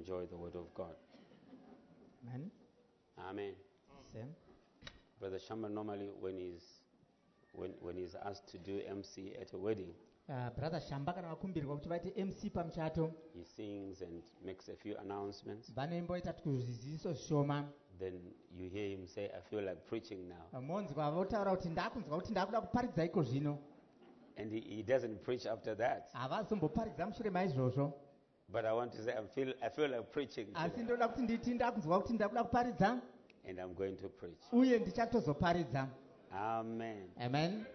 enjoy the word of God. Amen. Amen. Same. Brother Shamba normally when he's asked to do MC at a wedding, Brother Shamba kana vakumbirwa kuti vaite MC pamuchato he sings and makes a few announcements. vanomboita tuziziso zvishoma. Then you hear him say, I feel like preaching now. Monzwa votaura kuti ndakunzwa kuti ndakuda kuparidza iko zvino. And he doesn't preach after that. Havazomboparidza mushure maizvozvo. But I want to say, I feel like preaching Asi today, ndoda kuti nditi ndakunzwa kuti ndakuda kuparidza and I'm going to preach. uye ndichatozoparidza. Amen. Amen.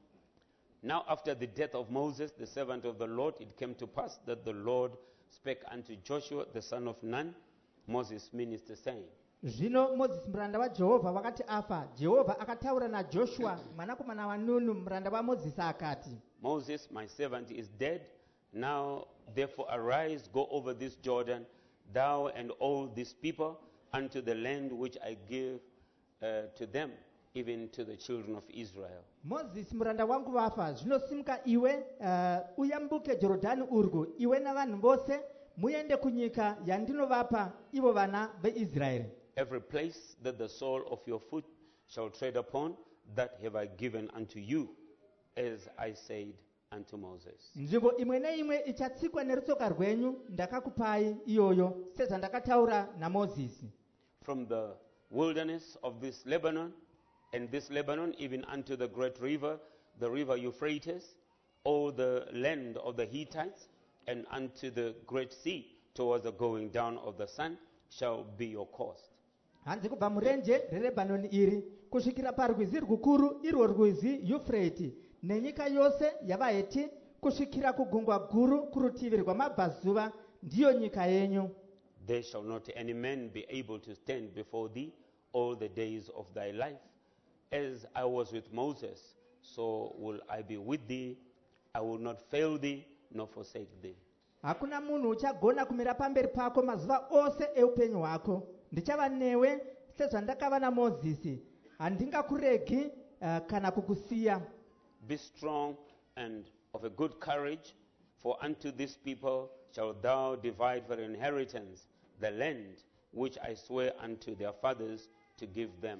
Now after the death of Moses, the servant of the Lord, it came to pass that the Lord spake unto Joshua, the son of Nun, Moses' minister, saying, Zvino Mozisi muranda waJehovha vakati afa, Jehovha akataura naJoshua mwanakomana waNunu muranda waMozisi akati, Moses, my servant, is dead. Now therefore arise, go over this Jordan, thou and all these people, unto the land which I give to them, even to the children of Israel. Mozisi muranda wangu vafa, zvino simuka iwe uyambuke Jorodhani urwu, iwe navanhu vose muende kunyika yandinovapa ivo vana veIsraeri. Every place that the sole of your foot shall tread upon, that have I given unto you, as I said unto Moses. Nzvimbo imwe neimwe ichatsikwa nerutsoka rwenyu ndakakupai iyoyo sezvandakataura naMozisi. From the wilderness of this Lebanon, and this Lebanon even unto the great river, the river Euphrates, all the land of the Hittites, and unto the great sea, towards the going down of the sun, shall be your coast. Hanzi kubva murenje reRebhanoni iri kusvikira parwizi rwukuru irwo rwizi Yufreti nenyika yose yavaHeti kusvikira kugungwa guru kurutivi rwamabvazuva ndiyo nyika yenyu. There shall not any man be able to stand before thee all the days of thy life. As I was with Moses, so will I be with thee. I will not fail thee nor forsake thee. Hakuna munhu uchagona kumira pamberi pako mazuva ose eupenyu hwako. Ndichava newe sezvandakava naMozisi. Handingakuregi kana kukusiya. Be strong and of a good courage, for unto this people shalt thou divide for inheritance the land which I swear unto their fathers to give them.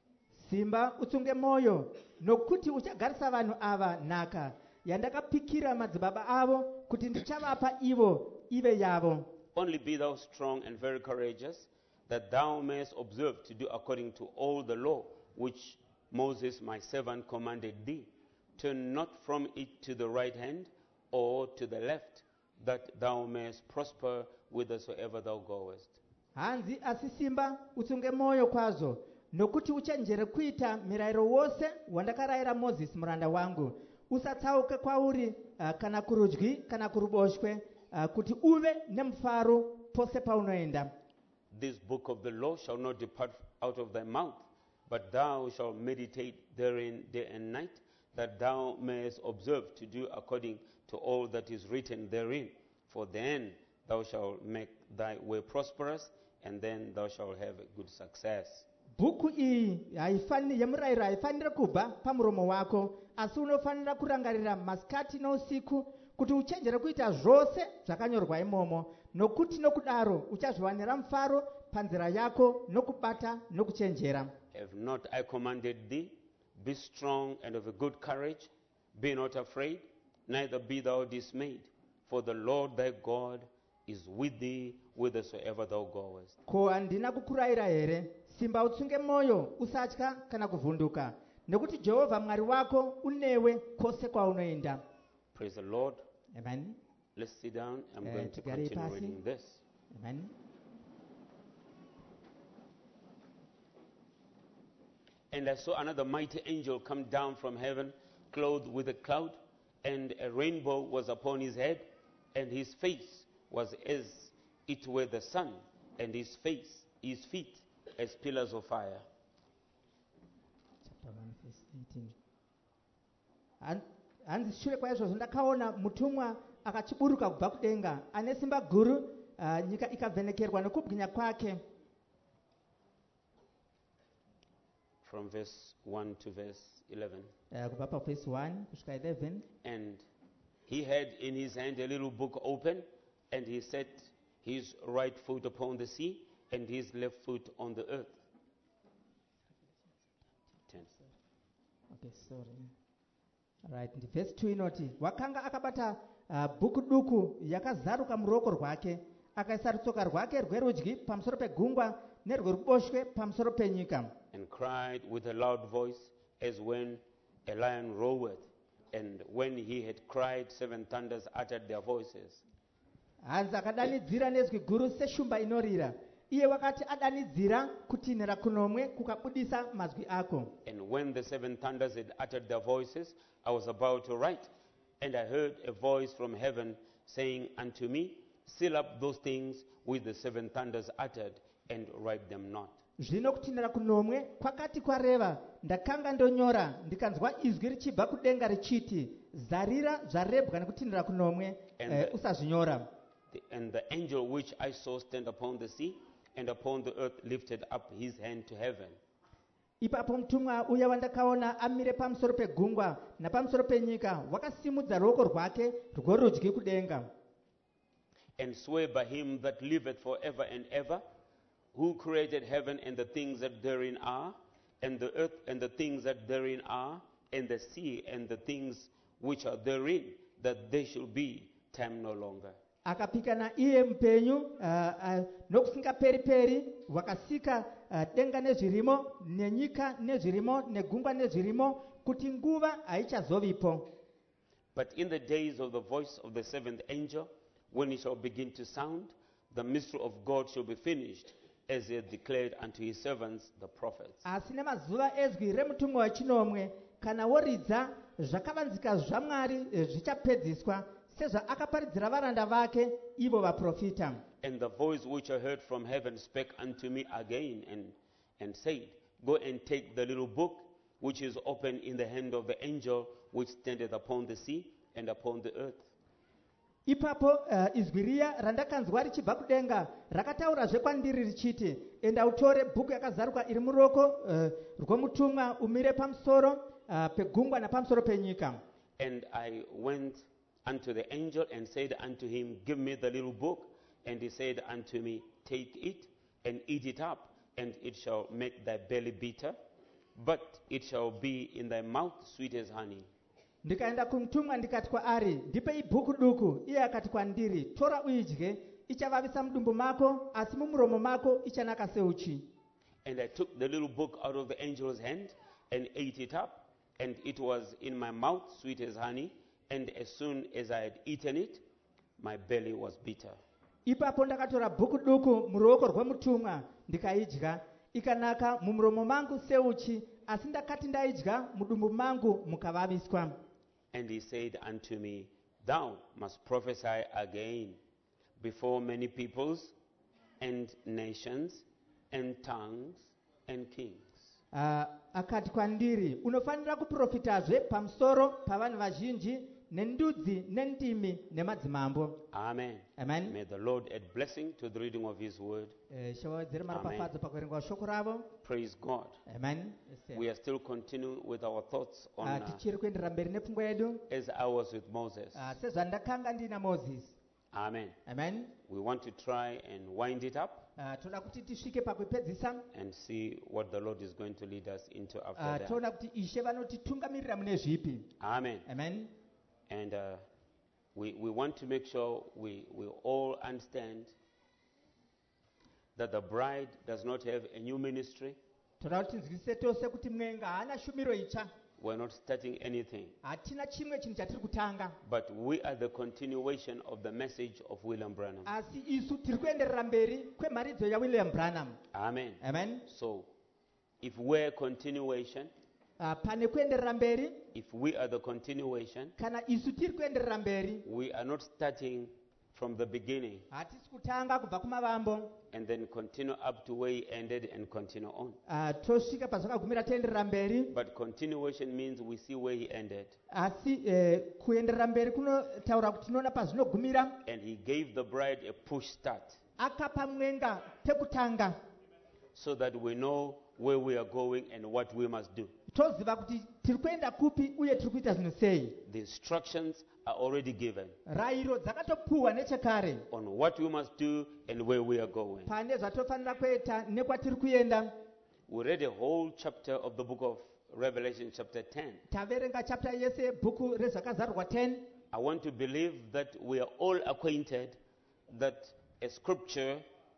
Simba utsunge moyo, nokuti uchagarisa vanhu ava nhaka yandakapikira madzibaba avo kuti ndichavapa ivo ive yavo. Only be thou strong and very courageous, that thou mayest observe to do according to all the law which Moses my servant commanded thee. Turn not from it to the right hand or to the left, that thou mayest prosper whithersoever thou goest. Hanzi asi simba utsunge moyo kwazvo, nokuti uchenjere kuita mirayiro wose wandakarayira Mozisi muranda wangu. Usatsauke kwauri kana kurudyi kana kuruboshwe, kuti uve nemufaro pose paunoenda. This book of the law shall not depart out of thy mouth, but thou shalt meditate therein day and night, that thou mayest observe to do according to all that is written therein. For then thou shalt make thy way prosperous, and then thou shalt have a good success. Bhuku iyi yemurayiro haifaniri kubva pamuromo wako, asi unofanira kurangarira masikati nousiku kuti uchenjere kuita zvose zvakanyorwa imomo, nokuti nokudaro uchazviwanira mufaro panzira yako nokubata nokuchenjera. Have not I commanded thee? Be strong and of a good courage. Be not afraid, neither be thou dismayed. For the Lord thy God is with thee whithersoever thou goest. Ko handina kukurayira here? Simba utsunge moyo, usatya kana kuvhunduka, nekuti Jehovha Mwari wako unewe kwose kwaunoenda. Praise the Lord. Amen. Let's sit down. I'm going to tigare continue pasi. reading this. Amen. And I saw another mighty angel come down from heaven, clothed with a cloud, and a rainbow was upon his head, and his face was as it were the sun, and his feet as pillars of fire. Chapter 1 verse 18. Hanzi shure kwaizvozvo ndakaona mutumwa akachiburuka kubva kudenga, ane simba guru, nyika ikavhenekerwa nokubwinya kwake. From verse 1 to verse 11. Kubva paverse 1 kusvika 11. And he had in his hand a little book open, and he sat his right foot upon the sea, and his left foot on the earth. 10. Okay, sorry. Right, verse 2 inoti wakanga akabata bhuku duku yakazaruka muruoko rwake, akaisa rutsoka rwake rwerudyi pamusoro pegungwa nerweruboshwe pamusoro penyika. And cried with a loud voice, as when a lion roareth. And when he had cried, 7 thunders uttered their voices. Hanzi akadanidzira nezwi guru seshumba inorira. Iye wakati adanidzira kutinhira kunomwe kukabudisa mazwi ako. And when the 7 thunders had uttered their voices, I was about to write. And I heard a voice from heaven saying unto me, seal up those things which the 7 thunders uttered, and write them not. Zvino kutinhira kunomwe kwakati kwareva, ndakanga ndonyora, ndikanzwa izwi richibva kudenga richiti, zarira zvarebwa nekutinhira kunomwe, usazvinyora. And the angel which I saw stand upon the sea and upon the earth lifted up his hand to heaven. Ipapo mutumwa uya wandakaona amire pamusoro pegungwa napamusoro penyika wakasimudza ruoko rwake rworudyi kudenga. And swear by him that liveth forever and ever, who created heaven and the things that therein are, and the earth and the things that therein are, and the sea and the things which are therein, that there shall be time no longer. Akapikana iye mpenyu nokusingaperi-peri wakasika denga nezvirimo nenyika nezvirimo negungwa nezvirimo kuti nguva haichazovipo. But in the days of the voice of the 7th angel, when he shall begin to sound, the mystery of God shall be finished, as he had declared unto his servants the prophets. Asi nemazuva ezwi remutumwa wechinomwe kana woridza zvakavanzika zvaMwari zvichapedziswa sezvaakaparidzira varanda vake ivo vaprofita. And the voice which I heard from heaven spake unto me again and said, go and take the little book which is open in the hand of the angel which standeth upon the sea and upon the earth. Ipapo izwi riya randakanzwa richibva kudenga rakataurazve kwandiri richiti, enda utore bhuku yakazaruka iri muruoko rwomutumwa umire pamusoro pegungwa napamusoro penyika. And I went unto the angel and said unto him, give me the little book. And he said unto me, take it and eat it up, and it shall make thy belly bitter, but it shall be in thy mouth sweet as honey. Ndikaenda kumutumwa ndikati kwaari, ndipe ibhuku duku. Iye akati kwandiri, tora uidye, ichavavisa mudumbu mako, asi mumuromo mako ichanaka seuchi. And I took the little book out of the angel's hand and ate it up, and it was in my mouth sweet as honey, and as soon as I had eaten it, my belly was bitter. Ipapo ndakatora bhuku duku muruoko rwomutumwa ndikaidya, ikanaka mumuromo mangu seuchi, asi ndakati ndaidya mudumbu mangu mukavaviswa. And he said unto me, thou must prophesy again before many peoples and nations and tongues and kings. Akati kwandiri, unofanira kuprofitazve pamusoro pavanhu vazhinji nendudzi nendimi nemadzimambo. Amen. Amen. May the Lord add blessing to the reading of his word. Praise God. Amen. We are still continuing with our thoughts on tichiri kuenderera mberi nepfungwa yedu as I was with Moses. sezvandakanga ndina Moses. Amen. Amen. We want to try and wind it up toda kuti tisvike pakupedzisa and see what the Lord is going to lead us into after that. toda kuti ishe vanotitungamirira mune zvipi. Amen. Amen. And we want to make sure we all understand that the bride does not have a new ministry. Toda kuti tinzwisise tose kuti mwenga haana shumiro itsva. We're not starting anything. Hatina chimwe chinhu chatiri kutanga. But we are the continuation of the message of William Branham. Asi isu tiri kuenderera mberi kwemharidzo yaWilliam Branham. Amen. Amen. So, if we're continuation, pane kuenderera mberi, if we are the continuation, kana isu tiri kuenderera mberi, we are not starting from the beginning hatisi kutanga kubva kumavambo and then continue up to where he ended and continue on. Tosvika pazvakagumira toenderera mberi. But continuation means we see where he ended. Asi kuenderera mberi kunotaura kuti tinoona pazvinogumira. And he gave the bride a push start Akapa mwenga pekutanga so that we know where we are going and what we must do. toziva kuti tiri kuenda kupi uye tiri kuita zvinhu sei. The instructions are already given Rayiro dzakatopuwa nechekare on what we must do and where we are going. pane zvatofanira kuita nekwatiri kuenda. We read a whole chapter of the book of Revelation, chapter 10. Taverenga chapter yese yebhuku rezvakazarurwa 10. I want to believe that we are all acquainted that a scripture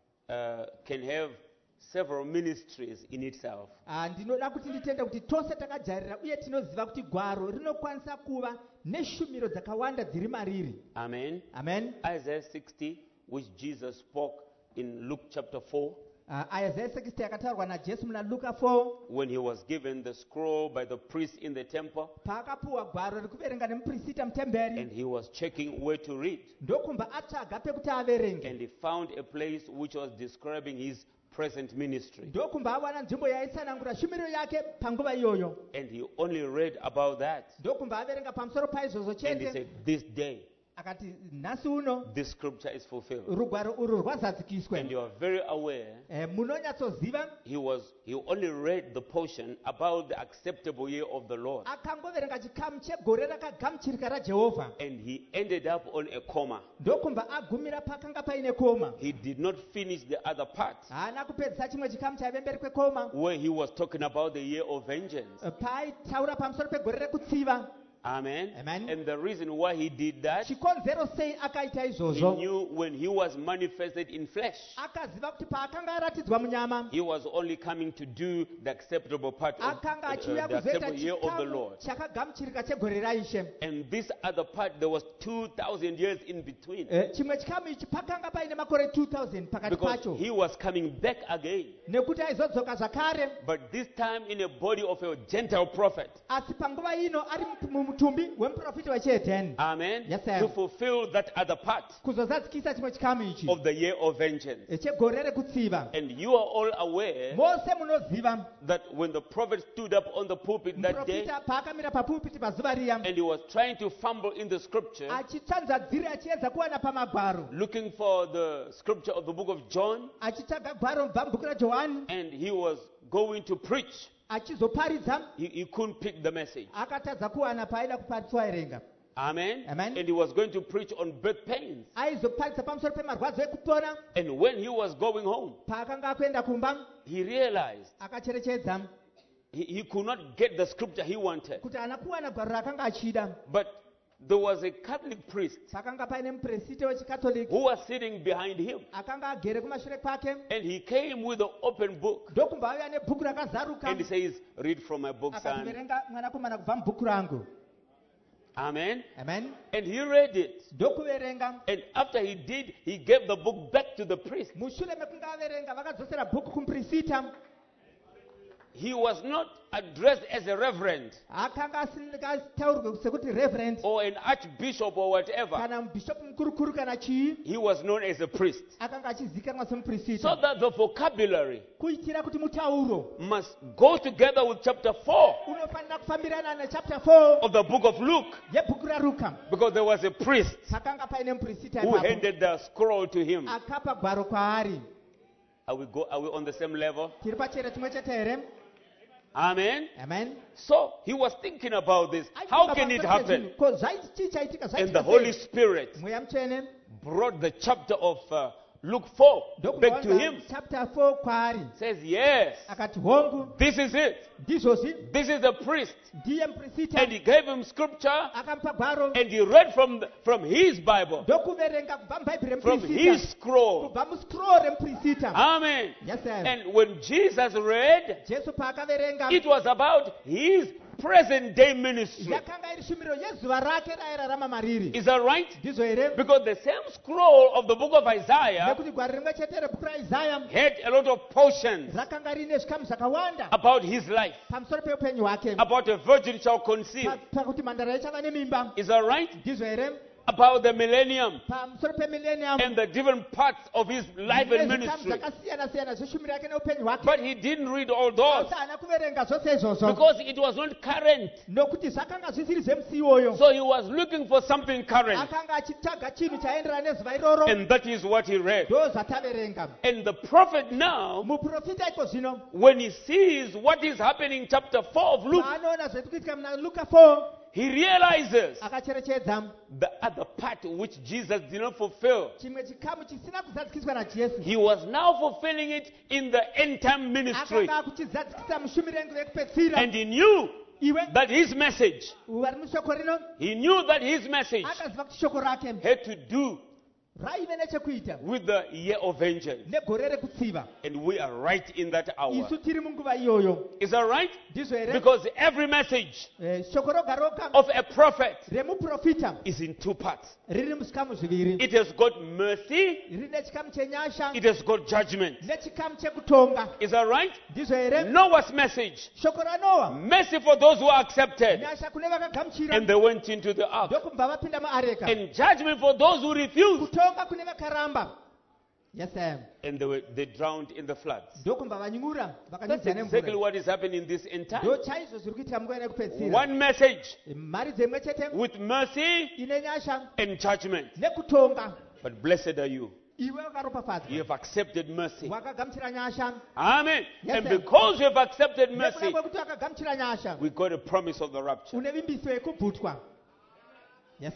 can have several ministries in itself. Ndinoda kuti nditende kuti tose takajarira uye tinoziva kuti gwaro rinokwanisa kuva neshumiro dzakawanda dziri mariri. Amen. Amen. Isaiah 60, which Jesus spoke in Luke chapter 4. Isaiah 60 yakataurwa naJesu muna Luka 4. When he was given the scroll by the priest in the temple. Paakapuwa gwaro rekuverenga nemuprista mutemberi. And he was checking where to read. Ndokumba atsvaga pekuti averenge. And he found a place which was describing his present ministry. Ndokumba awana nzvimbo yaitsanangura shumiro yake panguva iyoyo. And he only read about that. Ndokumba averenga pamusoro paizvozvo chete. And he said, this day, akati nhasi uno this scripture is fulfilled. rugwaro urwu rwazadzikiswa. And you are very aware munonyatsoziva he only read the portion about the acceptable year of the Lord. akangoverenga chikamu chegore rakagamuchirika raJehovha. And he ended up on a comma. Ndokumba agumira pakanga paine koma. He did not finish the other part haana kupedzisa chimwe chikamu chaive mberi kwekoma where he was talking about the year of vengeance. paaitaura pamusoro pegore rekutsiva. Amen. Amen. And the reason why he did that, chikonzero sei akaita he izvozvo. knew when he was manifested in flesh, akaziva kuti paakanga aratidzwa munyama he was only coming to do the acceptable part of akanga the achiuya kuzoita acceptable year of the chikamu Lord. chakagamuchirika chegore raishe. And this other part, there was 2,000 years in between. chimwe chikamu ichi pakanga paine makore 2000 pakati Because pacho. he was coming back again. Nekuti aizodzoka zvakare. But this time in a body of a Gentile prophet. Asi panguva ino ari mumutumbi wemuprofita wechihedheni. Amen. Yes, sir. To fulfill that other part Kuzozadzikisa chimwe chikamu ichi. of the year of vengeance. chegore rekutsiva. And you are all aware Mose munoziva. that when the prophet stood up on the pulpit that day, Muprofita paakamira papulpiti pazuva riya. and he was trying to fumble in the scripture, achitsanzadzira achiedza kuwana pamagwaro. looking for the scripture of the book of John, achitsvaga gwaro mubva mubhuku raJohani. and he was going to preach, achizoparidza. he couldn't pick the message. akatadza kuwana paaida kuparidza. Amen. Amen. And he was going to preach on birth pains. aizoparidza pamusoro pemarwadzo ekupona. And when he was going home, paakanga akuenda kumba he realized akacherechedza he could not get the scripture he wanted. kuti haana kuwana gwaro raakanga achida. But there was a Catholic priest pakanga paine mupresita wechikatoliki who was sitting behind him. akanga agere kumashure kwake. And he came with an open book. ndokumba auya nebhuku rakazaruka. And he says, read from my book, son. akativerenga mwanakomana kubva mubhuku rangu. Amen. Amen. And he read it. ndokuverenga. And after he did, he gave the book back to the priest. mushure mekunge averenga vakadzosera bhuku kumuprofita. He was not addressed as a reverend akanga asingataurwe sekuti reverend or an archbishop or whatever. kana mubhishopu mukurukuru kana chii. He was known as a priest. akanga achizivikanwa semuprofita. So that the vocabulary kuitira kuti mutauro must go together with chapter 4 unofanira kufambirana nechapter 4 of the book of Luke. yebhuku raRuka. Because there was a priest pakanga paine muprofita who ipapo. handed the scroll to him. akapa gwaro kwaari. Are we on the same level? tiri pachero chimwe chete here. Amen. Amen. So he was thinking about this. How can it happen? Ko chii chaitika And the Holy Spirit mweya mutsvene brought the chapter of Luke 4 back to him. chapter 4 kwaari. Says, yes, akati hongu this is it. ndizvozvi. This is the priest. ndiye muprofita. And he gave him scripture akamupa gwaro. and he read from his Bible, ndokuverenga kubva mubhaibheri from remuprofita. his scroll. kubva muscroll remuprofita. Amen. Yes, sir. And when Jesus read, jesu paakaverenga it was about his present day ministry. yakanga iri shumiro yezuva rake rairarama mariri. Is that right? ndizvo here. Because the same scroll of the book of Isaiah nekuti gwaro rimwe chete rebhuku raIsaya had a lot of portions rakanga riine zvikamu zvakawanda about his life, pamusoro peupenyu hwake. about a virgin shall conceive. pakuti mhandara ichava nemimba. Is that right? ndizvo here. about the millennium pamusoro pemillennium and the different parts of his life and ministry. zvakasiyana-siyana zveshumiro yake neupenyu hwake, But he didn't read all those asi haana kuverenga zvose izvozvo because it was not current. nokuti zvakanga zvisiri zvemusi iwoyo. So he was looking for something current. Akanga achitsvaga chinhu chaenderana nezuva iroro, And that is what he read. ndo zvataverenga. And the prophet now, Muprofita iko zvino when he sees what is happening in chapter 4 of Luke, paanoona zviri kuitika muna Luka 4 he realizes akacherechedza the other part which Jesus did not fulfill. chimwe chikamu chisina kuzadzikiswa naJesu. He was now fulfilling it in the end time ministry. Akanga akuchizadzikisa mushumirengo wekupedzisira. And he knew Iwe that his message, vari mushoko rino he knew that his message akaziva kuti shoko rake had to do raive nechekuita with the year of vengeance. negore rekutsiva. And we are right in that hour. Isu tiri munguva iyoyo. Is that right? Ndizvo here? Because every message Shoko roga roga of a prophet remuprofita is in two parts. riri muzvikamu zviviri. It has got mercy, Riri nechikamu chenyasha it has got judgment. nechikamu chekutonga. Is that right? Ndizvo here? Noah's message, Shoko raNoa mercy for those who are accepted nyasha kune vakagamuchira and they went into the ark, ndokubva vapinda muareka, and judgment for those who refused kutonga kune vakaramba. Yes, and they drowned in the floods. ndokumva vanyura That's vakanyudzwa exactly nemvura. what is happening in this end time. Ndo chaizvo zviri kuitika munguva yekupedzisira. One message Mari dzemwe chete with mercy ine nyasha and judgment. nekutonga. But blessed are you. Iwe You wakaropafadzwa, have accepted mercy. wakagamuchira nyasha. Amen. Yes, And sir. because you have accepted Nekuda mercy, kwekuti wakagamuchira nyasha, we got a promise of the rapture. une vimbiso yekubvutwa. Yes,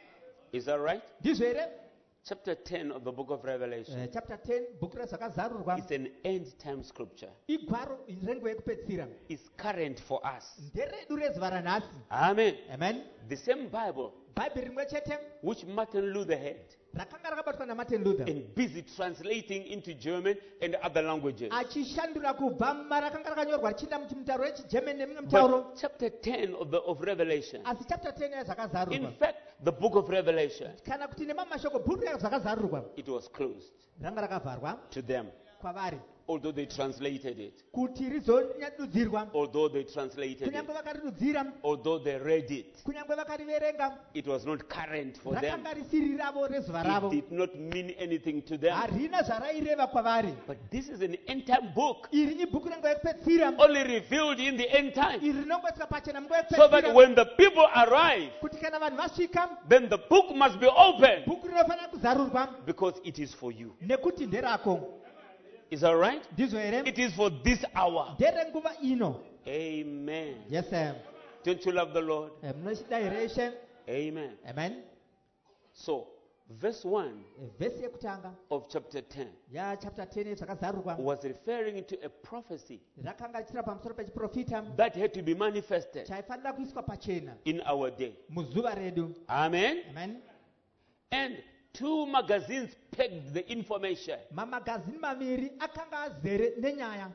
Is that right? ndizvo here? Chapter 10 of the book of Revelation. Chapter 10 bhuku rezvakazarurwa It's an end time scripture. igwaro renguva yekupedzisira. It's current for us. Nderedu rezuva ranhasi. Amen. Amen. The same Bible Bhaibheri rimwe chete which Martin Luther had rakanga rakabatwa naMartin Luther and busy translating into German and other languages. achishandura kubva marakanga rakanyorwa richienda mutauro wechiGerman nemimwe mitauro. But chapter 10 of Revelation, Asi chapter 10 in yazvakazarurwa fact, the book of Revelation, kana kuti nemamashoko bhuku yazvakazarurwa it was closed ranga rakavharwa to them, kwavari although they translated it, kuti rizonyadudzirwa. although they translated it, Kunyangwe vakaridudzira, although they read it, kunyangwe vakariverenga, it was not current for them. rakanga risiri ravo rezuva It ravo, did not mean anything to them. harina zvaraireva kwavari. But this is an end time book, Iri ibhuku renguva yekupedzisira, only revealed in the end time, iri rinongoiswa pachena munguva so that yekupedzisira, when the people arrive, kuti kana vanhu vasvika then the book must be opened bhuku rinofanira kuzarurwa because it is for you. nekuti nderako. Is that right? Ndizvo here? It is for this hour. Nderenguva ino. Amen. Yes, Don't you love the Lord? munochida here she? Amen. Amen. So, verse 1 Vhesi yekutanga of chapter 10 chapter 10 zvakazarurwa was referring to a prophecy rakanga richira pamusoro pechiprofita that had to be manifested chaifanira kuiswa pachena in our day. muzuva redu. Amen. Amen. And two magazines pegged the information Mamagazini maviri akanga azere nenyaya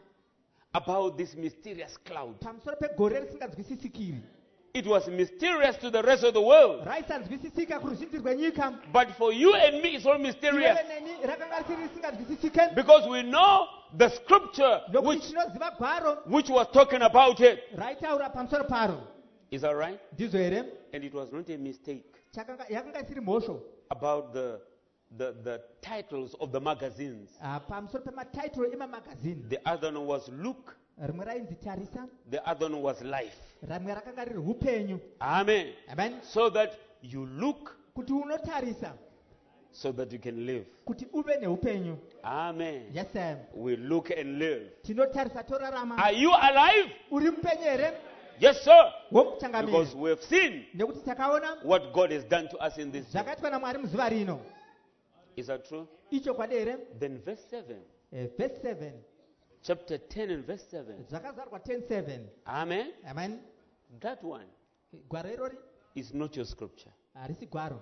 about this mysterious cloud. pamusoro pegore risinganzwisisikiri. It was mysterious to the rest of the world. Raisanzwisisika kuruzhinji rwenyika. But for you and me, it's all mysterious. Iwewe neni rakanga risiri risinganzwisisike. Because we know the scripture Nokuti tinoziva gwaro which was talking about it. raitaura pamusoro paro. Is that right? Ndizvo here? And it was not a mistake Yakanga isiri mhosvo about the titles of the magazines. pamusoro pemataituro emamagazini. The other one was Look. Rimwe rainzi Tarisa, The other one was Life. rimwe rakanga riri upenyu. Amen. Amen. So that you look Kuti unotarisa so that you can live. kuti uve neupenyu. Amen. Yes, sir. We look and live. Tinotarisa torarama. Are you alive? Uri mupenyu here? Yes, sir. Wokuchangamira. Because we have seen Nekuti takaona what God has done to us in this day. zvakaitwa naMwari muzuva rino. Is that true? Ichokwadi here? Then verse 7. Verse 7. Chapter 10 and verse 7. Zvakazarwa 10:7. Amen. Amen. That one Gwaro irori is not your scripture. harisi gwaro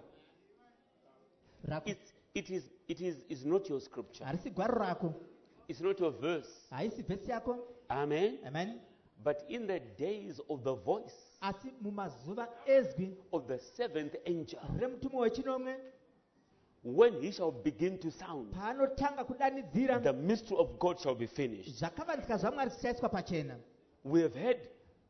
rako. It's not your scripture. Harisi gwaro rako. It's not your verse. Haisi vhesi yako. Amen. Amen. But in the days of the voice Asi mumazuva ezwi of the seventh angel, remutumwa wechinomwe when he shall begin to sound, paanotanga kudanidzira the mystery of God shall be finished. zvakavanzika zvaMwari zvichaiswa pachena. We have heard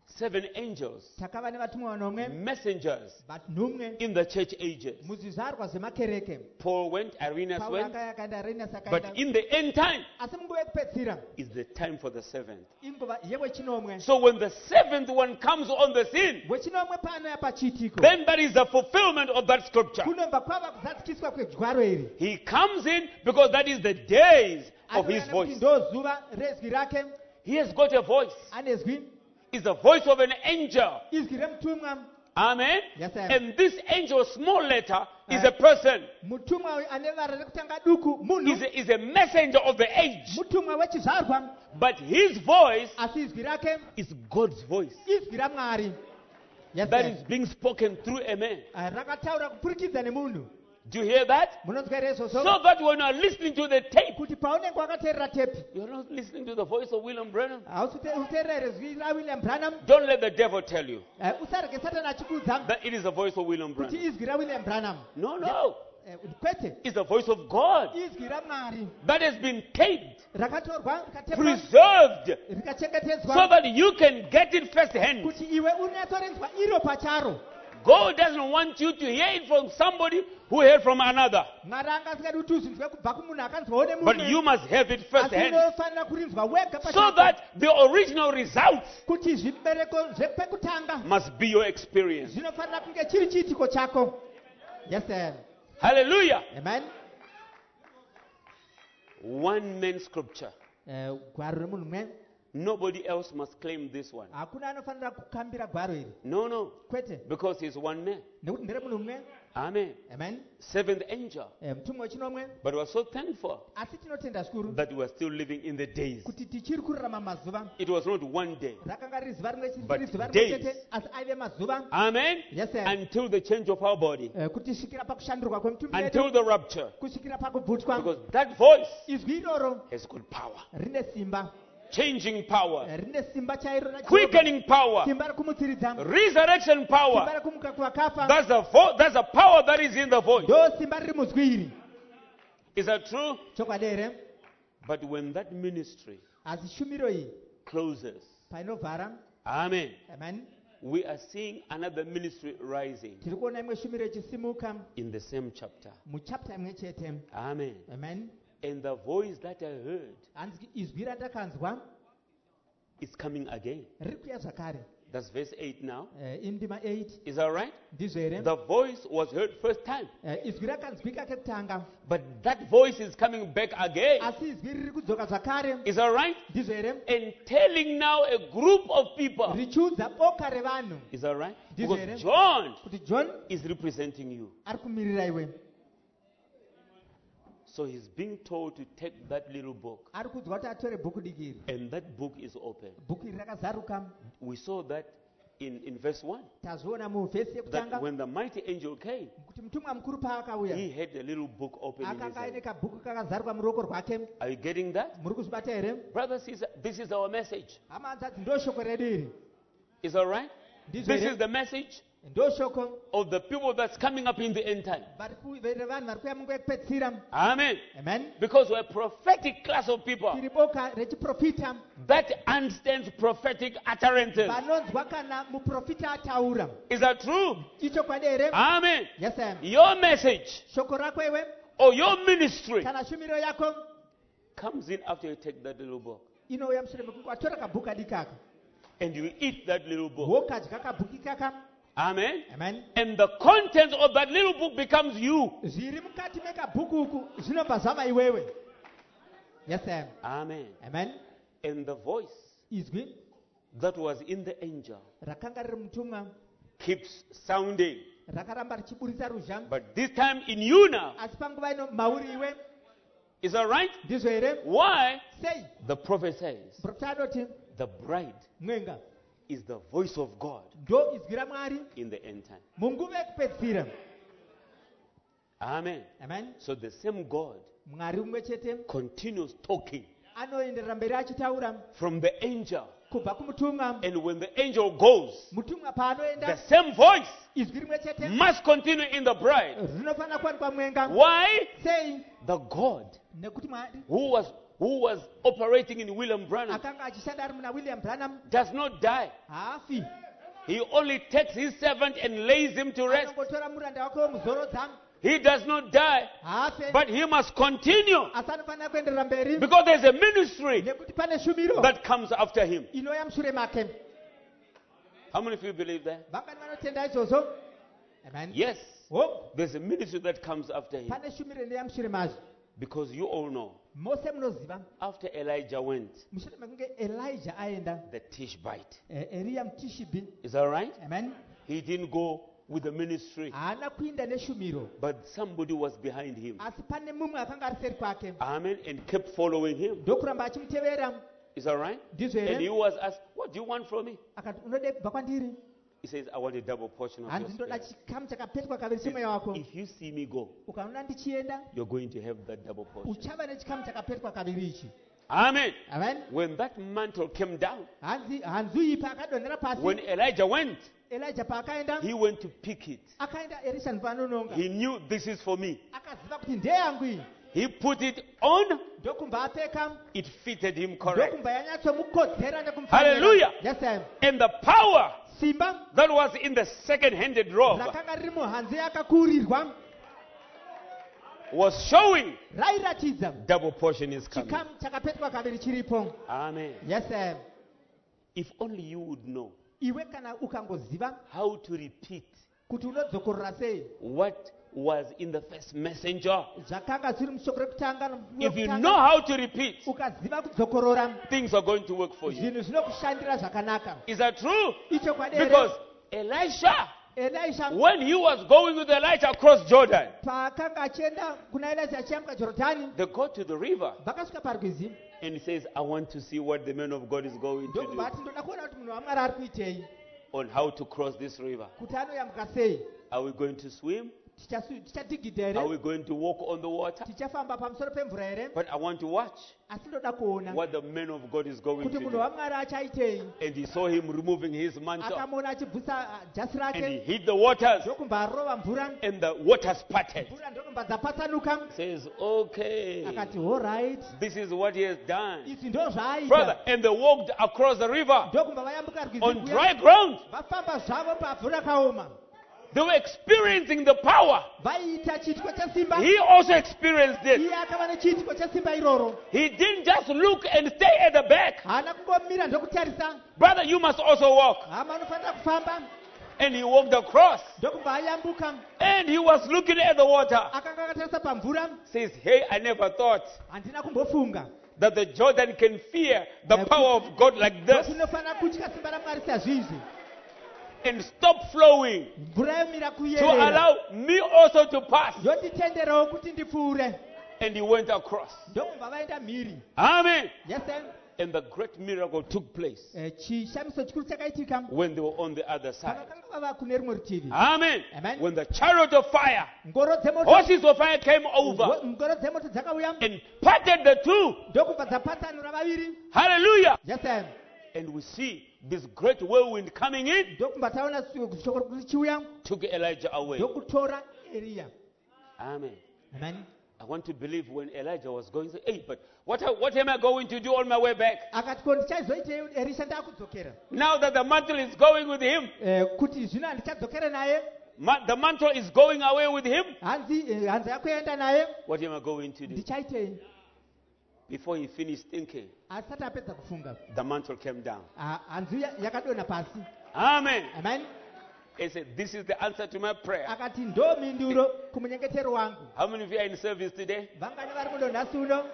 7 angels, takava nevatumwa vanomwe messengers nhume in the church ages. muzvizvarwa zvemakereke. Paul went, Irenaeus Pauro went, akaenda, Irenaeus but akaenda. in the end time Asi munguva yekupedzisira is the time for the 7th. inguva yewechinomwe. So when the 7th one comes on the scene, Wechinomwe paanouya pachiitiko, then that is the fulfillment of that scripture. kunobva kwava kuzadzikiswa kwegwaro iri. He comes in because that is the days of his Anouya nekuti voice. ndo zuva rezwi rake. He has got a voice. Ane zwi, It's the voice of an angel. izwi remutumwa. Amen. Yes, sir. And this angel, small letter, is Uh, a person. Mutumwa uyu ane vara rekutanga duku munhu. Is a messenger of the age. Mutumwa wechizvarwa. But his voice Asi izwi rake is God's voice. izwi raMwari. Yes, That sir. is being spoken through a man. Rakataura kupurikidza nemunhu. Do you hear that? Munonzwa here izvozvo? So that when you are listening to the tape, Kuti paunenge wakateerera tepi, you are not listening to the voice of William Branham. uteerere zwi raWilliam Branham. Don't let the devil tell you Usarege Satani achikuudza that it is the voice of William kuti Branham. izwi raWilliam Branham. No, no. Kwete, It's the voice of God izwi raMwari that has been taped, rakatorwa rikatepwa preserved, so rikachengetedzwa that you can get it firsthand. kuti iwe unyatsoridzwa iro pacharo. God doesn't want you to hear it from somebody who heard from another, Mwari angasingadi kuti uzvinzwe kubva kumunhu akanzwawo but nemumwe. you must have it Asi firsthand, unofanira kurinzwa wega so pachako that the original results kuti zvibereko zvepekutanga must be your experience. zvinofanira kunge chiri chiitiko chako. Yes, sir. Hallelujah. Amen. One man scripture. Gwaro remunhu mumwe. Nobody else must claim this one. Hakuna anofanira kukambira gwaro iri. No, no. Kwete, Because he's one man. nekuti nderemunhu mumwe. Amen. Amen. 7th angel. Mutumwa wechinomwe. But we're so thankful Asi tinotenda zvikuru that we're still living in the days. kuti tichiri kurarama mazuva. It was not one day. Rakanga riri zuva rimwe But chiri zuva rimwe days. chete, asi aive mazuva. Amen. Yes, sir. Until the change of our body. Kusvikira pakushandurwa kwemutumbi Until wedu, the rapture. kusvikira pakubvutwa. Because that voice Izwi iroro has got power. rine simba, Changing power. rine simba chairo raJehovha. Quickening power. Simba rekumutsiridza, Resurrection simba power. rekumuka kuvakafa. That's the power that is in the voice. Ndo simba riri muzwi iri. Is that true? Chokwadi here. But when that ministry Asi shumiro iyi closes, painovhara. amen, Amen. we are seeing another ministry rising Tiri kuona imwe shumiro ichisimuka in the same chapter. muchapter imwe chete. Amen. Amen. And the voice that I heard Hanzi izwi randakanzwa is coming again. riri kuuya zvakare. That's verse 8 now. Indima 8 Is that right? ndizvo here. The voice was heard first time. Izwi rakanzwika kekutanga, But that voice is coming back again. asi izwi riri kudzoka zvakare. Is that right? Ndizvo here. And telling now a group of people. Richiudza boka revanhu Is that right? This Because area. John kuti John is representing you. ari kumirira iwe. So he's being told to take that little book. Ari kuudzwa kuti atore bhuku diki iri. And that book is open. Bhuku iri rakazaruka. We saw that in verse 1. Tazviona muvhesi That yekutanga when the mighty angel came, kuti mutumwa mukuru paakauya he had a little book open in his akanga aine hand. kabhuku kakazaruka muruoko rwake. Are you getting that? Muri kuzvibata here? Brothers, this is our message. Hama dzadzi ndo shoko redu iri. Is that right? Ndizvo This here. is the message Ndo shoko of the people that's coming up in the end time. revanhu vari kuuya munguva yekupedzisira. Amen. Amen. Because we're a prophetic class of people Tiri boka rechiprofita that understands prophetic utterances. vanonzwa kana muprofita ataura. Is that true? Ichokwadi here? Amen. Yes, sir. Your message Shoko rako iwe or your ministry kana shumiro yako comes in after you take that little book inouya mushure mekunge watora kabhuku kadikaka and you eat that little book. wokadya kabhuku ikaka. Amen. Amen. And the content of that little book becomes you. Zviri mukati mekabhuku uku zvinobva zvava iwewe. Yes, sir. Amen. Amen. And the voice Izwi that was in the angel rakanga riri mutumwa keeps sounding. rakaramba richiburitsa ruzha. But this time in you now. Asi panguva ino mauri iwe. Is that right? Ndizvo here? Why? Sei The prophet says muprofita anoti the bride mwenga is the voice of God ndo izwi raMwari in the end time. munguva yekupedzisira. Amen. Amen. So the same God Mwari mumwe chete continues talking anoenderera mberi achitaura from the angel kubva kumutumwa. And when the angel goes, Mutumwa the paanoenda, same voice izwi rimwe chete must continue in the bride. rinofanira kuwanikwa mwenga. Why? Sei? The God Nekuti Mwari who was operating in William Branham akanga achishanda ari muna William Branham does not die. haafi. He only takes his servant and lays him to rest. Anongotora muranda wake womuzorodza, He does not die, haafe, but he must continue asi anofanira kuenderera mberi because there's a ministry nekuti pane shumiro that comes after him. inouya mushure make. How many of you believe that? Vangani vanotenda izvozvo? Amen. Yes, Oh, there's a ministry that comes after him pane shumiro inoya mushure mazvo. because you all know Mose munoziva after Elijah went, mushure mekunge Elijah aenda, the Tishbite. Eria muTishibhi. Is that right? Amen. He didn't go with the ministry, Haana kuinda neshumiro, but somebody was behind him. asi pane mumwe akanga ari seri kwake, Amen. And kept following him. ndokuramba achimutevera. Is that right? Ndizvo And he here? was asked, what do you want from me? Akati unode kubva kwandiri? He says, I want a double portion of your Hanzi ndoda spirit. chikamu chakapetwa kaviri chemweya wako. If you see me go, Ukaona ndichienda, you're going to have that double portion. uchava nechikamu chakapetwa kaviri ichi. Amen. Amen. When that mantle came down, Hanzi iyi paakadonhera when pasi, Elijah went, Elijah paakaenda, he went to pick it. akaenda Elisha ndoanononga. He knew this is for me. Akaziva kuti ndeyangu iyi. He put it on, Ndokumba apfeka, it fitted him correct. ndokumba yanyatsomukodzera nekumufanira. Hallelujah. Yes, sir. And the power Simba that was in the second-handed robe rakanga riri muhanzi yakakurirwa was showing rairatidza double portion is coming. chikamu chakapetwa kaviri chiripo. Amen. Yes, sir. If only you would know Iwe kana ukangoziva how to repeat kuti unodzokorora sei what was in the first messenger. zvakanga zviri mushoko rekutanga If you know how to repeat, ukaziva kudzokorora, things are going to work for you. zvinhu zvinokushandira zvakanaka. Is that true? Ichokwadi Because here, Elisha, Elisha when he was going with Elijah across Jordan, paakanga achienda kuna Elisha achiyambuka Jorodhani, they got to the river vakasvika parwizi, and he says, I want to see what the man of God is going to do ndokubva ati ndoda kuona kuti munhu wamwari ari kuitei, on how to cross this river. kuti anoyambuka sei. Are we going to swim? Tichadigidha Are here, we going to walk on the water? tichafamba pamusoro pemvura here, But I want to watch asi ndoda kuona what the man of God is going kuti to munhu do. wamwari achaitei. And he saw him removing his mantle Akamuona achibvusa jasi and he rake, hit the waters ndokumba arova mvura, and the waters parted. mvura ndokumba dzapatsanuka. Says, okay, Akati all right, this is what he has done. izvi ndo Brother, zvaaita. and they walked across the river Ndokumba vayambuka rwizi on kuya, dry ground. vafamba zvavo pavhu rakaoma, They were experiencing the power. vaiita chiitiko chesimba. He also experienced it. Iye akava nechiitiko chesimba iroro, He didn't just look and stay at the back. haana kungomira ndokutarisa. Brother, you must also walk. Hama unofanira kufamba. And he walked across. Ndokumba ayambuka, And he was looking at the water. akanga akatarisa pamvura. Says, hey, I never thought Handina kumbofunga that the Jordan can fear the power of God like this kuti unofanira kutya simba ramwari sezvizvi. and stop flowing Mvura yomira to kuyerera, allow me also to pass. yonditenderawo kuti ndipfuure. And he went across. Ndokumba vaenda mhiri. Amen. Yes, sir. And the great miracle took place Chishamiso chikuru chakaitika when they were on the other side. pakakanga vava kune rimwe rutivi. Amen. Amen. When the chariot of fire, Ngoro dzemoto, horses of fire came over ngoro dzemoto dzakauya, and parted the two. ndokubva dzapatsanura vaviri. Hallelujah. Yes, sir. And we see this great whirlwind coming in, Ndokumba taona shoko richiuya, took Elijah away. ndokutora Eria. Amen. Amen. I want to believe when Elijah was going, say, hey, but what am I going to do on my way back? Akati ko ndichazoitei Erisha ndakudzokera. Now that the mantle is going with him, Kuti zvino handichadzokera naye, the mantle is going away with him, hanzi yako yaenda naye, what am I going to do? ndichaitei. Before he finished thinking, Asati apedza kufunga, the mantle came down. hanzi yakadonha pasi. Amen. Amen. He said, this is the answer to my prayer. Akati ndo mhinduro kumunyengetero wangu. How many of you are in service today? Vangani vari muno nhasi uno?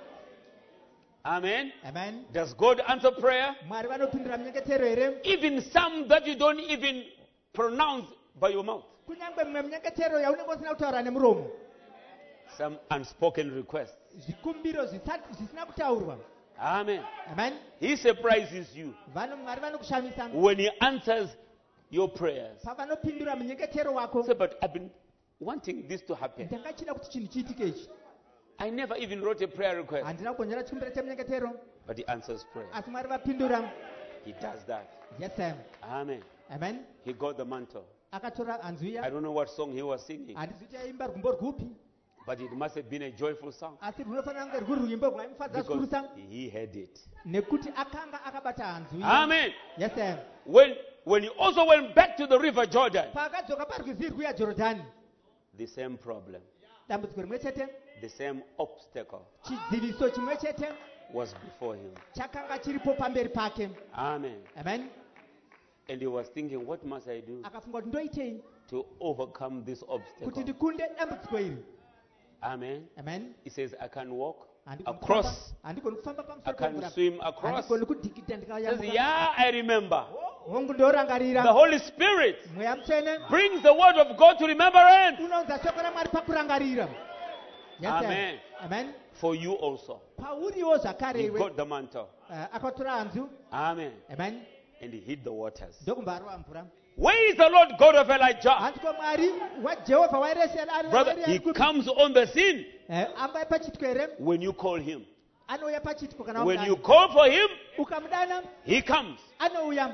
Amen. Amen. Does God answer prayer? Mwari vanopindura munyengetero here? Even some that you don't even pronounce by your mouth. Kunyangwe mimwe munyengetero yaunenge usina kutaura nemuromo. Some unspoken requests. Zvikumbiro zvisina kutaurwa. Amen. Amen. He surprises you Mwari vanokushamisa when he answers your prayers. pavanopindura munyengetero wako. Say, but I've been wanting this to happen. Ndakachida kuti chinhu chiitike ichi. I never even wrote a prayer request. Handina kukonzera chikumbiro chemunyengetero, But he answers prayer. asi Mwari vapindura. He does that. Yes, sir. Amen. Amen. He got the mantle. Akatora I anzuya. don't know what song he was singing, Handiziti aimba rwumbo rwupi. but it must have been a joyful song Asi runofanira kunge rwuri rwimbo rwaimufadza because zvikuru sa. he had it. Nekuti akanga akabata hanzuya. Amen. Yes, sir. When he also went back to the river Jordan, Paakadzoka parwizi rweyaJorodhani. the same problem, Dambudziko rimwe chete. the same obstacle Chidziviso chimwe chete. was before him. Chakanga chiripo pamberi pake. Amen. Amen. And he was thinking, what must I do Akafunga kuti ndoitei to overcome this kuti obstacle? ndikunde dambudziko iri. Amen. Amen. He says, I can walk Handikoni across, kufamba I pamusoro can pemvura. swim across. Handikoni kudhikita He says, ndikayambuka. yeah, I remember. Hongu The ndorangarira. Holy Spirit Mweya mutsvene brings the word of God to remembrance unoudza shoko raMwari pakurangarira. Yes, sir. Amen. Amen. for you also. Pauriwo zvakare He iwe. got the mantle. Akatora hanzu. Amen. Amen. And he hid the waters. Ndokumbarwa mvura. Where is the Lord God of Elijah? Hanzi koMwari waJehovha wairesera Brother, he comes on the scene amba pachitiko here. when you call him. Anouya pachitiko kana When you umudana. call for him, Ukamudana he comes. anouya.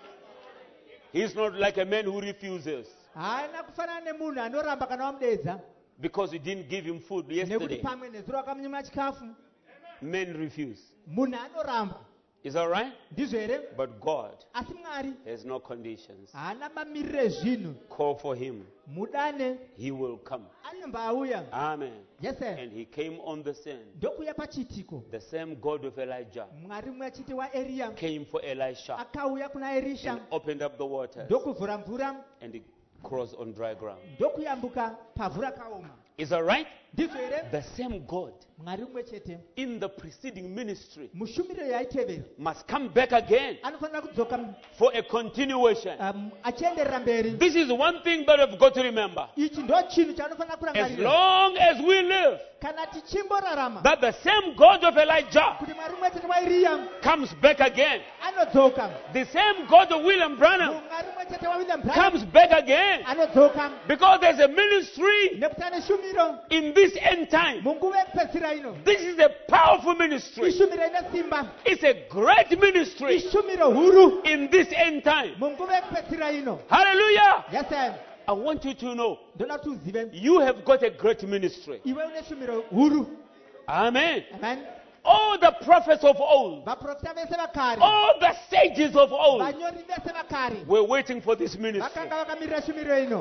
He's not like a man who refuses Haana kufanana nemunhu anoramba kana wamudedza. because you didn't give him food Nekuti yesterday. pamwe nezuro akamunyima chikafu. Men refuse. Munhu anoramba. Is that right? Ndizvo here. But God Asi Mwari has no conditions. haana mamiriro ezvinhu. Call for him. Mudane He will come. anombauya. Amen. Yes, sir. And he came on the scene. Ndokuya pachitiko. The same God of Elijah Mwari mumwe achiti waEriya came for Elisha akauya kuna Erisha. and opened up the waters Ndokuvhura mvura. and he crossed on dry ground. Ndokuyambuka pavhu rakaoma. Is that right? Ndizvo here. The same God Mwari mumwe chete in the preceding ministry mushumiro yaitevera must come back again anofanira kudzoka for a continuation. achienderera mberi. This is one thing that we've got to remember. Ichi ndo chinhu chaanofanira As kurangarira. long as we live, Kana tichimborarama that the same God of Elijah kuti Mwari mumwe chete waEriya comes back again. anodzoka. The same God of William Branham Mwari mumwe chete waWilliam Branham comes back again. anodzoka. Because there's a ministry Nekuti ane shumiro in this end time. munguva yekupedzisira ino. This is a powerful ministry. Ishumiro ine simba. It's a great ministry Ishumiro huru in this end time. munguva yekupedzisira ino. Hallelujah. Yes, sir. I want you to know Ndoda kuti uzive you have got a great ministry. iwe une shumiro huru. Amen. Amen. All the prophets of old, Vaprofita vese vakare, all the sages of old vanyori vese vakare were waiting for this ministry. vakanga vakamirira shumiro ino.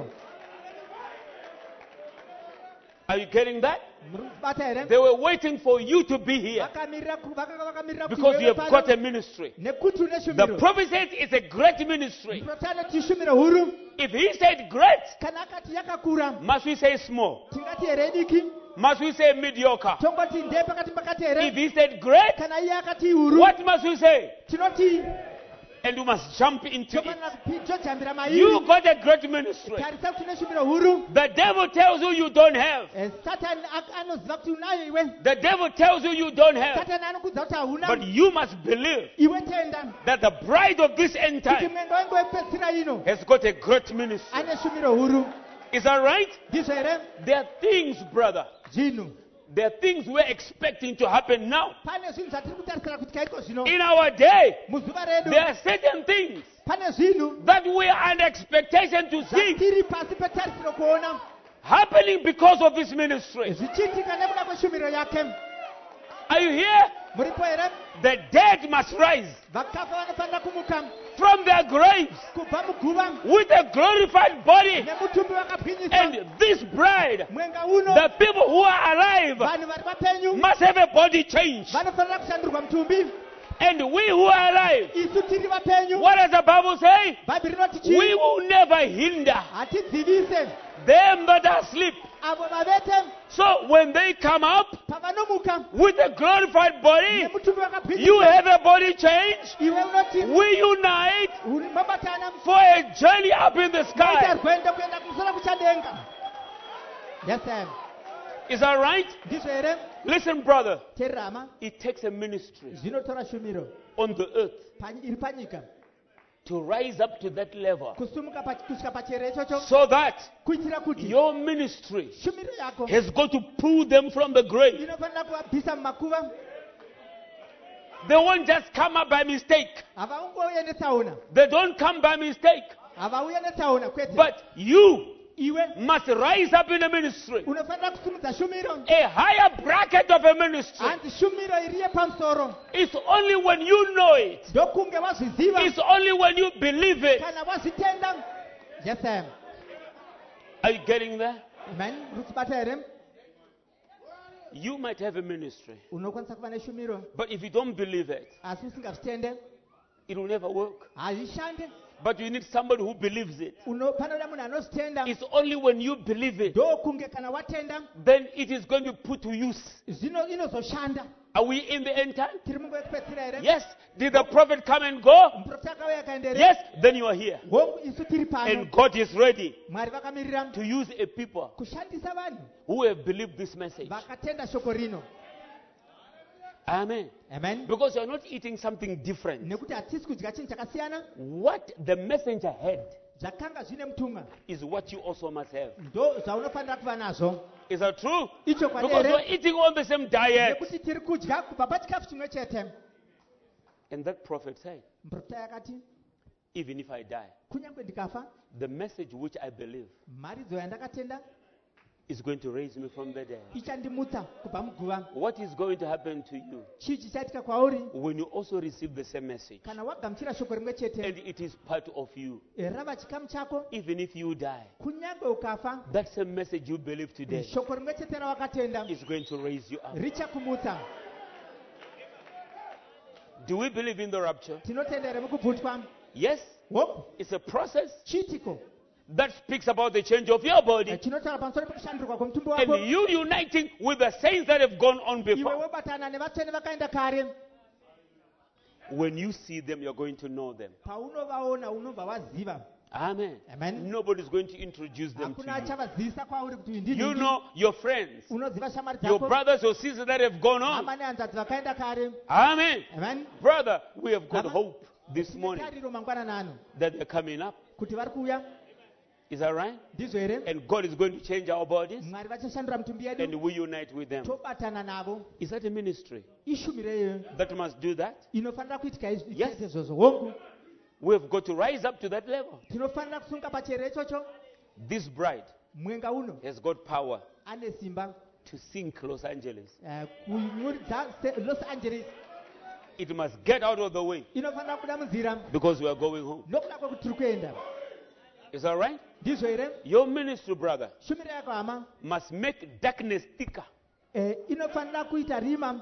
Are you getting that? Muri kubata here? They were waiting for you to be here Vakanga vakamirira kuti because iwe you have pano. got a ministry. Nekuti une The shumiro. prophet said it's a great ministry. Muprofita anoti shumiro huru. If he said great, Kana akati yakakura must we say small? tingati here idiki. Must we say mediocre? Tongoti ndee pakati pakati If here. he said great, Kana iye akati huru. what must we say? Tinoti And you must jump into it. tofanira tojambira You mairi. got a great ministry. Tarisa kuti une shumiro huru. The devil tells you you don't have. Satani anoziva kuti unayo iwe. The devil tells you you don't have. Satani anokudza kuti hauna. But you must believe Iwe tenda that the bride of this end kuti time mwenga wengu wekupedzisira ino has got a great ministry. ane shumiro huru. Is that right? Ndizvo here? There are things, brother. Zvinhu. There are things we're expecting to happen now. Pane zvinhu zvatiri kutarisira kuti kaitwa zvino. In our day, Muzuva redu there are certain things pane zvinhu that we are under expectation to see zvatiri pasi petarisiro kuona happening because of this ministry. zvichiitika nekuda kweshumiro yake. Are you here? Muripo here? The dead must rise Vakafa vanofanira kumuka from their graves kubva muguva with a glorified body. nemutumbi wakapwinyiswa. And this bride, Mwenga uno the people who are alive, vanhu vari vapenyu must have a body change. vanofanira kushandurwa mutumbi. And we who are alive, Isu tiri vapenyu what does the Bible say? bhaibheri rinoti We chii? will never hinder Hatidzivise them that are asleep. avo vavete So when they come up pavanomuka with a glorified body, nemutumbi you wakapwinyiswa. have a body change. Iwe unoti We unite mabatana for a journey up in the maita sky. rwendo kuenda kumusoro kuchadenga. Yes, sir. Is that right? Ndizvo here? Listen, brother. Terama It takes a ministry zvinotora shumiro on the earth iri panyika to rise up to that level kusumuka kusvika pachero ichocho so that kuitira kuti your ministry shumiro yako has got to pull them from the grave. inofanira kuvabvisa mumakuva. They won't just come up by mistake. Havaungouya netsaona. They don't come by mistake. Havauya netsaona kwete. But you Iwe must rise up in a ministry. unofanira kusimudza shumiro. A higher bracket of a ministry. Hanzi shumiro iri yepamusoro. It's only when you know it. Ndokunge wazviziva. It's only when you believe it. Kana wazvitenda. Yes, I am. Are you getting there? Amen. Rutsibata here. You might have a ministry. Unokwanisa kuva neshumiro. But if you don't believe it, Asi usingazvitende. it will never work. Hazvishande. But you need somebody who believes it. Panoda munhu anozvitenda. It's only when you believe it, Ndokunge kana watenda. then it is going to be put to use. Zvino inozoshanda. Are we in the end time? Tiri munguva yekupedzisira here. Yes. Did the prophet come and go? Muprofita akauya akaenda here. Yes. Then you are here. Hongu isu tiri pano. And God is ready Mwari vakamirira to use a people kushandisa vanhu who have believed this message. vakatenda shoko rino. Amen. Amen. Because you are not eating something different. Nekuti hatisi kudya chinhu chakasiyana. What the messenger had Zvakanga zvine mutumwa. is what you also must have. Ndo zvaunofanira kuva nazvo. Is that true? Ichokwadi Because here. we're eating on the same diet. Nekuti tiri kudya kubva pachikafu chimwe chete. And that prophet said, Muprofita akati, even if I die, kunyange ndikafa, the message which I believe mharidzo yandakatenda is going to raise me from the dead. ichandimutsa kubva muguva. What is going to happen to you Chii chichaitika kwauri when you also receive the same message kana wagamuchira shoko rimwe and chete it is part of you? rava chikamu chako? Even if you die, Kunyange ukafa, that same message you believe today shoko rimwe chete rawakatenda is going to raise you up. richakumutsa. Do we believe in the rapture? Tinotenda here mukubvutwa. Yes. Hope It's a process chiitiko that speaks about the change of your body chinotaura pamusoro pekushandurirwa kwemutumbi and wako. you uniting with the saints that have gone on Iwe before. wobatana nevatsvene vakaenda kare. When you see them, you're going to know them. Paunovaona unobva waziva. Amen. Amen. Nobody's going to introduce them to Hakuna you. achavazivisa kwauri kuti uyu ndini. You know your friends, Unoziva shamari your dzako. brothers or sisters that have gone on. Hama nehanzvadzi vakaenda kare. Amen. Amen. Brother, we have got Amen. hope this morning Tariro mangwananano that they're coming up. kuti vari kuuya. Is that right? Ndizvo here? And God is going to change our bodies Mwari vachashandura mitumbi and yedu. we unite with them. Tobatana navo. Is that a ministry Ishumiro iyoyo that must do that? inofanira kuitika Yes. izvozvo izvozvo. Hongu We have got to rise up to that level. tinofanira kusunga pachero ichocho. This bride Mwenga uno has got power ane simba to sink Los Angeles. kunyuridza Los Angeles. It must get out of the way Inofanira kuda munzira because we are going home. nokuda kwekuti tiri kuenda. Is that right? Ndizvo here? Your ministry, brother, Shumiro yako hama must make darkness thicker. inofanira kuita rima.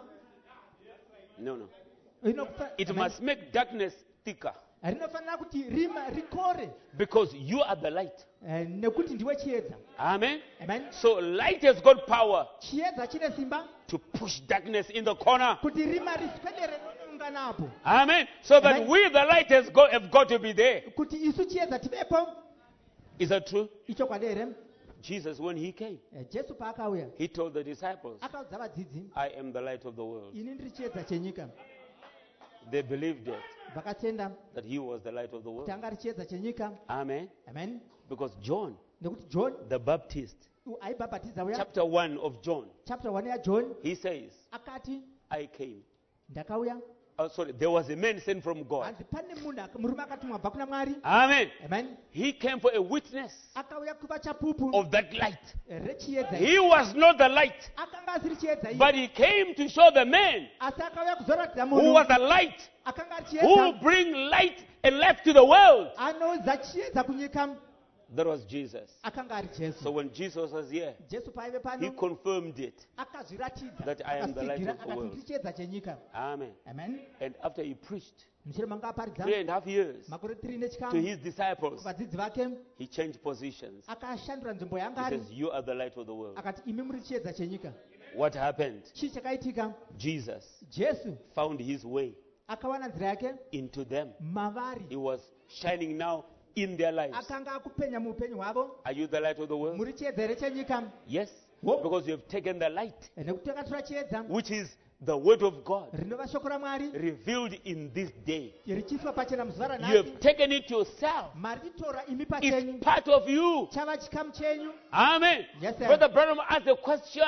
No. Inokufa- It Amen. must make darkness thicker Rinofanira kuti rima rikore because you are the light. nekuti ndiwe chiedza. Amen. Amen. So light has got power Chiedza chine simba to push darkness in the corner. kuti rima riswedere nounganapo. Amen. So that Amen. we, the light, have got to be there. Kuti isu chiedza tivepo. Is that true? Ichokwadi here? Jesus, when he came, Jesu paakauya he told the disciples, akaudza vadzidzi, I am the light of the world. ini ndiri chiedza chenyika. They believed it, Vakatenda that he was the light of the kuti world. anga ari chiedza chenyika. Amen. Amen. Because John, Nekuti John the Baptist, aibhabhatidza uya chapter 1 of John, chapter 1 yaJohn he says, akati I came. ndakauya. There was a man sent from God. Hanzi pane murume akatumwa kubva kuna Mwari. Amen. Amen. He came for a witness Akauya kuva chapupu of that light. rechiedza. He was not the light, Akanga asiri chiedza iye. but he came to show the man Asi akauya kuzoratidza who munhu was the light, akanga ari who chiedza bring light and life to the world. anoudza chiedza kunyika. That was Jesus. Akanga ari Jesu. So when Jesus was here, Jesu paive he pano confirmed it. akazviratidza that I am the light akasigira of the akati world. ndiri chiedza chenyika. Amen. Amen. And after he preached Mushure manga aparidza 3.5 years makore 3 to nechikamu his disciples, kuvadzidzi vake he changed positions. akashandura nzvimbo He yanga ari says, you are the light of the world. akati imi muri chiedza chenyika. What happened? Chii chakaitika? Jesus Jesu found his way akawana nzira yake into them. mavari. He was shining now in their lives. Akanga akupenya muupenyu hwavo. Are you the light of the world? Muri chiedza here chenyika. Yes. Wo. Because you have taken the light, Nekuti takatora chiedza which is the word of God, rinova shoko raMwari revealed in this day. richiiswa pachena muzuva You have ranhasi. taken it yourself. Maritora imi It's pachenyu part of you. chava chikamu chenyu. Amen. Yes, sir. Brother Branham asked a question. 'Hama, Branham vakabvunza mubvunzo. Chiedza chii? What is light? Chiedza chii?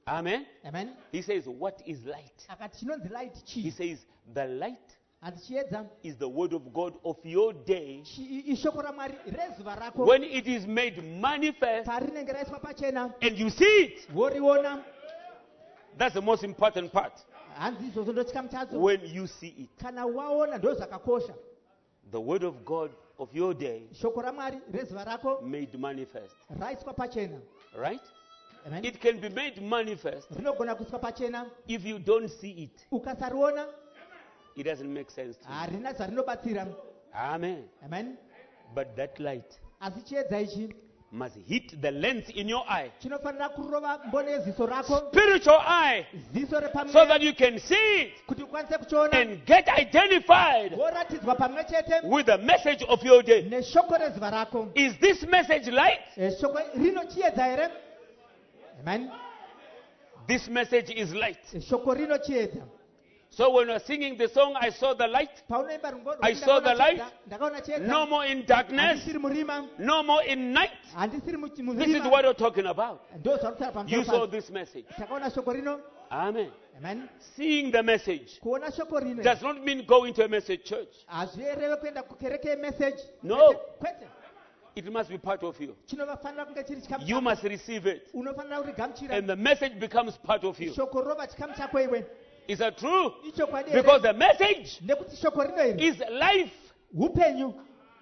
Amen. Amen. He says, what is light? Akati chinonzi light He chi. says, the light Anzi chiedza is the word of God of your day ishoko raMwari rezuva rako. when it is made manifest Parinenge raiswa pachena. and you see it. Woriona. That's the most important part. Hanzi izvozvo ndochikamu chadzo. When you see it. Kana waona ndo zvakakosha. The word of God of your day Shoko raMwari rezuva rako made manifest. raiswa pachena. Right? Amen. It can be made manifest Rinogona kuiswa pachena. if you don't see it. Ukasariona It doesn't make sense to you. harina zvarinobatsira. Amen. Amen. But that light Asi chiedza ichi must hit the lens in your eye, chinofanira kurova mboni yeziso rako. spiritual eye, Ziso so repamwe that you can see it kuti ukwanise kuchiona. and get identified Woratidzwa pamwe chete with the message of your day. neshoko rezuva rako. Is this message light? Shoko rino chiedza here. Amen. This message is light. Shoko rino chiedza. So when we're singing the song, I saw the light, Paunoimba rungo I saw the light. ndakaona chiedza. no more in darkness, Handisiri murima. no more in night. Handisiri This is what we're talking about. ndo zvarutaura You pamusoro saw pazvo. this message. Takaona shoko rino. Amen. Amen. Seeing the message Kuona shoko rino does not mean going to a message church. hazvireve kuenda kukereke yemessage. No. Kwete. It must be part of you. Chinofanira kunge chiri chikamu You chako. must receive it. Unofanira kurigamuchira. And the message becomes part of you. Shoko rova chikamu chako iwe. Is that true? Ichokwadi here. Because the message Nekuti shoko rino iri is life. upenyu.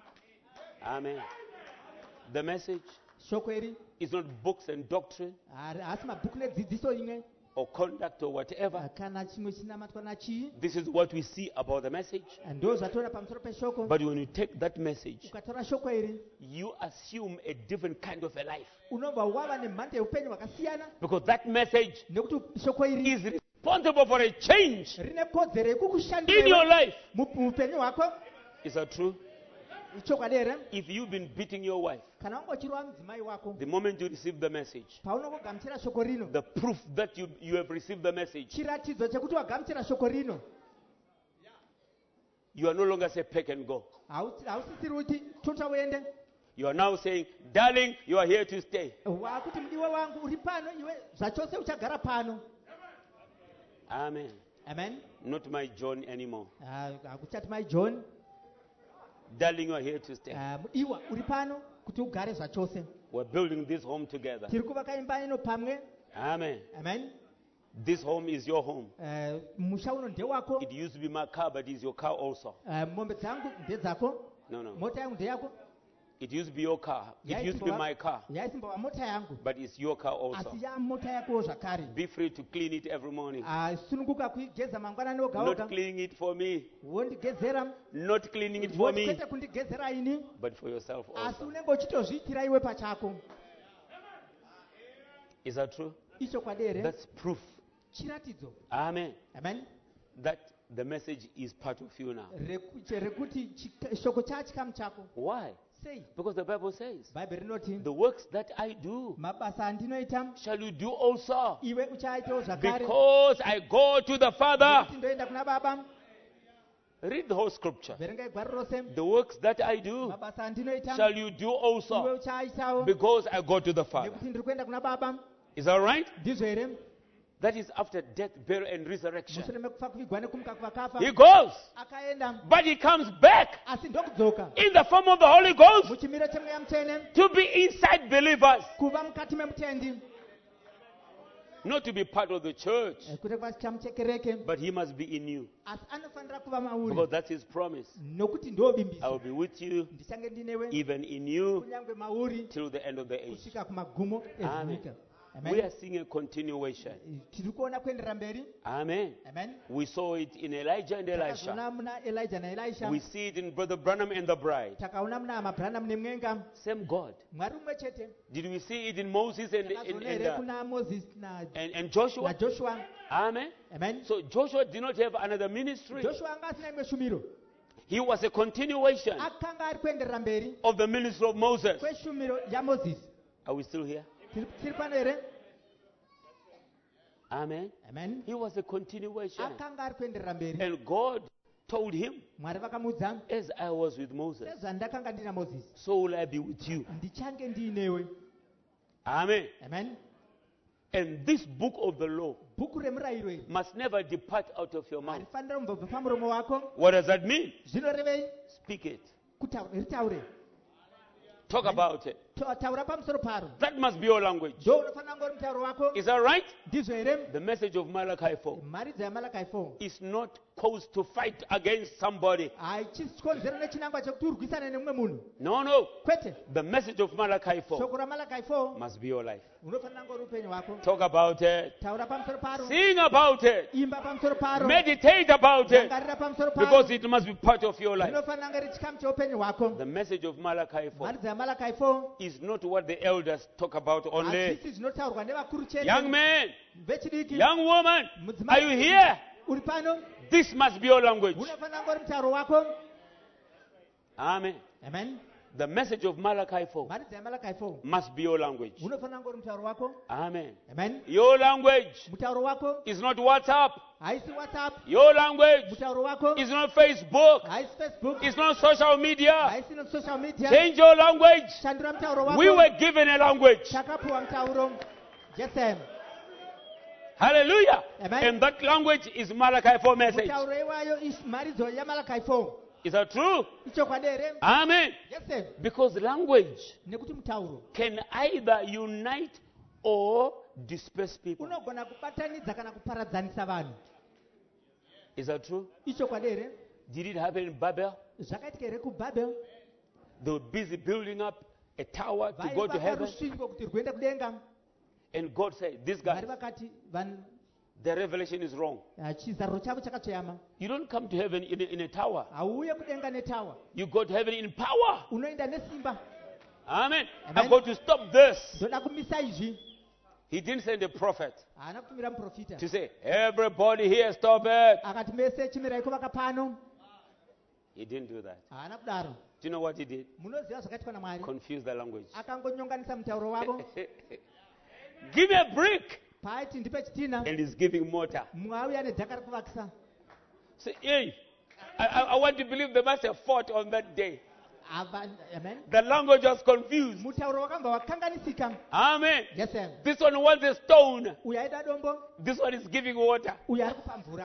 Amen. The message Shoko iri is not books and doctrine haasi mabhuku nedzidziso imwe or conduct or whatever. kana chimwe chinamatwa nachii. This is what we see about the message. Ndo zvatoona pamusoro peshoko. But when you take that message, Ukatora shoko iri you assume a different kind of a life. unobva wava nemhando yeupenyu hwakasiyana. Because that message Nekuti shoko iri is responsible for a change rine kodzero in your yekukushandira life. muupenyu hwako. Is that true? Ichokwadi here. If you've been beating your wife, Kana wangochirwa mudzimai wako the moment you receive the message, paunongogamuchira shoko rino, the proof that you have received the message, chiratidzo chekuti wagamuchira shoko rino, you are no longer say pack and go. hausisiri kuti tota uende. You are now saying, darling, you are here to stay. Wakuti mudiwa wangu uri pano, iwe zvachose uchagara pano. Amen. Amen. Not my John anymore. Hakuchati mai John. Darling, you are here to stay. Mudiwa uri pano kuti ugare zvachose. We're building this home together. Tiri kuvaka imba ino pamwe. Amen. Amen. This home is your home. Musha uno ndewako. It used to be my car, but it's your car also. Mombe dzangu ndedzako. No, no. Mota yangu ndeyako. It used to be your car. It used to be my car, Yaisimbova mota yangu. but it's your car also. Asi ya mota yako zvakare. Be free to clean it every morning. Sununguka kuigeza mangwanani oga Not oga. cleaning it for me. Wondigezera. Not cleaning it for me, Kwete kundigezera ini. but for yourself Asi also. unenge uchitozviitira iwe pachako. Is that true? Ichokwadi here. That's proof. Chiratidzo. Amen. Amen. That the message is part of you now. Rekuti shoko chachikamu chako. Why? Sei. Because the Bible says, Bhaibheri rinoti the works that I do mabasa andinoita shall you do also, iwe uchaitawo zvakare. because I go to the Father. Nekuti ndoenda kuna Baba. Read the whole scripture. Verengai gwaro rose. The works that I do Mabasa andinoita shall you do iwe also, uchaitawo because I go to the Father. nekuti ndiri kuenda kuna Baba. Is that right? Ndizvo here. That is after death, burial, and resurrection. Mushure mekufa kuvigwa nekumuka kuvakafa. He goes, Akaenda. but he comes back Asi ndokudzoka. in the form of the Holy Ghost Muchimiro chemweya mutsvene. to be inside believers, Kuva mukati memutendi. not to be part of the church, Kuti kuva chikamu chekereke. but he must be in you, Asi anofanira kuva mauri. because that's his promise. Nokuti I ndobimbiso. will be with you, Ndichange ndinewe. even in you, Kunyange mauri. till the end of the age. Kusvika kumagumo Amen. ezvinyika. We are Amen. seeing a continuation. Tiri kuona kuenderera mberi. Amen. Amen. We saw it in Elijah and Elisha. Takaona muna Elijah naElisha. We see it in Brother Branham and the bride. Takaona muna maBranham nemwenga. Same God. Mwari umwe chete. Did we see it in Moses and, Takazoona here kuna Moses na Joshua? Joshua. Amen. Amen. So Joshua did not have another ministry. Joshua anga asina imwe shumiro. He was a continuation Akanga ari kuenderera mberi of the ministry of Moses. kweshumiro yaMoses. Are we still here? Tiri pano here. Amen. Amen. He was a continuation. Akanga ari kuenderera mberi. And God told him, Mwari vakamudza. as I was with Moses, Sezvandakanga ndina Moses. so will I be with you. Ndichange ndiinewe. Amen. Amen. And this book of the law bhuku remurayiro iri must never depart out of your mouth. harifanira kumbobva pamuromo wako. What does that mean? Zvinorevei? Speak it. Ritaure. Talk about it. Taura pamusoro paro. That must be your language. Ndo unofanira ngori mutauro wako. Is that right? Ndizvo here? The message of Malachi 4 Mharidza yaMalachi 4 is not cause to fight against somebody. haichikonzero nechinangwa chekuti urwisane nemumwe munhu. No. Kwete. The message of Malachi 4 Shoko raMalachi 4 must be your life. unofanira ngori upenyu hwako. Talk about it. Taura pamusoro paro. Sing about it. Imba pamusoro paro. Meditate about it. Rangarira pamusoro paro. Because it must be part of your life. Zvinofanira ngori chikamu cheupenyu hwako. The message of Malachi 4 Mharidza yaMalachi 4 is not what the elders talk about only. hazvisi zvinotaurwa nevakuru chete. Young man, Vechidiki. young woman, Mudzimai. are you here? Uri pano. This must be your language. Unofanira ngori mutauro wako. Amen. Amen. The message of Malachi 4 Mharidza yaMalachi 4 must be your language. unofanira ngori mutauro wako. Amen. Amen. Your language Mutauro wako is not WhatsApp. haisi WhatsApp. Your language Mutauro wako is not Facebook. haisi Facebook. It's not social media. Haisi no social media. Change your language. Shandura mutauro wako. We were given a language. Takapuwa mutauro. Jesem. Hallelujah. Amen. And that language is Malachi 4 message. Mutauro iwayo mharidzo yaMalachi 4. Is that true? Ichokwadi here? Amen. Jesem. Because language Nekuti mutauro can either unite or disperse people. unogona kubatanidza kana kuparadzanisa vanhu. Is that true? Ichokwadi here? Did it happen in Babel? Zvakaitika here kuBhabhel? They were busy building up a tower to go to Vaivaka heaven. rusvingo kuti rwuende kudenga. And God said, these Vari guys, vakati vanhu the revelation is wrong. chizaruro chavo chakatsveyama. You don't come to heaven in a tower. Hauye kudenga netawa. You go to heaven in power. Unoenda nesimba. Amen. Amen. I'm going to stop this. Ndoda kumisa izvi. He didn't send a prophet Haana kutumira muprofita. to say, everybody here, stop it. Akati mese chimirai kuvaka pano. He didn't do that. Haana kudaro. Do you know what he did? Munoziva zvakaitika naMwari. Confuse the language. Akangonyonganisa mutauro wavo. Give me a brick. Paaiti ndipe chitina. And he's giving mortar. Mumwe auya nedhaka rekuvakisa. Say, hey, I want to believe they must have fought on that day. Amen. The language was confused. Mutauro wakamba wakanganisika. Amen. Yes, sir. This one wants a stone. Uyu aida dombo. This one is giving water. Uyu ari kupa mvura.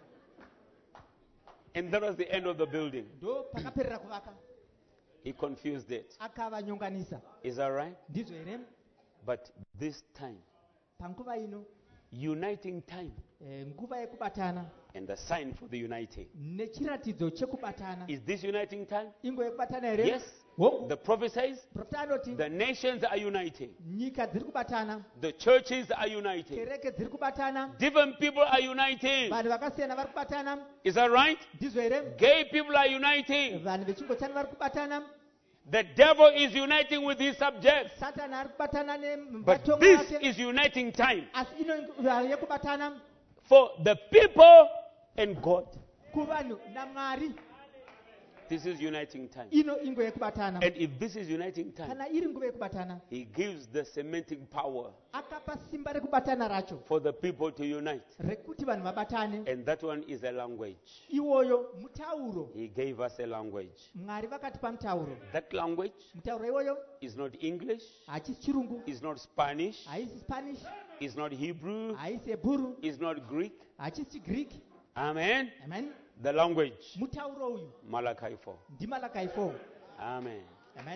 And that was the end of the building. Ndo pakaperera kuvaka. He confused it. Akavanyonganisa. Is that right? Ndizvo here? But this time, Panguva ino. uniting time, Nguva yekubatana. and the sign for the uniting. Nechiratidzo chekubatana. Is this uniting time? Ingo yekubatana here? Yes. Hongu. The prophet says Profita anoti. the nations are uniting. Nyika dziri kubatana. The churches are uniting. Kereke dziri kubatana. Different people are uniting. Vanhu vakasiyana vari kubatana. Is that right? Ndizvo here? Gay people are uniting. Vanhu vechingochani vari kubatana. The devil is uniting with his subjects. Satani ari kubatana But nematongo this ake. is uniting time Asi ino nguva yekubatana for the people and God. kuvanhu naMwari. This is uniting time. Ino ingo yekubatana. And if this is uniting time, Kana iri nguva yekubatana. he gives the cementing power Akapa simba rekubatana racho. for the people to unite. Rekuti vanhu vabatane. And that one is a language. Iwoyo mutauro. He gave us a language. Mwari vakatipa mutauro. That language Mutauro iwoyo is not English, hachisi chirungu. is not Spanish, Haisi Spanish. is not Hebrew, Haisi Hebrew. is not Greek. Hachisi Greek. Amen. Amen. The language, Mutauro uyu. Malachi 4. NdiMalachi 4. Amen. Amen.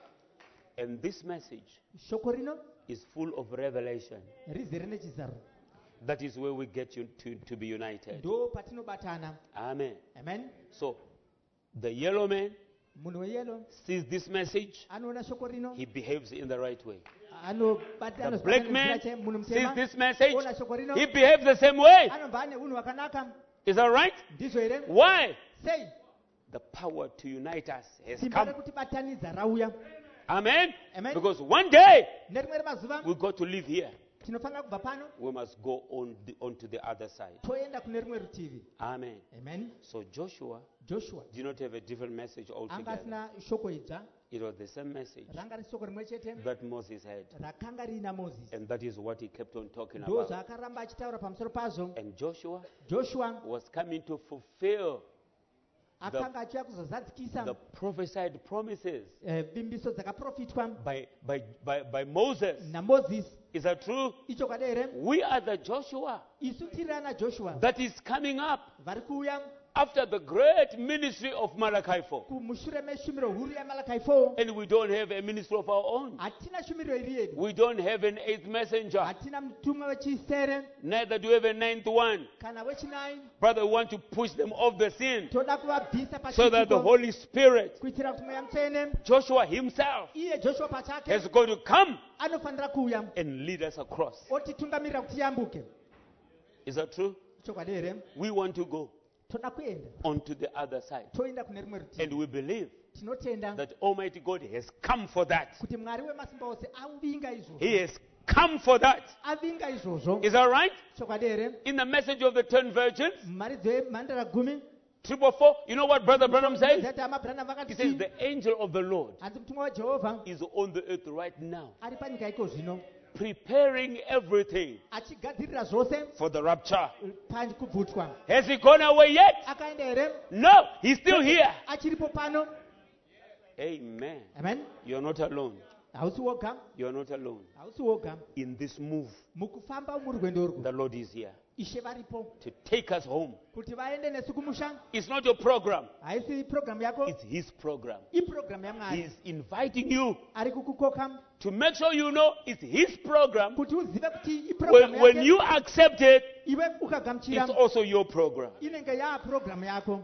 And this message Shoko rino is full of revelation. rizere nechizaruro. That is where we get you to be united. Ndo patinobatana. Amen. Amen. So, the yellow man Munhu weyelo sees this message, anoona shoko rino. he behaves in the right way. Anobata The black man munhu sees mutema. this message, Ona shoko rino. he behaves the same way. Anobva ane unhu hwakanaka. Is that right? Ndizvo here? Why? Sei The power to unite us has simba come. rekutibatanidza rauya. Amen. Amen. Because one day Nerimwe remazuva we got to live here. tinofanira kubva pano We must go on to the other side. toenda kune rimwe rutivi. Amen. Amen. So Joshua Joshua did not have a different message anga altogether. asina shoko idzva. It was the same message Ranga riri shoko rimwe chete that Moses had. rakanga riina Moses. And that is what he kept on talking Ndo about. zvaakaramba achitaura pamusoro pazvo. And Joshua Joshua was coming to fulfill akanga achiuya the kuzozadzikisa prophesied promises vimbiso dzakaprofitwa by Moses naMoses Is that true? ichokwadi here? We are the Joshua Isu tiri ana Joshua that is coming up vari kuuya after the great ministry of Malachi 4. kumushure meshumiro huru yaMalachi 4. And we don't have a ministry of our own. Hatina shumiro iri yedu. We don't have an eighth messenger. Hatina mutumwa wechisere Neither do we have a ninth one. kana wechi9. Brother, we want to push them off the scene Toda kuvabvisa so that the pachitsiko Holy Spirit, kuitira kuti mweya mutsvene Joshua himself, iye Joshua pachake has got to come anofanira kuuya and lead us across. otitungamirira kuti tiyambuke. Is that true? Ichokwadi here? We want to go Toda kuenda onto the other side. toenda kune rimwe rutivi. And we believe Tinotenda that Almighty God has come for that. kuti Mwari wemasimba ose avinga izvozvo. He has come for that. Avinga izvozvo. Is that right? Ichokwadi here? In the message of the 10 virgins, Mumaridzo yemhandara gumi 444, you know what Brother Branham says? zati amaBranham He says vakati the angel of the Lord hanzi mutumwa waJehovha is on the earth right now, ari panyika iko zvino preparing everything achigadzirira zvose for the rapture. pakubvutwa. Has he gone away yet? Akaenda here? No, he's still here. Achiripo pano. Amen. Amen. You're not alone. Hausi woga. You're not alone. Hausi woga. In this move, Mukufamba murwendo urwu the Lord is here Ishe varipo to take us home. kuti vaende nesu kumusha. It's not your program, Haisi program yako. it's his program. Iprogram yaMwari. He's inviting you Ari kukukoka to make sure you know it's his program. kuti uzive kuti iprogram When yake you accept it, iwe ukagamuchira it's also your program. inenge program yako.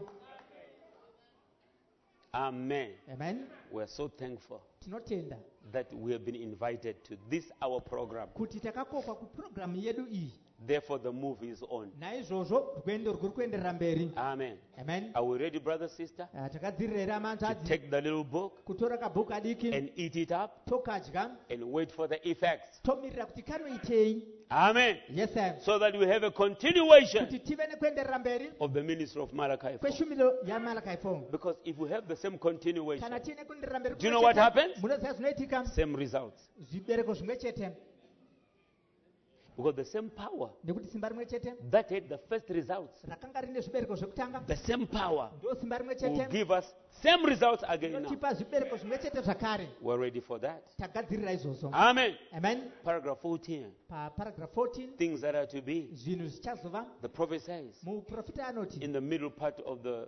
Amen. Amen. We're so thankful Tinotenda that we have been invited to this our program. kuti takakokwa kuprogram yedu iyi. Therefore, the move is on. Naizvozvo rwendo rwuri kuenderera mberi. Amen. Amen. Are we ready, brother, sister, Takadzirira here to manzadzi take the little book kutora kabhuku adiki and eat it up tokadya and wait for the effects? tomirira kuti kanoitei. Amen. Yes sir. So that we have a continuation Kuti tive nekuenderera mberi of the ministry of Malachi 4. kweshumiro yaMalachi 4. Because if we have the same continuation, Kana tiine kuenderera mberi do you know what happens? munoziva zvinoitika Same results. zvibereko zvimwe chete Because the same power nekuti simba rimwe chete that had the first results, rakanga rine zvibereko zvekutanga the same power ndo simba rimwe will chete give us same results again now. inotipa zvibereko zvimwe chete zvakare. We're ready for that. Tagadzirira izvozvo. Amen. Amen. Paragraph 14. Paragraph 14 Things that are to be. zvinhu zvichazova. The prophet says Muprofita anoti in the middle part of the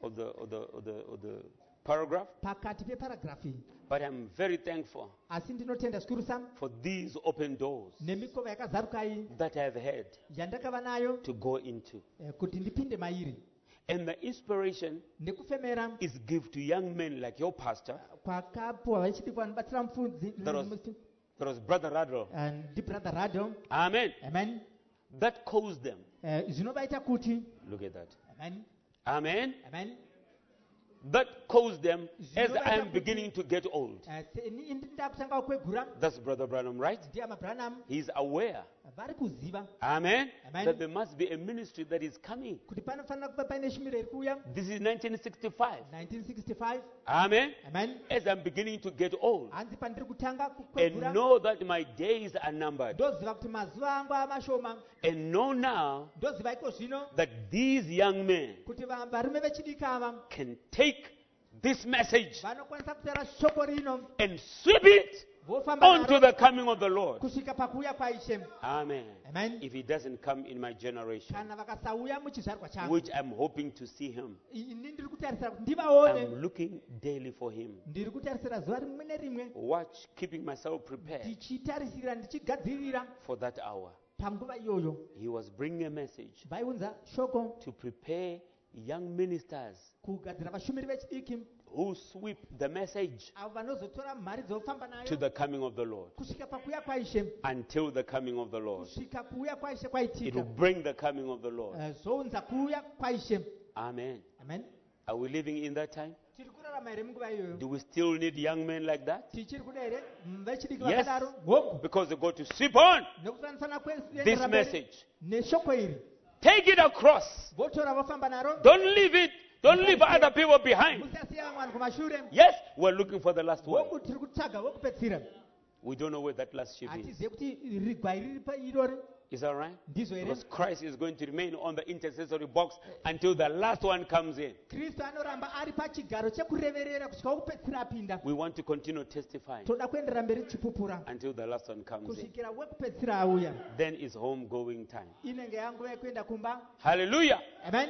paragraph. pakati peparagrafu iyi. But I'm very thankful Asi ndinotenda zvikuru sa for these open doors nemikova yakazaruka iyi that I've had yandakava nayo to go into. kuti ndipinde mairi. And the inspiration Nekufemera is give to young men like your pastor. kwakapuwa vechidikwa anobatsira mufudzi There was Brother Radl. ndibrother Rado. Amen. Amen. That caused them. Zvinovaita kuti. Look at that. Amen. Amen. Amen. That caused them as I am beginning to get old. Ndakutanga kwegura. That's Brother Branham, right? Ndiye maBranham. He's aware. Vari kuziva. Amen. Amen. That there must be a ministry that is coming. Kuti panofanira kuva paine shumiro iri kuuya. This is 1965. 1965. Amen. Amen. As I'm beginning to get old Hanzi pandiri kutanga and kwegura. know that my days are numbered, Ndoziva kuti mazuva angu amashoma. and know now Ndoziva iko zvino that these young men kuti varume vechidiki ava can take this message vanokwanisa kutora shoko rino and sweep it vofamba onto naro the coming of the Lord. kusvika pakuuya kwaishe. Amen. Amen. If he doesn't come in my generation, Kana vakasauya muchizvarwa changu. which I'm hoping to see him, Ini ndiri kutarisira kuti ndivaone. I'm looking daily for him. Ndiri kutarisira zuva rimwe nerimwe. Watch, keeping myself prepared Ndichitarisira ndichigadzirira for that hour. panguva iyoyo. He was bringing a message Vaiunza shoko to prepare young ministers kugadzira vashumiri vechidiki who sweep the message avo vanozotora mhari dzofamba to nayo the coming of the Lord. kusvika pakuuya kwaishe. Until the coming of the Lord. Kusvika kuuya kwaishe It will kwaitika. bring the coming of the Lord. Zounza kuuya kwaishe. Amen. Amen. Are we living in that time? Tiri kurarama here munguva iyoyo. Do we still need young men like that? Tichiri kuda here vechidiki Yes. vakadaro. Hongu. Because they got to sweep on Nekufanana this kwendera mberi message. neshoko iri. Take it across. Votora vofamba naro. Don't leave it. Don't leave other people behind. Musasiya vamwe vanhu kumashure. Yes, we're looking for the last one. Hongu tiri kutsvaga vokupedzisira. We don't know where that last sheep is. Hatizivi kuti rigwai riri pairori. Is that right? Ndizvo here? Because Christ is going to remain on the intercessory box until the last one comes in. Kristu anoramba ari pachigaro chekureverera kusvika wekupedzisira apinda. We want to continue testifying Toda kuenderera mberi tichipupura until the last one comes in. kusvikira wekupedzisira auya. Then is home going time. Inenge yanguva yekuenda kumba. Hallelujah. Amen.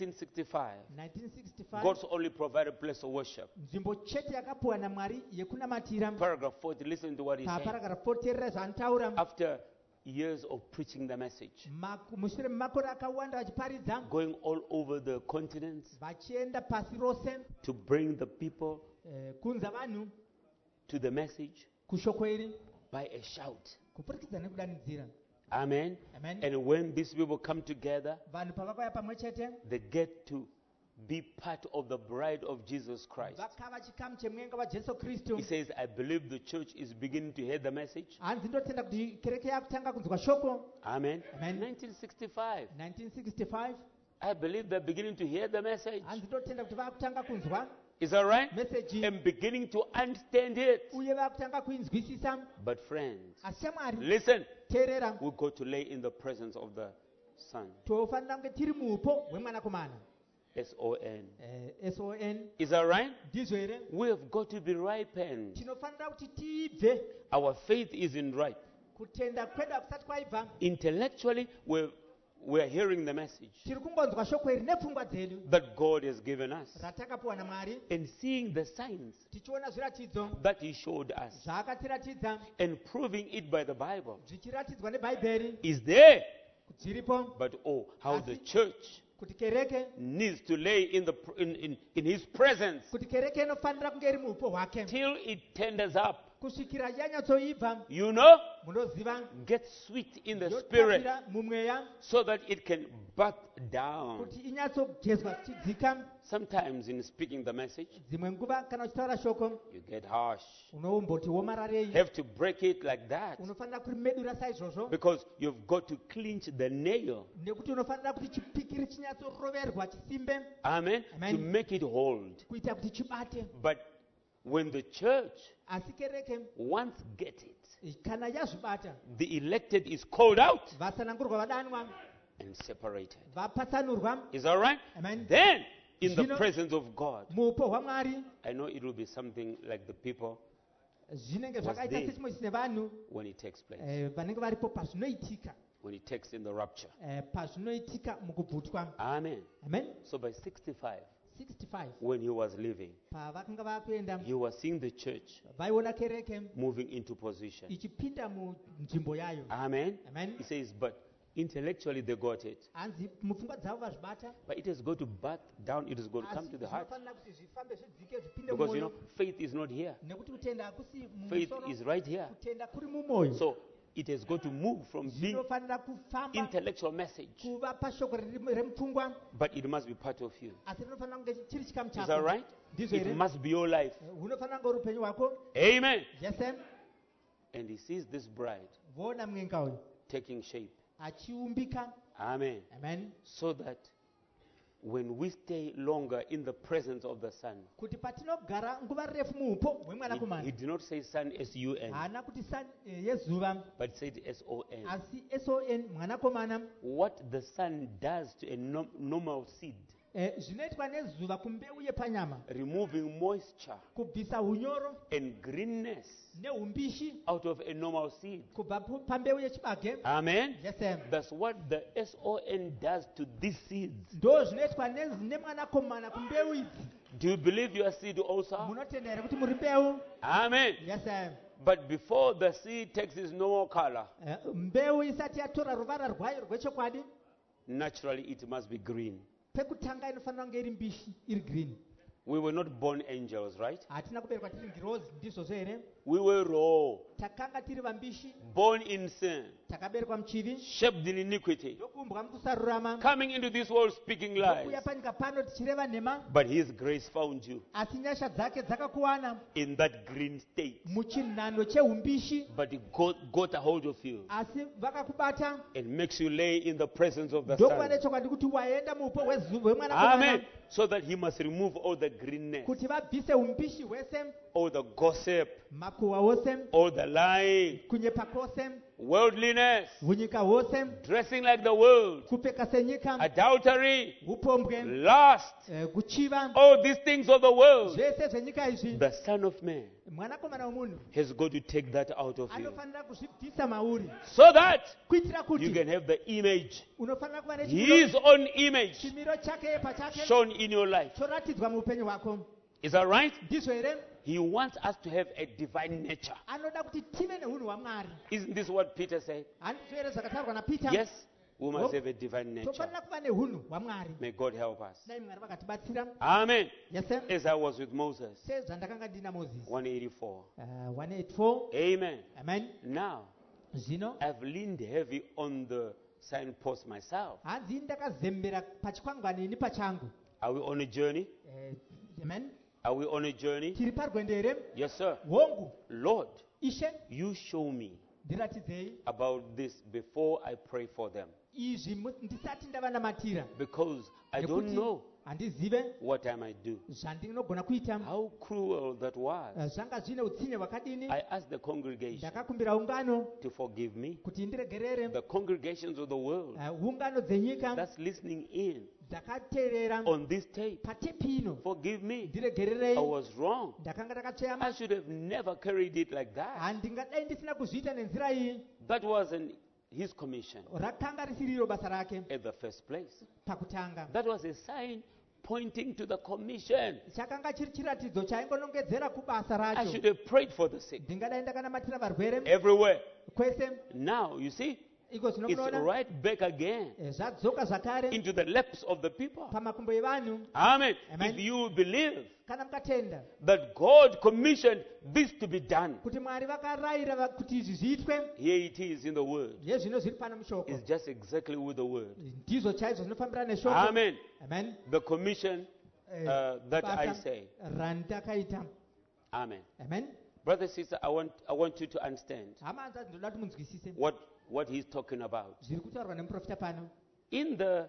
1965. 1965. God's only provided place of worship. Nzvimbo chete yakapuwa naMwari yekunamatira. Paragraph 40, listen to what he said. Paragraph 40 teerera zvaanotaura. After years of preaching the message, Mushure memakore akawanda vachiparidza. going all over the continents Vachienda pasi rose. to bring the people Kunza vanhu to the message kushoko iri. by a shout. Kupurikidza nekudanidzira. Amen. Amen. And when these people come together, Vanhu pavakauya pamwe chete. they get to be part of the bride of Jesus Christ. Vakava chikamu chemwenga waJesu Kristu. He says, I believe the church is beginning to hear the message. Hanzi ndotenda kuti kereke yakutanga kunzwa shoko. Amen. Amen. 1965. 1965. I believe they're beginning to hear the message. Hanzi ndotenda kuti vakutanga kunzwa Is that right? message. And beginning to understand it. Uye vakutanga kuinzwisisa. But friends, Asi shamwari listen, teerera. we go to lay in the presence of the Son. Tofanira kunge tiri muupo hwemwanakomana. S-O-N. SON. Is that right? Ndizvo here? We have got to be ripened. Tinofanira kuti tibve. Our faith isn't ripe. Kutenda kwedu hakusati kwaibva. Intellectually, we're hearing the message Tiri kungonzwa shoko iri nepfungwa dzedu that God has given us ratakapuwa naMwari. and seeing the signs Tichiona zviratidzo that He showed us zvaakatiratidza and proving it by the Bible zvichiratidzwa nebhaibheri is there. dziripo. But oh, how the church Kuti kereke needs to lay in His presence kuti kereke inofanira kunge iri muupo hwake till it tenders up. kusvikira yanyatsoibva. You know, Munoziva get sweet in the spirit yotapira mumweya so that it can bath down. kuti inyatsogezwa chidzika. Sometimes in speaking the message, Dzimwe nguva kana uchitaura shoko you get harsh. unomboti womararei. Have to break it like that Unofanira kurimedura saizvozvo because you've got to clinch the nail. nekuti unofanira kuti chipikiri chinyatsoroverwa chisimbe Amen. Amen. To make it hold. kuita kuti chibate. But when the church Asi kereke once get it, kana yazvibata the elected is called out vasanangurwa vadanwa and separated. vapatsanurwa. Is that right? Amen. Then, in the Zvino- presence of God, Muupo hwaMwari I know it will be something like the people zvinenge Was zvakaita there. sechimwe chine vanhu when it takes place, vanenge varipo pazvinoitika when it takes in the rapture. pazvinoitika mukubvutwa. Amen. Amen. So by 65, 65 when he was leaving, pavakanga vakuenda he was seeing the church vaiona kereke moving into position. ichipinda munzvimbo yayo. Amen. Amen. He says, but intellectually they got it. Hanzi mupfungwa dzavo vazvibata. But it has got to bath down, it has got to come to the heart. zvinofanira kuti zvifambe zvidzike zvipinde Because you know, mumwoyo faith is not here. nekuti kutenda hakusi Faith mumusoro, is right here. kutenda kuri mumwoyo. So it has got to move from being Zvinofanira kufamba intellectual message, kuva pashoko remupfungwa, but it must be part of you. asi rinofanira kunge chiri chikamu Is that chako. right? Ndizvo It here? must be your life. Hunofanira kunge uri upenyu hwako. Amen. Yes, sir. And he sees this bride Voona mwenga uyu taking shape. achiumbika. Amen. Amen. So that when we stay longer in the presence of the Son, Kuti patinogara nguva refu muupo he hwemwanakomana. did not say Son S-U-N, Haana kuti yezuva but said S-O-N. asi SON mwanakomana. What the Son does to a normal seed, Zvinoitwa nezuva kumbeu yepanyama, removing moisture kubvisa unyoro and greenness neumbishi out of a normal seed. kubva pambeu yechibage. Amen. Yes, sir. That's what the S-O-N does to these seeds. Ndo zvinoitwa nemwanakomana kumbeu idzi. Do you believe your seed also? Munotenda here kuti muri mbeu? Amen. Yes, sir. But before the seed takes its normal color, Mbeu isati yatora ruvara rwayo rwechokwadi, naturally it must be green. pekutanga inofanira kunge iri mbishi, iri green. We were not born angels, right? Hatina kuberwa tiri ngirozi, ndizvozvo here? We were raw, Takanga tiri vambishi, born in sin, takaberwa muchivi, shaped in iniquity, ndokuumbwa mukusarurama, coming into this world speaking lies. ndokuuya panyika pano tichireva nhema, But His grace found you asi nyasha dzake dzakakuwana in that green state. muchinhano cheumbishi, But He got a hold of you asi vakakubata. and makes you lay in the presence of the Ndokuva Son. nechokwadi kuti waenda muupo hwemwanakomana Amen. So that He must remove all the greenness, kuti vabvise umbishi hwese, all the gossip, makuhwa ose, all the lying, kunyepa kwose, worldliness, unyika hwose, dressing like the world, kupfeka senyika, adultery, upombwe, lust, kuchiva, all these things of the world. zvese zvenyika izvi. The Son of Man Mwanakomana womunhu has got to take that out of you anofanira kuzvibvisa mauri so that kuitira you kuti can have the image, unofanira kuva His own image, chimiro chake pachake shown in your life. choratidzwa muupenyu hwako. Is that right? Ndizvo here? He wants us to have a divine nature. Anoda kuti tive neunhu hwaMwari. Isn't this what Peter said? Handizvo here zvakataurwa naPeter? Yes, we must have a divine nature. tofanira kuva neunhu hwaMwari. May God help us. Dai Mwari vakatibatsira. Amen. Yes sir. As I was with Moses, Sezvandakanga ndina Moses. 184. 184. Amen. Amen. Now, Zvino I've leaned heavy on the signpost myself. hanzi ndakazembera pachikwangwani ini pachangu. Are we on a journey? Amen. Are we on a journey? Tiri parwendo here? Yes, sir. Hongu. Lord, Ishe you show me ndiratidzei about this before I pray for them. izvi ndisati ndavanamatira. Because I don't know handizive what I might do. zvandinogona kuita. How cruel that was. Zvanga zvine utsinye hwakadini. I asked the congregation Ndakakumbira ungano to forgive me. kuti indiregerere. The congregations of the world Ungano dzenyika that's listening in dzakateerera on this tape, patepi ino. forgive me. I Ndiregererei. was wrong. Ndakanga ndakatsveyama. I should have never carried it like that. handingadai ndisina kuzviita nenzira iyi. That wasn't his commission rakanga risiriro basa rake at the first place. pakutanga. That was a sign pointing to the commission. chakanga chiri chiratidzo chaingonongedzera kubasa I racho. should have prayed for the sick ndingadai ndakanamatira varwere everywhere. kwese. Now, you see, iko it's zvinomunoona right back again zvadzoka zvakare into the laps of the people. pamakumbo evanhu. Amen. Amen. If you believe kana mukatenda that God commissioned this to be done, kuti Mwari vakarayira kuti izvi zviitwe, here it is in the word. yezvino zviri pano mushoko. It's just exactly with the word. ndizvo chaizvo zvinofambira neshoko. Amen. Amen. The commission that I Basa say. randakaita. Amen. Amen. Brother, sister, I want you to understand hama hanzi ndinoda kuti munzwisise what he's talking about. zviri kutaurwa nemuprofita pano. In the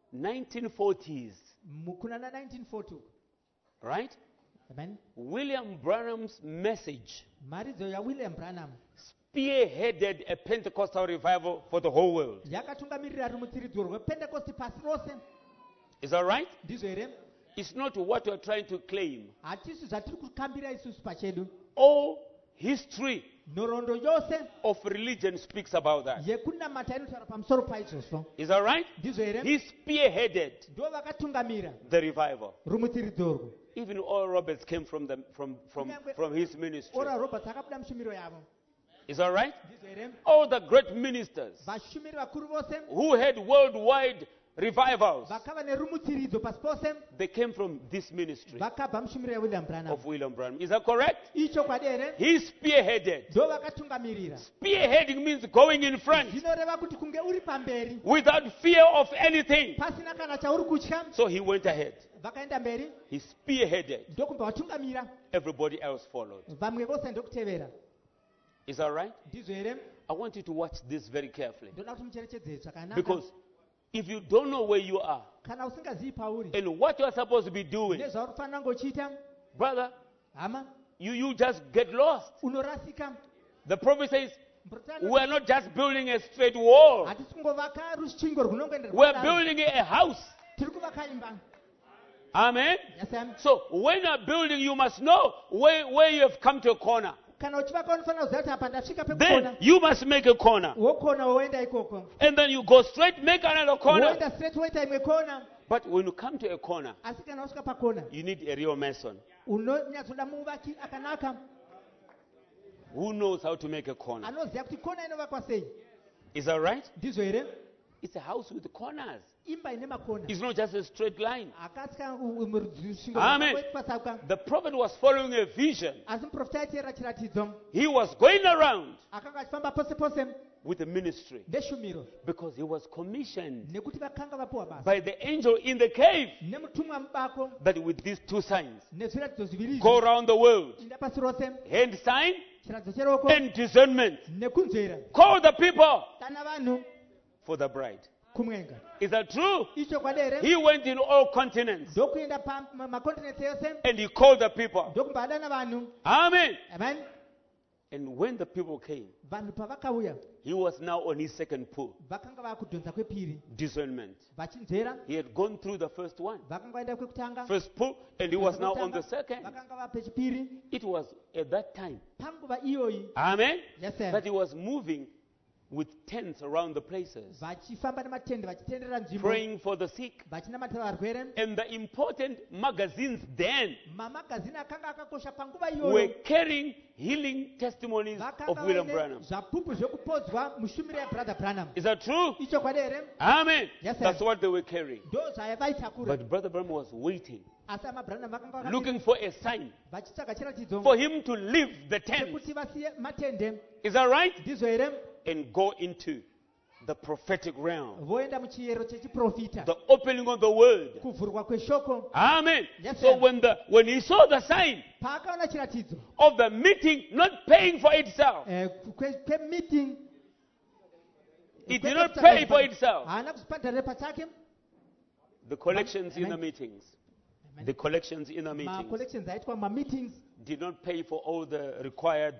1940s, kuna 1940. right? Amen. William Branham's message mharidzo yaWilliam Branham spearheaded a Pentecostal revival for the whole world. yakatungamirira rumutsiridzo rwepentekosti pasi rose. Is that right? ndizvo here? It's not what we're trying to claim. hatisi zvatiri kukambira isusu pachedu. All history nhoroondo yose of religion speaks about that. yekunamata inotaura pamusoro paizvozvo. Is that right? ndizvo here? He spearheaded ndo vakatungamira the revival. rumutsiridzo urwu. Even Oral Roberts came from his ministry. Oral Roberts akabuda mushumiro yavo. Is that right? ndizvo here? All the great ministers vashumiri vakuru vose who had worldwide revivals, vakava nerumutsiridzo pasi pose they came from this ministry vakabva mushumiro yaWilliam Branham. of William Branham. Is that correct? ichokwadi here? He spearheaded. ndo vakatungamirira. Spearheading means going in front zvinoreva kuti kunge uri pamberi without fear of anything. pasina kana chauri kutya. So he went ahead. vakaenda mberi He spearheaded. ndokumva vatungamira, Everybody else followed. vamwe vose ndokutevera. Is that right? ndizvo here? I want you to watch this very carefully. ndoda kuti mucherechedze zvakanaka. Because if you don't know where you are kana usingazivi pauri and what you are supposed to be doing, nezvauri kufanira ngochiita, brother, hama you just get lost. unorasika. The prophet says, Muprofita we are not just building a straight wall. hatisi kungovaka rusvingo runongoenderwa We are kudaro. building a house. tiri kuvaka imba. Amen. Yes, ma'am. So when you are building, you must know where you have come to a corner. kana uchivaka unofanira kuziva kuti apa ndasvika Then pekukona. you must make a corner. wokona woenda ikoko. And then you go straight, make another corner. woenda straight woita imwe kona. But when you come to a corner, asi kana usvika pakona you need a real mason unonyatsoda muvaki akanaka who knows how to make a corner. anoziva kuti kona inovakwa sei. Is that right? ndizvo here? It's a house with corners. imba ine makona. It's not just a straight line. akasika rusvingo Amen. rwakapasauka. The prophet was following a vision. asi muprofita aiteerera chiratidzo. He was going around akanga achifamba pose pose with a ministry ndeshumiro because he was commissioned nekuti vakanga vapiwa basa by the angel in the cave nemutumwa mubako that with these two signs nezviratidzo zviviri go izvi around the world: inda pasi rose, hand sign chiratidzo cheroko and discernment. nekunzvera. Call the people dana vanhu for the bride. kumwenga. Is that true? ichokwadi here? He went in all continents ndokuenda pamakontinensi yose and he called the people. ndokumba adana vanhu. Amen. Amen. And when the people came, vanhu pavakauya he was now on his second pull. vakanga vakudhonza kwepiri Discernment. vachinzvera He had gone through the first one. vakanga vaenda kwekutanga First pull, and he was now on the second. vakanga vapechipiri It was at that time, panguva iyoyi amen, Yes, sir. that he was moving with tents around the places, vachifamba nematende vachitenderera nzvimbo praying for the sick. vachinamatira varwere And the important magazines then mamagazini akanga akakosha panguva were iyoyo carrying healing testimonies of vakanga William vaine Branham. zvapupu zvekupodzwa mushumiro yabrother Branham. Is that true? ichokwadi here Amen. Yes, sir. That's what they were carrying. ndo zvavaitakura But Brother Branham was waiting, asi amabranham vakanga looking for a sign vachitsvaga chiratidzo for him to leave the tent. chekuti vasiye matende Is that right? ndizvo here And go into the prophetic realm, voenda muchiyero chechiprofita the opening of the word. kuvhurwa kweshoko Amen. Yes, So sir. when he saw the sign paakaona chiratidzo of the meeting not paying for itself, kwemeeting it did not pay for itself. haana kuzvibhadharire pachake The collections in the Amen. meetings, the collections in the meetings macollections aitwa mameetings did not pay for all the required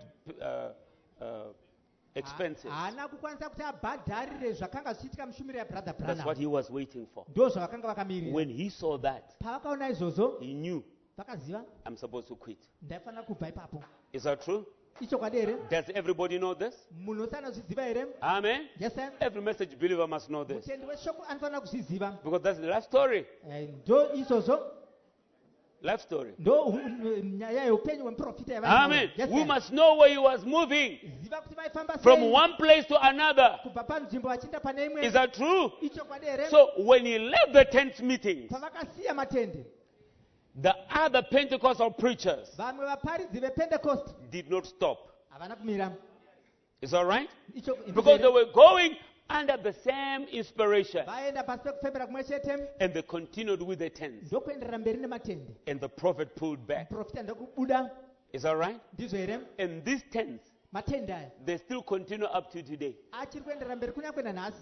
expenses. haana kukwanisa kuti abhadharire zvakanga zvichiitika mushumiro yabrother That's what Branham he was waiting for. ndo zvavakanga vakamirira When he saw that, pavakaona izvozvo he knew, vakaziva I'm supposed to quit. ndaifanira kubva ipapo Is that true? ichokwadi here Does everybody know this? munhu wese anozviziva here Amen. yes sir Every message believer must know this. mutendi weshoko anofanira kuzviziva Because that's the life story. ndo izvozvo Life story. ndo nyaya yeupenyu hwemuprofita Amen. We must know where he was moving ziva kuti vaifamba from sei one place to another. kubva panzvimbo vachienda pane Is imwe that true? ichokwadi here So when he left the tent meetings, pavakasiya matende the other Pentecostal preachers vamwe vaparidzi vepentecost did not stop. havana kumira Is that right? Icho- Because they were going under the same inspiration. vaenda pasi pekufembera kumwe chete And they continued with the tents. ndokuenderera mberi nematende And the prophet pulled back. muprofita ndokubuda Is that right? ndizvo here And these tents, matende aya they still continue up to today. achiri kuenderera mberi kunyakwenda nhasi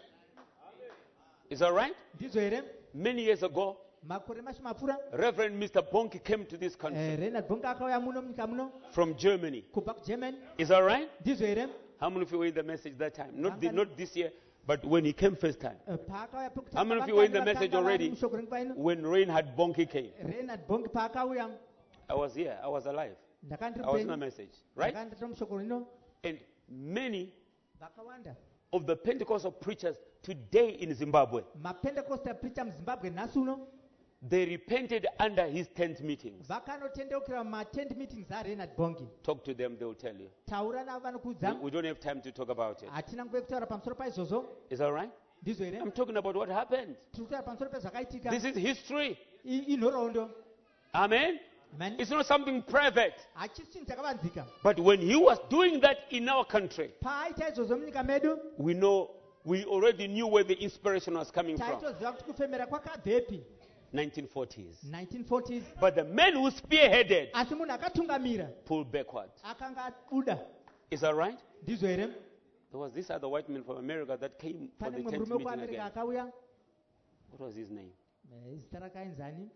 Is that right? ndizvo here Many years ago, makore mashomapfuura Reverend Mr. Bonke came to this country renard bonke akauya muno munyika muno from Germany. kubva kugermany Is that right? ndizvo here How many of you were in the message that time? Not this year, but when he came first time. paakauya How many of you were in the message already? mushoko renguva ino When Reinhard Bonke came. renard bonke paakauya I was here. I was alive. ndakandiri I was in the mupenyu message. Right? ndakandira mushoko rino And many vakawanda of the Pentecostal preachers today in Zimbabwe, mapentecosta preacher muzimbabwe nhasi uno they repented under his tent meetings. vakanotendeukira matent meetings arenard bonke Talk to them, they will tell you. taura navo vanokuudza We don't have time to talk about it. hatina nguva yekutaura pamusoro paizvozvo Is that right? ndizvo here I'm talking about what happened. tiri kutaura pamusoro pezvakaitika This is history. inhoroondo Amen. amen It's not something private. hachisi chinhu chakavanzika But when he was doing that in our country, paaita izvozvo munyika medu we already knew where the inspiration was coming from. taitoziva kuti kufemera kwakabvepi 1940s. 1940s But the man who spearheaded asi munhu akatungamira pulled backwards. akanga abuda Is that right? ndizvo here There was this other white man from America that came for pane the mumwe tent murume meeting wekuamerica again. akauya What was his name? zita rakainzani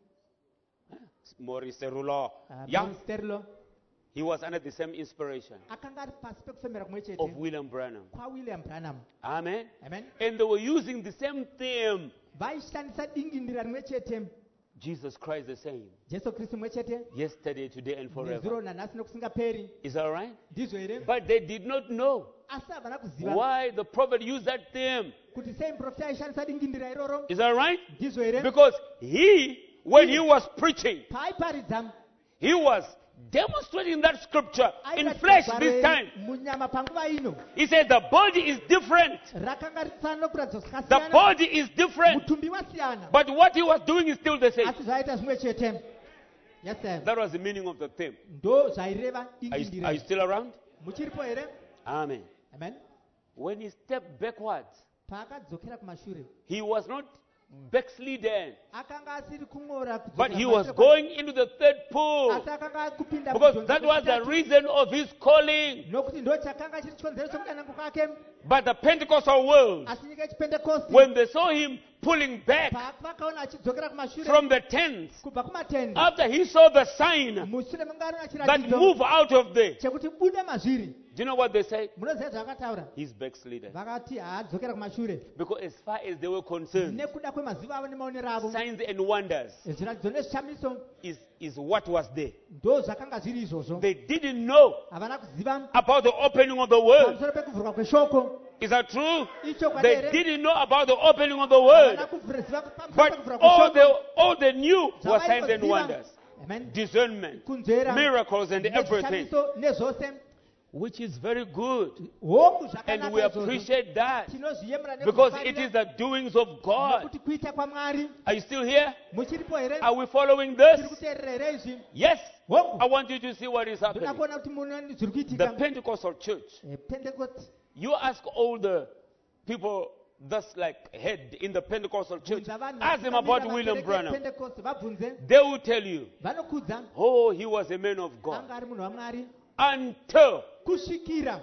Maurice Cerullo. Yeah, sterlo he was under the same inspiration akanga ari pasi pekufemera kumwe of chete William Branham. kwawilliam branham Amen. amen And they were using the same theme. vaishandisa dingindira rimwe chete Jesus Christ the same. jesu kristu mumwe chete Yesterday, today, and nezuro forever. nanhasi nokusingaperi Is that right? ndizvo here But they did not know asi havana kuziva why the prophet used that theme. kuti sei muprofita aishandisa dingindira iroro Is that right? ndizvo here Because when he was preaching, paaiparidza he was demonstrating that scripture in flesh this time. munyama panguva ino He said the body is different. rakanga risana nokuratidza The zvakasiyana body is different. mutumbi wasiyana But what he was doing is still the same. asi zvaiita zvimwe chete yes sir That was the meaning of the theme. ndo zvaireva Are you dingindira still around? muchiripo here Amen. amen When he stepped backwards, paakadzokera kumashure he was not backslidden, akanga asiri kung'ora but kudzokera he was kumashure going into the third pool. asi akanga kupinda Because kudhonza that was the kwechitatu, reason of his calling. nokuti ndo chakanga chiri chikonzero chokudanango kwake But the Pentecostal world, asi nyika yechipentekosti when they saw him pulling back pavakaona achidzokera kumashure from the tents, kubva kumatende after he saw the sign mushure mangano that chiratidzo move out of there, chekuti buda mazviri do you know what they said? munoziva zvavakataura He's backslidden. vakati haadzokera kumashure Because as far as they were concerned, nekuda kwemaziva avo nemaonero avo signs and wonders zviratidzo nezvishamiso is what was there. ndo zvakanga zviri izvozvo They didn't know havana kuziva about the opening of the word. pamusoro pekuvhurwa kweshoko Is that true? ichokwadi They here didn't know about the opening of the word. havana kuziva pamusoro But pekuvhurwa all kweshoko they knew was signs and wonders, amen discernment, kunzvera miracles and everything, nezvishamiso nezvose which is very good. hongu And zvakanaka we izvozvo appreciate that tinozviyemura because it is the doings of God. nekuti kuita kwamwari Are you still here? muchiripo here Are we following tiri this? kuteerera here izvi Yes. hongu I want you to see what is ndoda happening. kuona kuti muno zviri The kuitika Pentecostal church. pentecost You ask all the people that's like head in the Pentecostal church, bvunza vanhu ask them about vakamira William vakereke Branham. Pentecost, vabvunze They will tell you, vanokudza oh, he was a man of God. anga ari munhu wamwari Until. kusvikira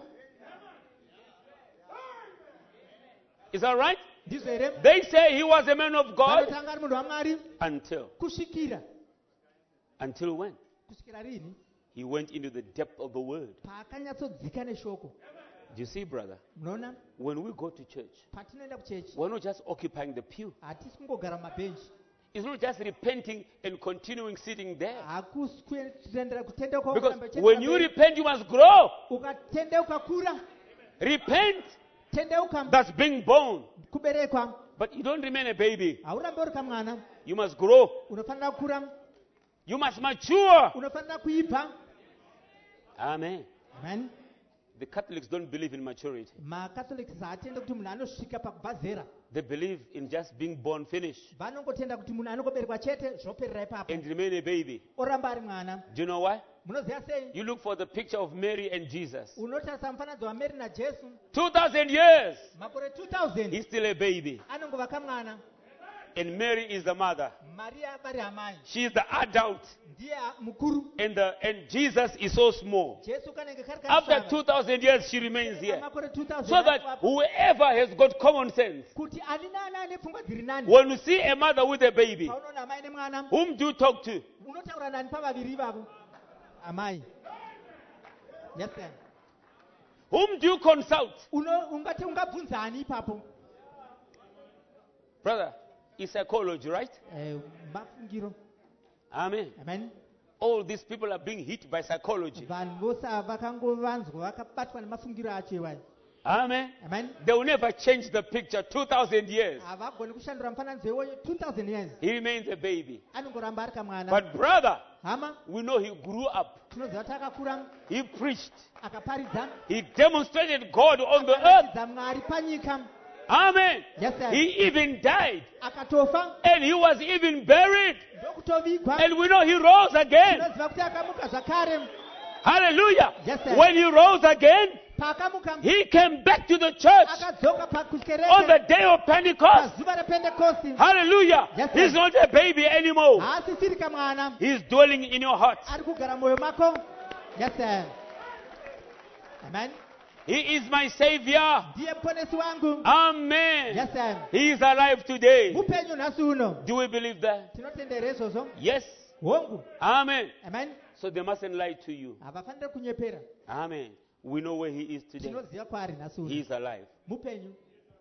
Is that right? ndizvo here They say he was a man of God. vanoti anga ari munhu wamwari Until. kusvikira Until when? kusvikira rini He went into the depth of the word. paakanyatsodzika neshoko Do you see, brother? munoona When we go to church, patinoenda kuchechi we're not just occupying the pew. hatisi kungogara mumabhenji It's not just repenting and continuing sitting there. hakusi kuendera kutendeuka Because kuramba uchienda when you mberi. repent, you must grow. ukatendeuka kura Repent. tendeuka That's being born. kuberekwa But you don't remain a baby. haurambe uri kamwana You must grow. unofanira kukura You must mature. unofanira kuibva Amen. amen The Catholics don't believe in maturity. macatholics haatende kuti munhu anosvika pakubva zera They believe in just being born, finished, vanongotenda kuti munhu anongoberekwa chete zvoperera ipapo and remain a baby. oramba ari mwana Do you know why? munoziva sei You look for the picture of Mary and Jesus. unotarisa mufananidzo wamary najesu 2,000 years, makore 2000 he's still a baby. anongova kamwana And Mary is the mother. mariya vari amai She is the adult. ndiye mukuru And Jesus is so small. jesu kanenge kari After kasvava. 2,000 years, she remains here. makore 2000 So that whoever has got common sense, kuti ani nani ane pfungwa dziri nani when you see a mother with a baby, paunoona amai nemwana whom do you talk to? unotaura nani pavaviri ivavo amai yes sir. Whom do you consult? ungati ungabvunzani ipapo Brother, it's psychology, right? mafungiro Amen. amen All these people are being hit by psychology. vanhu vose ava vakangovanzwa vakabatwa nemafungiro acho iwayo Amen. amen They will never change the picture 2,000 years. havagoni kushandura mufananidzo iwoyo 2000 years He remains a baby. anongoramba ari kamwana But brother, hama we know he grew up. tinoziva kuti akakura He preached. akaparidza He demonstrated God on the earth. akaratidza mwari panyika Amen. yes sir. He even died. akatofa And he was even buried. ndokutovigwa And we know he rose again. tinoziva kuti akamuka zvakare Hallelujah. Yes, sir. When he rose again, paakamuka he came back to the church akadzoka on the pakukereke day of Pentecost. pazuva repentekosti Hallelujah. Yes, sir. He's not a baby anymore. haasisiri kamwana He's dwelling in your heart. ari kugara mwoyo mako yes sir. amen He is my Savior. ndiye muponesi wangu Amen. yes sir. He is alive today. mupenyu nhasi uno Do we believe that? tinotendera izvozvo Yes. hongu Amen. amen So they mustn't lie to you. havafaniri kunyepera Amen. We know where he is today. tinoziva kwaari nhasi He uno is alive. mupenyu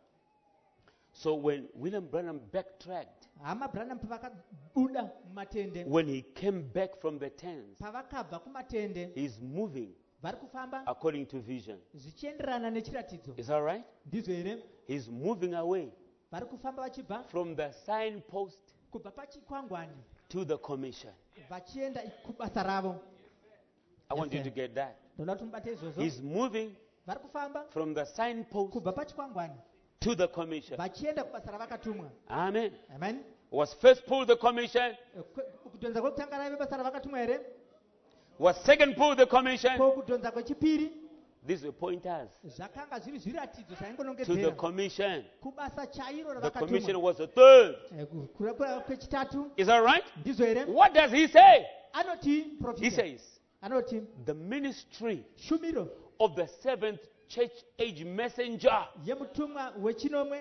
So when William Branham backtracked, hama branham pavakabuda mumatende when he came back from the tents, pavakabva kumatende he's moving vari kufamba according to vision. zvichienderana nechiratidzo Is that right? ndizvo here He's moving away vari kufamba vachibva from the signpost kubva pachikwangwani to the commission. vachienda kubasa ravo I want you Yes, to sir. get that. ndoda kuti mubate izvozvo He's moving vari kufamba from the signpost kubva pachikwangwani to the commission. vachienda kubasa ravakatumwa Amen. amen Was first pulled the commission, kudhonza kwekutanga raive basa ravakatumwa here was second pulled the commission. ko kudhonza kwechipiri These were pointers zvakanga zviri zviratidzo to the zvaingonongedzera commission. kubasa chairo The commission ravakatumwa was the third. kura kwechitatu Is that right? ndizvo here What does he say? anoti He profita says, anoti the ministry shumiro of the seventh church age messenger yemutumwa wechinomwe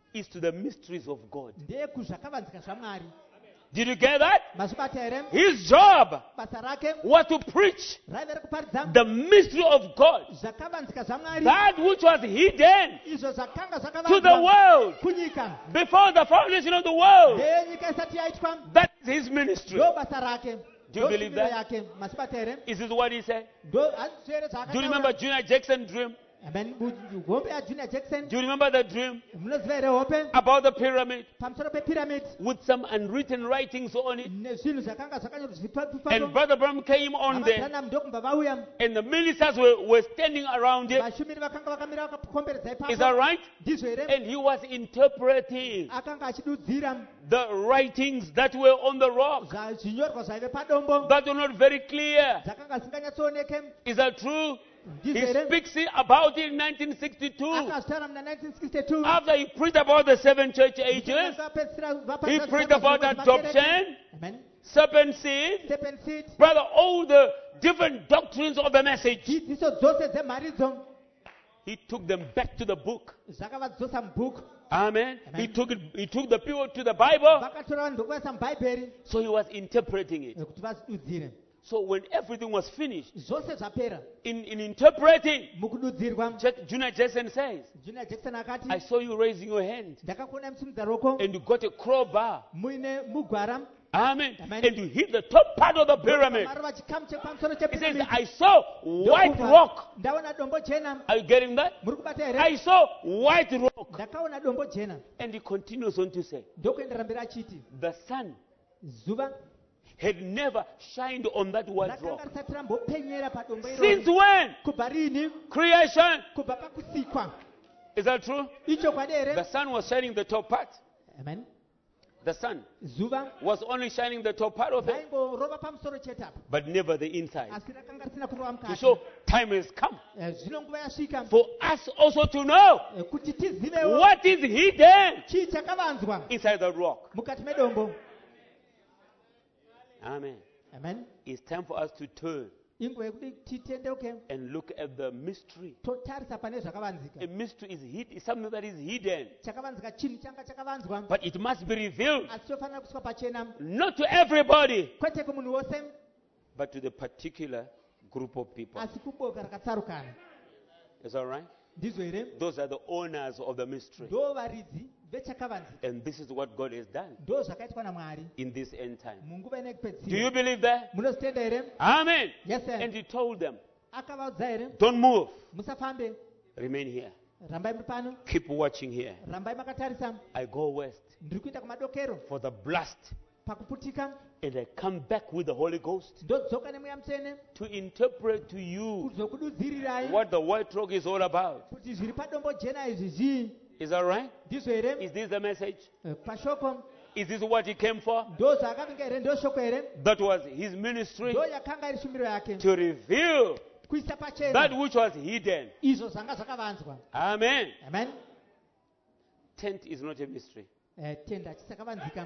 is to the mysteries of God. ndekuzvakavanzika zvamwari. Did you get that? Mazvibata here? His job Basa rake was to preach raive rekuparidza the mystery of God, zvakavanzika zvamwari, that which was hidden izvo zvakanga to the zvakavanzwa world kunyika before the foundation of the world. ndenyika isati yaitwa. That is his ministry. Ndo basa rake, Do you ndo believe shumiro that? yake. Mazvibata here? Is this what he said? Ndo hazvo here Do you remember zvaakataura. Junior Jackson's dream? Amen. Hope yaJunior Jackson, Do you remember the dream munoziva here hope about the pyramid pamusoro pepiramid with some unwritten writings on it? nezvinhu zvakanga zvakanyorwa And zvipapo. Brother Branham came on there, Branham ndokumba vauya, and the ministers were standing around it. vashumiri vakanga vakamira vakakomberedza Is that ipapo. right? Ndizvo here? And he was interpreting Akanga achidudzira the writings that were on the rock zvinyorwa zvaive padombo that were not very clear. zvakanga zvisinganyatsooneke. Is that true? Ndizvo He here? speaks about it in 1962 Akazvitaura muna 1962. after he preached about the seven church ages. He preached about adoption, Amen. serpent seed, Serpent seed. brother, all the different doctrines of the message. Dzidziso dzose dzemharidzo He took them back to the book. zvakavadzosa mubhuku. Amen. Amen. He took the people to the Bible. Vakatora vanhu ndokuvaisa mubhaibheri So he was interpreting it. kuti vazidudzire. So when everything was finished, Zvose zvapera in interpreting, mukududzirwa. Junior Jackson says, Junior Jackson I akati, saw you raising your hand ndakakuona musimudza roko and you got a crowbar. muine mugwara. Amen. Amen. And you hit the top part of the pyramid. marova chikamu chepamusoro He says, chepiramidi. I saw white rock. Ndaona dombo jena. Are you getting that? Muri kubata here? I saw white rock. Ndakaona dombo jena. And he continues on to say, Ndokuendera mberi achiti the sun zuva had never shined on that white rakanga rock. risati rambopenyera padombo Since iroro. when? Kubva rini? Creation. Kubva pakusikwa. Is that true? Ichokwadi The here? sun was shining the top part. Amen. The sun Zuva was only shining the top part of it, raingorova pamusoro chete apa. but never the inside. Asi rakanga risina kurova To mukati. show time has come Zvino nguva yasvika for us also to know kuti tizivewo what is hidden chii chakavanzwa inside the rock. mukati medombo. Amen. Amen. It's time for us to turn Inguva yekuti titendeuke and look at the mystery. totarisa pane zvakavanzika. A mystery is something that is hidden, Chakavanzika chinhu changa chakavanzwa but it must be revealed asi chofanira kuswa pachena, not to everybody, kwete kumunhu wose but to the particular group of people. asi kuboka rakatsarukana. Is that right? Ndizvo here? Those are the owners of the mystery. Ndo varidzi vechakavanzika. And this is what God has done Ndo zvakaitwa naMwari in this end time. munguva ine Do you kupedzisira. believe that? Munozvitenda here? Amen. Yes, sir. And he told them, Akavaudza here? don't move. Musafambe. Remain here. Rambai muri pano. Keep watching here. Rambai makatarisa. I go west Ndiri kuenda kumadokero for the blast. pakuputika. And I come back with the Holy Ghost Ndodzoka nemweya mutsvene to interpret to you kuzokududzirirai what the white rock is all about. kuti zviri padombo jena izvi zvii. Is that right? Ndizvo here? Is this the message? Pashoko Is this what he came for? ndo zvaakavinga here? Ndo shoko here? That was his ministry, Ndo yakanga iri shumiro yake to reveal kuisa that pachena which was hidden. izvo zvanga zvakavanzwa. Amen. Amen. Tent is not a mystery. Tenda hachisi chakavanzika.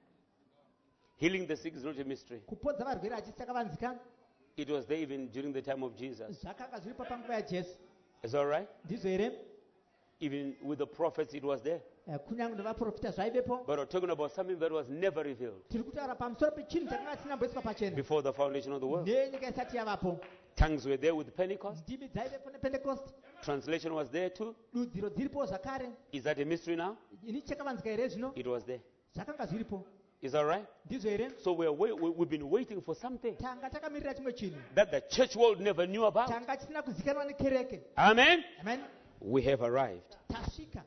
Healing the sick is not a mystery. Kupodza varwere hachisi chakavanzika. It was there even during the time of Jesus. Zvakanga zviripo panguva yaJesu. Is that right? Ndizvo here? Even with the prophets, it was there. Kunyange nevaprofita zvaivepo. But we're talking about something that was never revealed Tiri kutaura pamusoro pechinhu chakanga chisinamboiswa pachena before the foundation of the world. nenyika isati yavapo. Tongues were there with Pentecost. Ndimi dzaivepo nepentecost. Translation was there too. Dudziro dziripo zvakare. Is that a mystery now? Ini chakavanzika here zvino? It was there. Zvakanga zviripo. Is that right? Ndizvo here? So we've been waiting for something Tanga takamirira chimwe chinhu that the church world never knew about. tanga chisina kuzikanwa nekereke. Amen. Amen. We have arrived. Tasvika.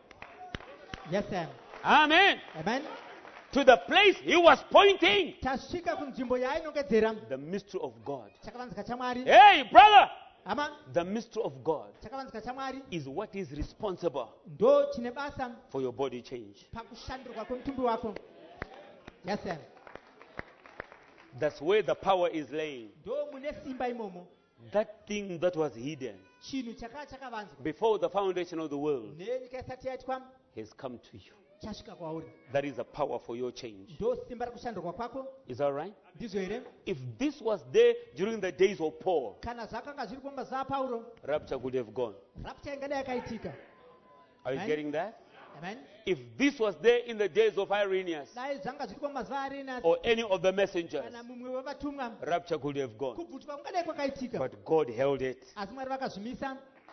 Yes, sir. Amen. Amen. To the place he was pointing. Tasvika kunzvimbo yaainongedzera The mystery of God. chakavanzika chamwari. Hey, brother. Ama The mystery of God chakavanzika chamwari is what is responsible ndo chine basa for your body change. pakushandurwa kwemutumbi wako. Yes, sir. That's where the power is laying. Ndo mune simba imomo. That thing that was hidden Chinhu chakanga chakavanzwa before the foundation of the world nenyika isati yaitwa has come to you. chasvika kwauri. That is the power for your change. Ndo simba rekushandurwa kwako. Is that right? Ndizvo here? If this was there during the days of Paul, Kana zvakanga zviri kunga zvaPauro, rapture could have gone. rapture ingada yakaitika. Are you Amen. getting that? Amen. If this was there in the days of Irenaeus dai zvanga zviripo mazuva arenas or any of the messengers, kana mumwe wevatumwa rapture could have gone. kubvutswa kungadai kwakaitika, But God held it asi Mwari vakazvimisa,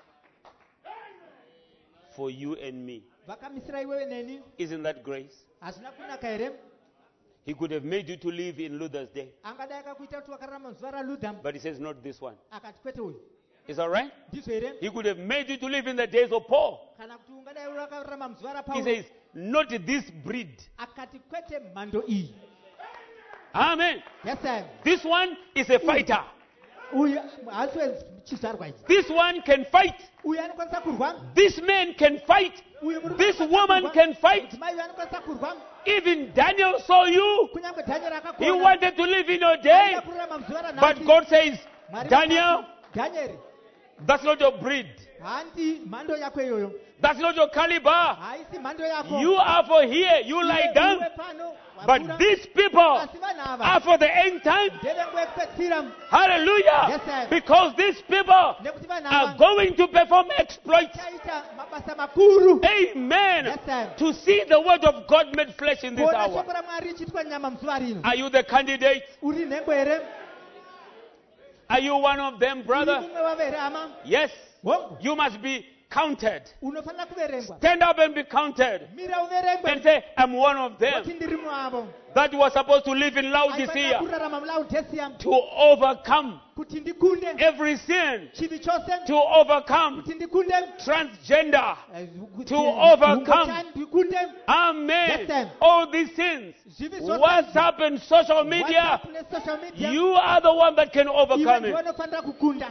for you and me. vakamisira iwewe neni. Isn't that grace? Hazvina kunaka here? He could have made you to live in Luther's day. Angadai akakuita kuti wakararama zuva raLuther, But he says, not this one. akati kwete uyu. Is that right? Ndizvo here? He could have made you to live in the days of Paul. Kana kuti ungadai wakararama muzuva He raPauro, says, not this breed. akati kwete mhando iyi. Amen. Yes sir. This one is a fighter. Uyu hasi wechizvarwa ichi. This one can fight. Uyu anokwanisa kurwa. This man can fight. Uyu murume This anokwanisa woman kurwa. can fight. Mudzimai uyu anokwanisa kurwa. Even Daniel saw you. Kunyange Daniel He akakuona. wanted to live in your day. Aida kurarama muzuva ranhasi. But God says, Mwari Daniel, vakati, Daniel, that's not your breed. handi mhando yako iyoyo. That's not your caliber. Haisi mhando yako. You are for here. You lie down. Iwe pano, But wakura. these people Asi vanhu ava, are for the end time. ndeve nguva yekupedzisira. Hallelujah. Yes, sir. Because these people Nekuti vanhu are ava going to perform exploits. vachaita mabasa makuru. Amen. Yes, sir. To see the word of God made flesh in this Kuona hour. shoko raMwari richiitwa nyama muzuva rino. Are you the candidate? Uri nhengo here? Are you one of them, Uri brother? mumwe wavere hama? Yes. Hongu. You must be counted. Unofanira kuverengwa. Stand up and be counted. Mira uverengwe. And say, I'm one of them. Kuti ndiri muavo. That was supposed to live in Aifanira Laodicea. kurarama muLaodicea. To overcome Kuti ndikunde every sin. chivi chose. To overcome Kuti ndikunde. transgender. Kuti To overcome. hungochani ndikunde. Amen. Yes, sir. All these sins. Zvivi zvose WhatsApp and social media. WhatsApp neSocial media. You are the one that can Iwe overcome ndiwe it. unofanira kukunda.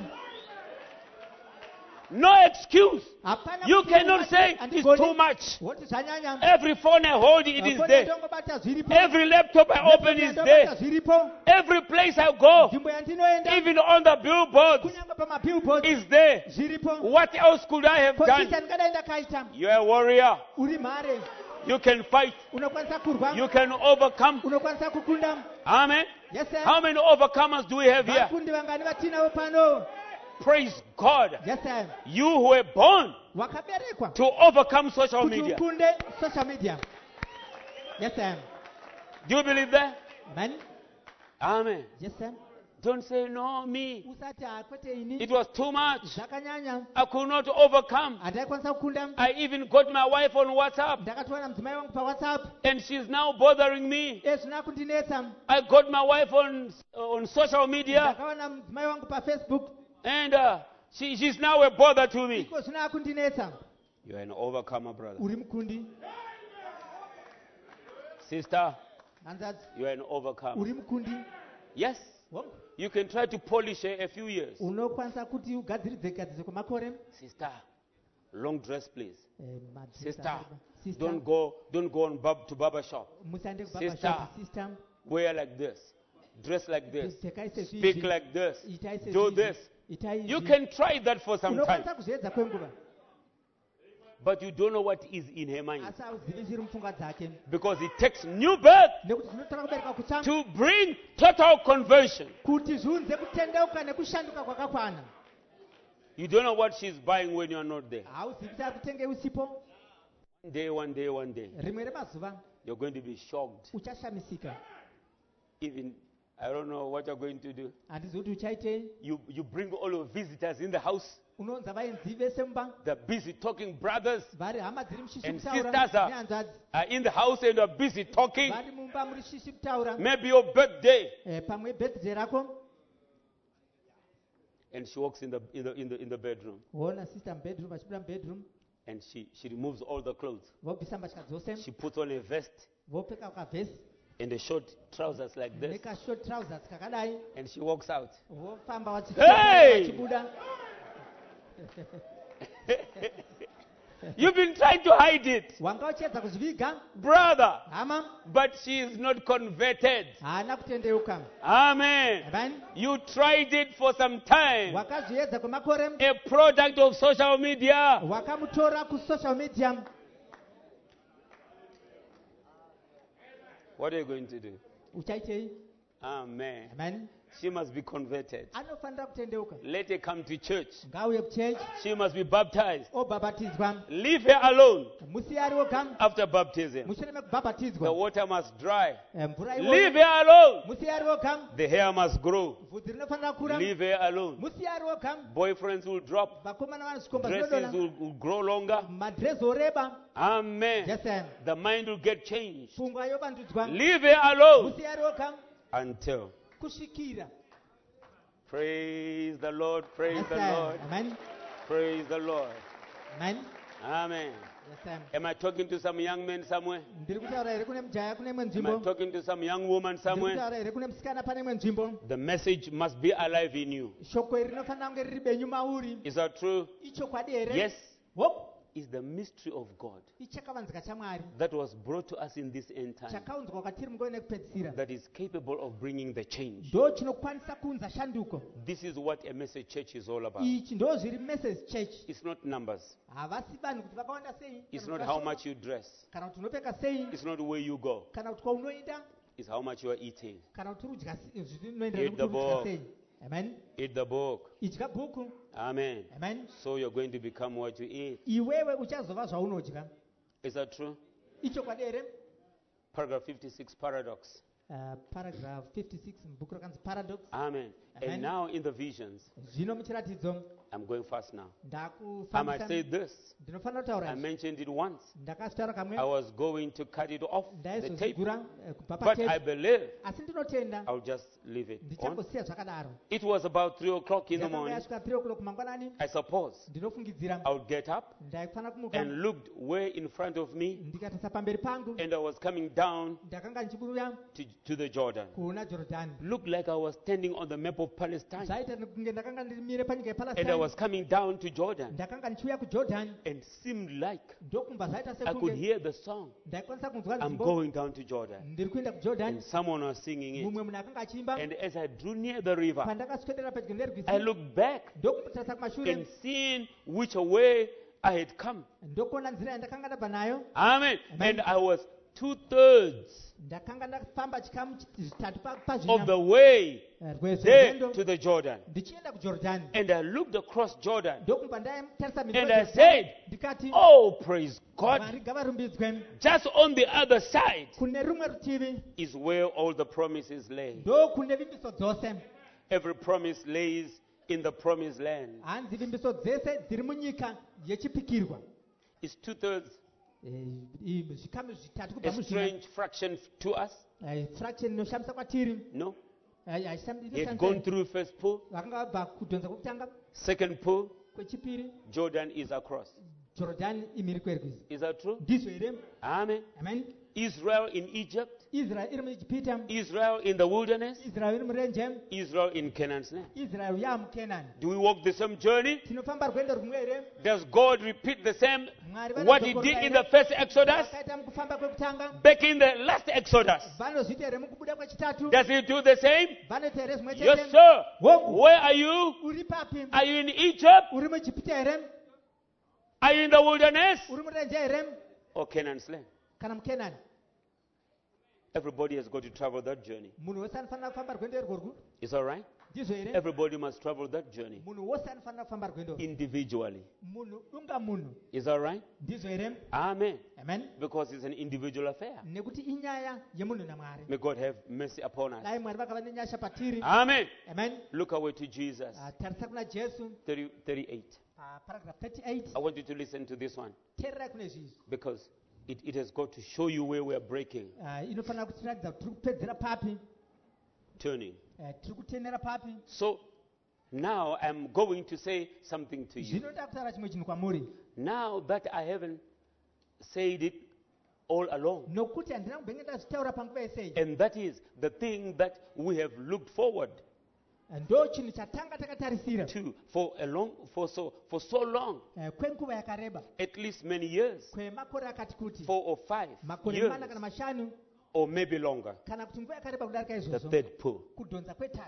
No excuse. Hapana You kuti cannot say handikoni. it's too much. Woti zvanyanya. Every phone I hold, it is Foni there. yandongobata zviripo. Every laptop I open is there. Ndongobata zviripo. Every place I go, Nzvimbo yandinoenda. even on the billboards, Kunyange pamabillboard. is there. Zviripo. What else could I have Kochii done? chandingadai ndakaita. You're a warrior. Uri mhare. You can fight. Unokwanisa kurwa. You can overcome. Unokwanisa kukunda. Amen. Yes sir. How many overcomers do we have here? Vakundi vangani vatinavo pano? Praise God. Yes sir. You who were born Wakaberekwa. to overcome social Kuti media. ukunde social media. Yes sir. Do you believe that? Amen. Amen. Yes sir. Don't say, no, me. Usati kwete ini. It was too much. Zvakanyanya. I could not overcome. Handaikwanisa kukunda. I even got my wife on WhatsApp Ndakatowana mudzimai wangu paWhatsApp. and she's now bothering me. Zvina kundinetsa. I got my wife on social media Ndakawana mudzimai wangu paFacebook. and she's now a bother to me. Iko zvina kundinetsa. You're an overcomer, brother. Uri mukundi. Sister, Hanzvadzi. you're an overcomer. Uri mukundi. Yes, Hongu. you can try to polish her a few years. Unokwanisa kuti ugadziridze gadziridze kwemakore. Sister, long dress, please. Madress Sister, aripa. Sister. don't go on to barber shop. Musaende Sister. kubarbershop. Sister. Wear like this. Dress like this. Pfekai sezvizvi. Speak like this. Itai sezvizvi. Do this. Itai izvi. You can try that for some time. Unokwanisa kuzviedza kwenguva. But you don't know what is in her mind. Asi hauzivi zviri mupfungwa dzake. Because it takes new birth Nekuti zvinotora kubereka kutsva. to bring total conversion. Kuti zviunze kutendeuka nekushanduka kwakakwana. You don't know what she's buying when you're not there. Hauzivi kuti ari kutenge usipo. One day, Rimwe remazuva you're going to be shocked. uchashamisika. Even, I don't know what you're going to do. Handizivi kuti uchaitei. You bring all your visitors in the house. Unonza vaenzi vese mumba. They're busy talking. Brothers Vari hama dziri mushishi and kutaura. sisters Nehanzvadzi. are in the house and are busy talking. Vari mumba muri shishi kutaura. Maybe your birthday. Pamwe birthday rako. And she walks in the bedroom. Woona sister mubedroom vachibuda mubedroom. And she removes all the clothes. Vobvisa mbatya dzose. She puts on a vest Vopfeka kavhesi. and the short trousers like this. Nekashort trousers kakadai. And she walks out. Vofamba Hey! vachibuda. You've been trying to hide it, Wanga uchiedza kuzviviga. brother. Hama. But she is not converted. Haana kutendeuka. Amen. Amen. You tried it for some time. Wakazviedza kwemakore. A product of social media. Wakamutora kusocial media. What are you going to do? Uchaitei. Amen. Amen. She must be converted. Anofanira kutendeuka. Let her come to church. Ngauye kuchechi. She must be baptized. Obhabhatidzwa. Leave her alone Musiye ari woga. after baptism. Mushure The mekubhabhatidzwa. water must dry. Mvura Leave ione. her alone. Musiye ari woga. The hair must grow. Bvudzi rinofanira kukura. Leave her alone. Musiye ari woga. Boyfriends will drop. Vakomana vanozvikomba Dresses zvinodonha. will grow longer. Madrezi oreba. Amen. Yes, sir. The mind will get changed. Pfungwa yovandudzwa. Leave her alone Musiye ari woga. until. Kusvikira. Praise the Lord. Praise Yes, the sir. Lord. Amen. Praise the Lord. Amen. Amen. Yes, sir. Am I talking to some young men somewhere? Ndiri kutaura here kune mujaya kune imwe Am I nzvimbo. talking to some young woman Ndiri somewhere? kutaura here kune musikana pane imwe nzvimbo. The message must be alive in you. Shoko iri rinofanira kunge riri benyu mauri. Is that true? Ichokwadi here. Yes. Hop. It's the mystery of God Ichakavanzika chamwari. that was brought to us in this end time Chakaunzwa kwatiri munguva nekupedzisira. that is capable of bringing the change. Ndo chinokwanisa kuunza shanduko. This is what a message church is all about. Ichi ndo zviri message church. It's not numbers. Havasi vanhu kuti vakawanda sei. It's not how much you dress. Kana kuti unopfeka sei. It's not where you go. Kana kuti kwaunoenda. It's how much you are eating. Kana kuti urudya zvinoenderana Read nekuti the urudya book. sei. Amen. Eat the book. Idya bhuku. Amen. Amen. So you're going to become what you eat. Iwewe uchazova zvaunodya. Is that true? Ichokwadi here. Paragraph 56, paradox. Paragraph 56 mubhuku rakanzi paradox. Amen. Amen. And now in the visions, Zvino muchiratidzo I'm going fast now. I might ndakufambisa. say this. Ndinofanira kutaura I izvi. mentioned it once. Ndakazvitaura kamwe. I was going to cut it off the tape. Ndaizozvigura kubva But I patepi. believe Asi ndinotenda I'll just leave it on. ndichangosiya zvakadaro. It was about 3 o'clock in the Yakanga morning. yasvika 3 o'clock mangwanani. I suppose Ndinofungidzira. I would get up Ndaifanira kumuka. and looked way in front of me, Ndikatarisa pamberi pangu. and I was coming down Ndakanga ndichiburuya to the Jordan. kuona Jorodhani. Looked like I was standing on the map of Palestine, Zvaita kunge ndakanga ndirimire panyika and I yePalestine. was coming down to Jordan, Ndakanga ndichiuya kuJorodhani. and seemed like Ndokumva zvaita I could sekunge hear the song. ndaikwanisa kunzwa I'm nzimbo. going down to Jordan, Ndiri kuenda kuJorodhani. and someone was singing it. Mumwe munhu akanga achiimba. And as I drew near the river, Pandakaswedera pedyo I nerwizi. looked back Ndokutarisa kumashure. and seeing which way I had come. Ndokuona nzira yandakanga ndabva nayo. Amen. Amen. And I was 2/3 Ndakanga ndafamba chikamu zvitatu of pazvina the way there rwendo to the Jordan. ndichienda kuJorodhani. And I looked across Jordan, Ndokumva ndaitarisa and mhiri I kwaJorodhani. said, Ndikati oh, praise God. Mwari ngavarumbidzwe. Just on the other side Kune rumwe rutivi is where all the promises lay. ndo kune vimbiso dzose. Every promise lays in the promised land. Hanzi vimbiso dzese dziri munyika yechipikirwa. It's 2/3, Zvikamu zvitatu a kubva muzvina. strange fraction to us. Fraction inoshamisa kwatiri. No. He had Inoshamisa. gone through first pool, Vakanga vabva kudhonza kwokutanga second pool, kwechipiri. Jordan is across. Jorodhani imhiri kwerwizi. Is that true? Ndizvo here. Amen. Amen. Israel in Egypt, Israel iri muIjipita. Israel in the wilderness, Israel iri murenje. Israel in Canaan's land. Israel yamuKenani. Do we walk the same journey? Tinofamba rwendo rumwe here. Does God repeat the same Mwari what he did in the first Exodus? vakaita mukufamba kwekutanga. Back in the last Exodus. Vanozviita here mukubuda kwechitatu. Does he do the same? Vanoita here zvimwe Yes, chete. sir. Hongu. Where are you? Uri papi? Are you in Egypt? Uri muIjipita here? Are you in the wilderness? Uri murenje here? Or Canaan's land? Kana muKenani? Everybody has got to travel that journey. Munhu wese anofanira kufamba rwendo irworwu. Is that right? Ndizvo here? Everybody must travel that journey Munhu wose anofanira kufamba rwendo. individually. Munhu dunga munhu. Is that right? Ndizvo here? Amen. Amen. Because it's an individual affair. Nekuti inyaya yemunhu naMwari. May God have mercy upon us. Dai Mwari vakava nenyasha patiri. Amen. Amen. Look away to Jesus. Tarisa kuna Jesu. 38. Paragraph 38. I want you to listen to this one Teererai kune izvi. because it has got to show you where we are breaking, Inofanira kutiratidza kuti tiri kupedzera papi. turning. Tiri kutenera papi. So now I'm going to say something to you. Zvinoda kutaura chimwe chinhu kwamuri. Now that I haven't said it all along, Nokuti handina kumbenge ndazvitaura panguva yese. and that is the thing that we have looked forward Ndo chinhu chatanga takatarisira. to for so long, Kwenguva yakareba. at least many years, Kwemakore akati kuti. 4 or 5 Makore years, mana kana mashanu. or maybe longer. Kana kuti nguva yakareba kudarika The izvozvo. third pull Kudhonza kwetatu.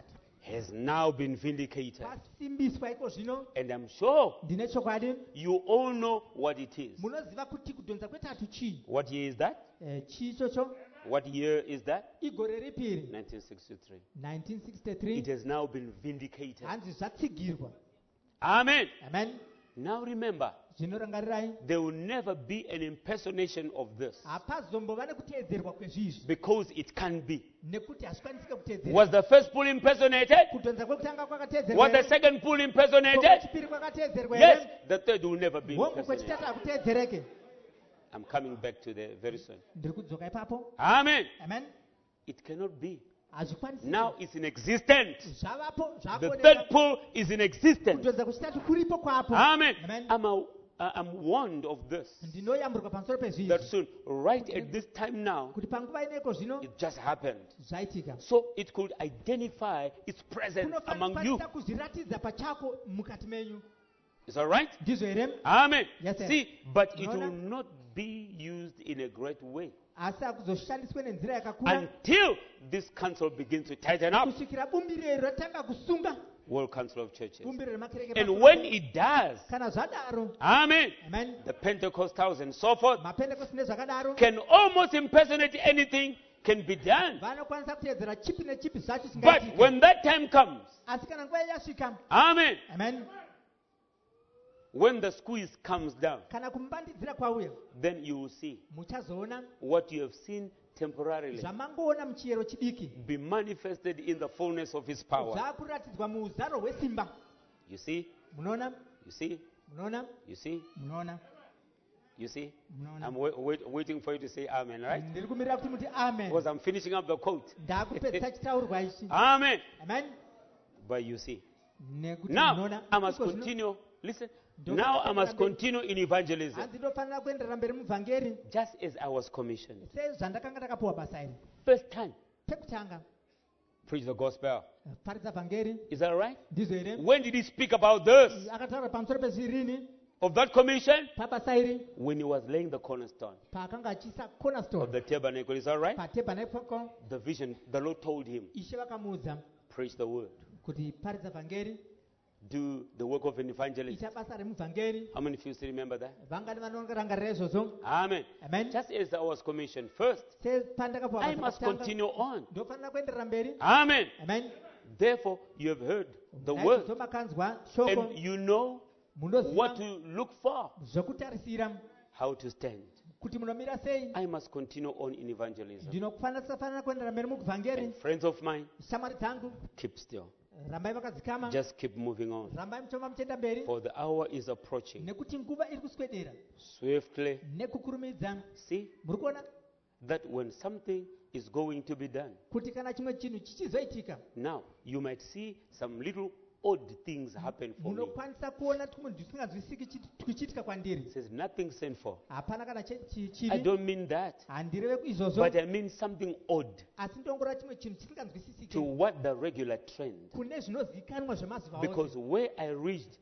has now been vindicated. kwasimbiswa iko zvino. And I'm sure Ndine chokwadi. you all know what it is. Munoziva kuti kudhonza kwetatu chii. What year is that? Chii chocho. What year is that? Igore ripiri. 1963. 1963. It has now been vindicated. Hanzi zvatsigirwa. Amen. Amen. Now remember, Zvinorangarirai. there will never be an impersonation of this Hapazombova nekuteedzerwa kwezvizvi. because it can't be. Nekuti hazvikwanisika kuteedzerwa. Was the first pool impersonated? Kudhonza kwekutanga kwakateedzerwa. Was the second pool impersonated? Kwechipiri kwakateedzerwa. Yes, the third will never be Hongu impersonated. kwechitatu hakuteedzereke. I'm coming back to there very soon. Ndiri kudzoka ipapo. Amen. Amen. It cannot be. Hazvikwanisiki. Now it's in existence. Zvavapo. The third pool is in existence. Kudhonza kwechitatu kuripo kwapo. Amen. Amen. I'm warned of this. Ndinoyamburuka pamusoro That pezvizvi. soon, right at this time now, Kuti panguva ineko zvino it just happened. zvaitika. So it could identify its presence among you. Kunofanira kuzviratidza pachako mukati menyu. Is that right? Ndizvo here? Amen. Yes, sir. See, but it Unaona? will not be used in a great way Asi hakuzoshandiswe nenzira yakakura. until this council begins to tighten up. Kusvikira bumbiro ratanga kusunga. World Council of Churches. Bumbiro remakereke And pamusoro when pe- it does, Kana zvadaro. Amen, Amen. the Pentecostals and so forth Mapentekosti nezvakadaro. can almost impersonate anything can be done. Vanokwanisa kuteedzera chipi nechipi zvacho But chingaitike. when that time comes, Asi kana nguva yasvika. Amen, Amen. when the squeeze comes down, Kana kumubandidzira kwauya. then you will see Muchazoona what you have seen temporarily zvamangoona muchiyero chidiki. be manifested in the fullness of His power. Zvakuratidzwa muuzaro hwesimba. You see? Munoona? You see? Munoona? You see? Munoona? You see? Munoona? I'm waiting for you to say Amen, right? Ndiri kumirira kuti muti amen. Because I'm finishing up the quote. Ndakupedzisa chitaurwa ichi. Amen. Amen. But you see, Nekuti now munoona. I must Iko zvino- continue. Listen. Don't Now I forget must that- continue in evangelism. Hanzi ndofanira kuenderera mberi muvhangeri. Just as I was commissioned. Sezvandakanga ndakapiwa basa iri. First time, Pekutanga. preach the gospel. Paridza vhangeri. Is that right? Ndizvo here? When did he speak about this? Akataura pamusoro pezvirini. Of that commission? Pabasa iri. When he was laying the cornerstone Paakanga achiisa of cornerstone. the tabernacle. Is that right? Patebhanekoko. The vision, the Lord told him, Ishe vakamuudza preach the word. kuti paridza vhangeri. Do the work of an evangelist. Ita basa remuvhangeri. How many of you still remember that? Vangani vanorangarira izvozvo. Amen. Amen. Just as I was commissioned first, Sepandakapiwa I basa must pakutanga. continue on. Ndofanira kuenderera mberi. Amen. Amen. Therefore, you have heard the word Naizvozvo makanzwa shoko. and you know what Munoziva to look for, zvokutarisira how to stand. kuti munomira sei. I must continue on in evangelism. Ndinofanira kuenderera mberi mukuvhangeri. And friends of mine, Shamwari dzangu keep still. rambai vakadzikama. Just keep moving on. Rambai muchoma muchienda mberi. For the hour is approaching Nekuti nguva iri kuswedera. swiftly. Nekukurumidza. See Muri kuona that when something is going to be done, kuti kana chimwe chinhu chichizoitika. now you might see some little odd things happen for me. Munokwanisa kuona tumwe ndisinganzwisiki tuchiitika kwandiri. It says nothing sinful. Hapana kana I chivi. don't mean that, Handireve izvozvo. but I mean something odd Asi ndongora chimwe chinhu to chisinganzwisisiki. what the regular trend. Kune zvinozivikanwa zvemazuva Because ose. where I reached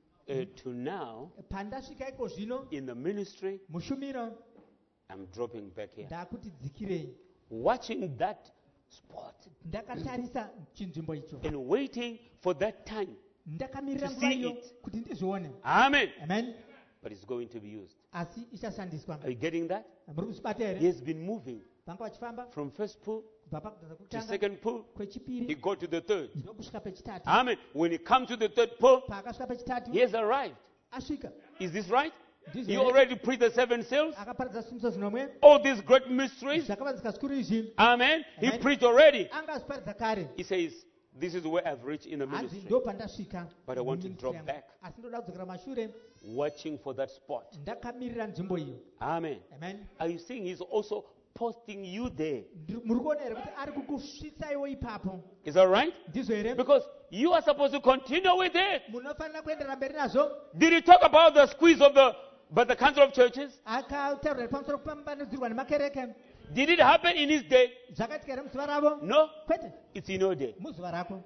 to now Pandasvika iko zvino. in the ministry, Mushumiro. I'm dropping back here. Ndakuti dzikirei. Watching that spot Ndakatarisa chinzvimbo icho. and waiting for that time. Ndakamirira To nguva see iyo it. kuti ndizvione. Amen. Amen. But it's going to be used. Asi ichashandiswa. Are you getting that? Muri kuzvibata He here? has been moving Vanga vachifamba from first pool kubva pakudhonza to kutanga second pool. He kwechipiri got to the third. ndokusvika pechitatu. Amen. When he comes to the third pool, Paakasvika pechitatu he has arrived. asvika. Is this right? Ndizvo He here? already preached the seven seals. Akaparidza zvishamiso zvinomwe. All these great mysteries. Zvakavanzika zvikuru izvi. Amen. He Amen. preached already. Anga azviparidza kare. He says, this is where I've reached in the Hanzi ministry. ndo pandasvika. But I want to muministry drop yangu. back. Asi ndoda kudzokera mashure. Watching for that spot. Ndakamirira nzvimbo iyo. Amen. Amen. Are you seeing he's also posting you there? Muri kuona here kuti ari kukusvitsaiwo ipapo. Is that right? Ndizvo here? Because you are supposed to continue with it. Munofanira kuenderera mberi nazvo. Did he talk about the squeeze of the council of churches? Akataurira pamusoro pepambanidzirwa nemakereke. Did it happen in his day? Zvakaitika here muzuva ravo? No. Kwete. It's in your day. Muzuva rako.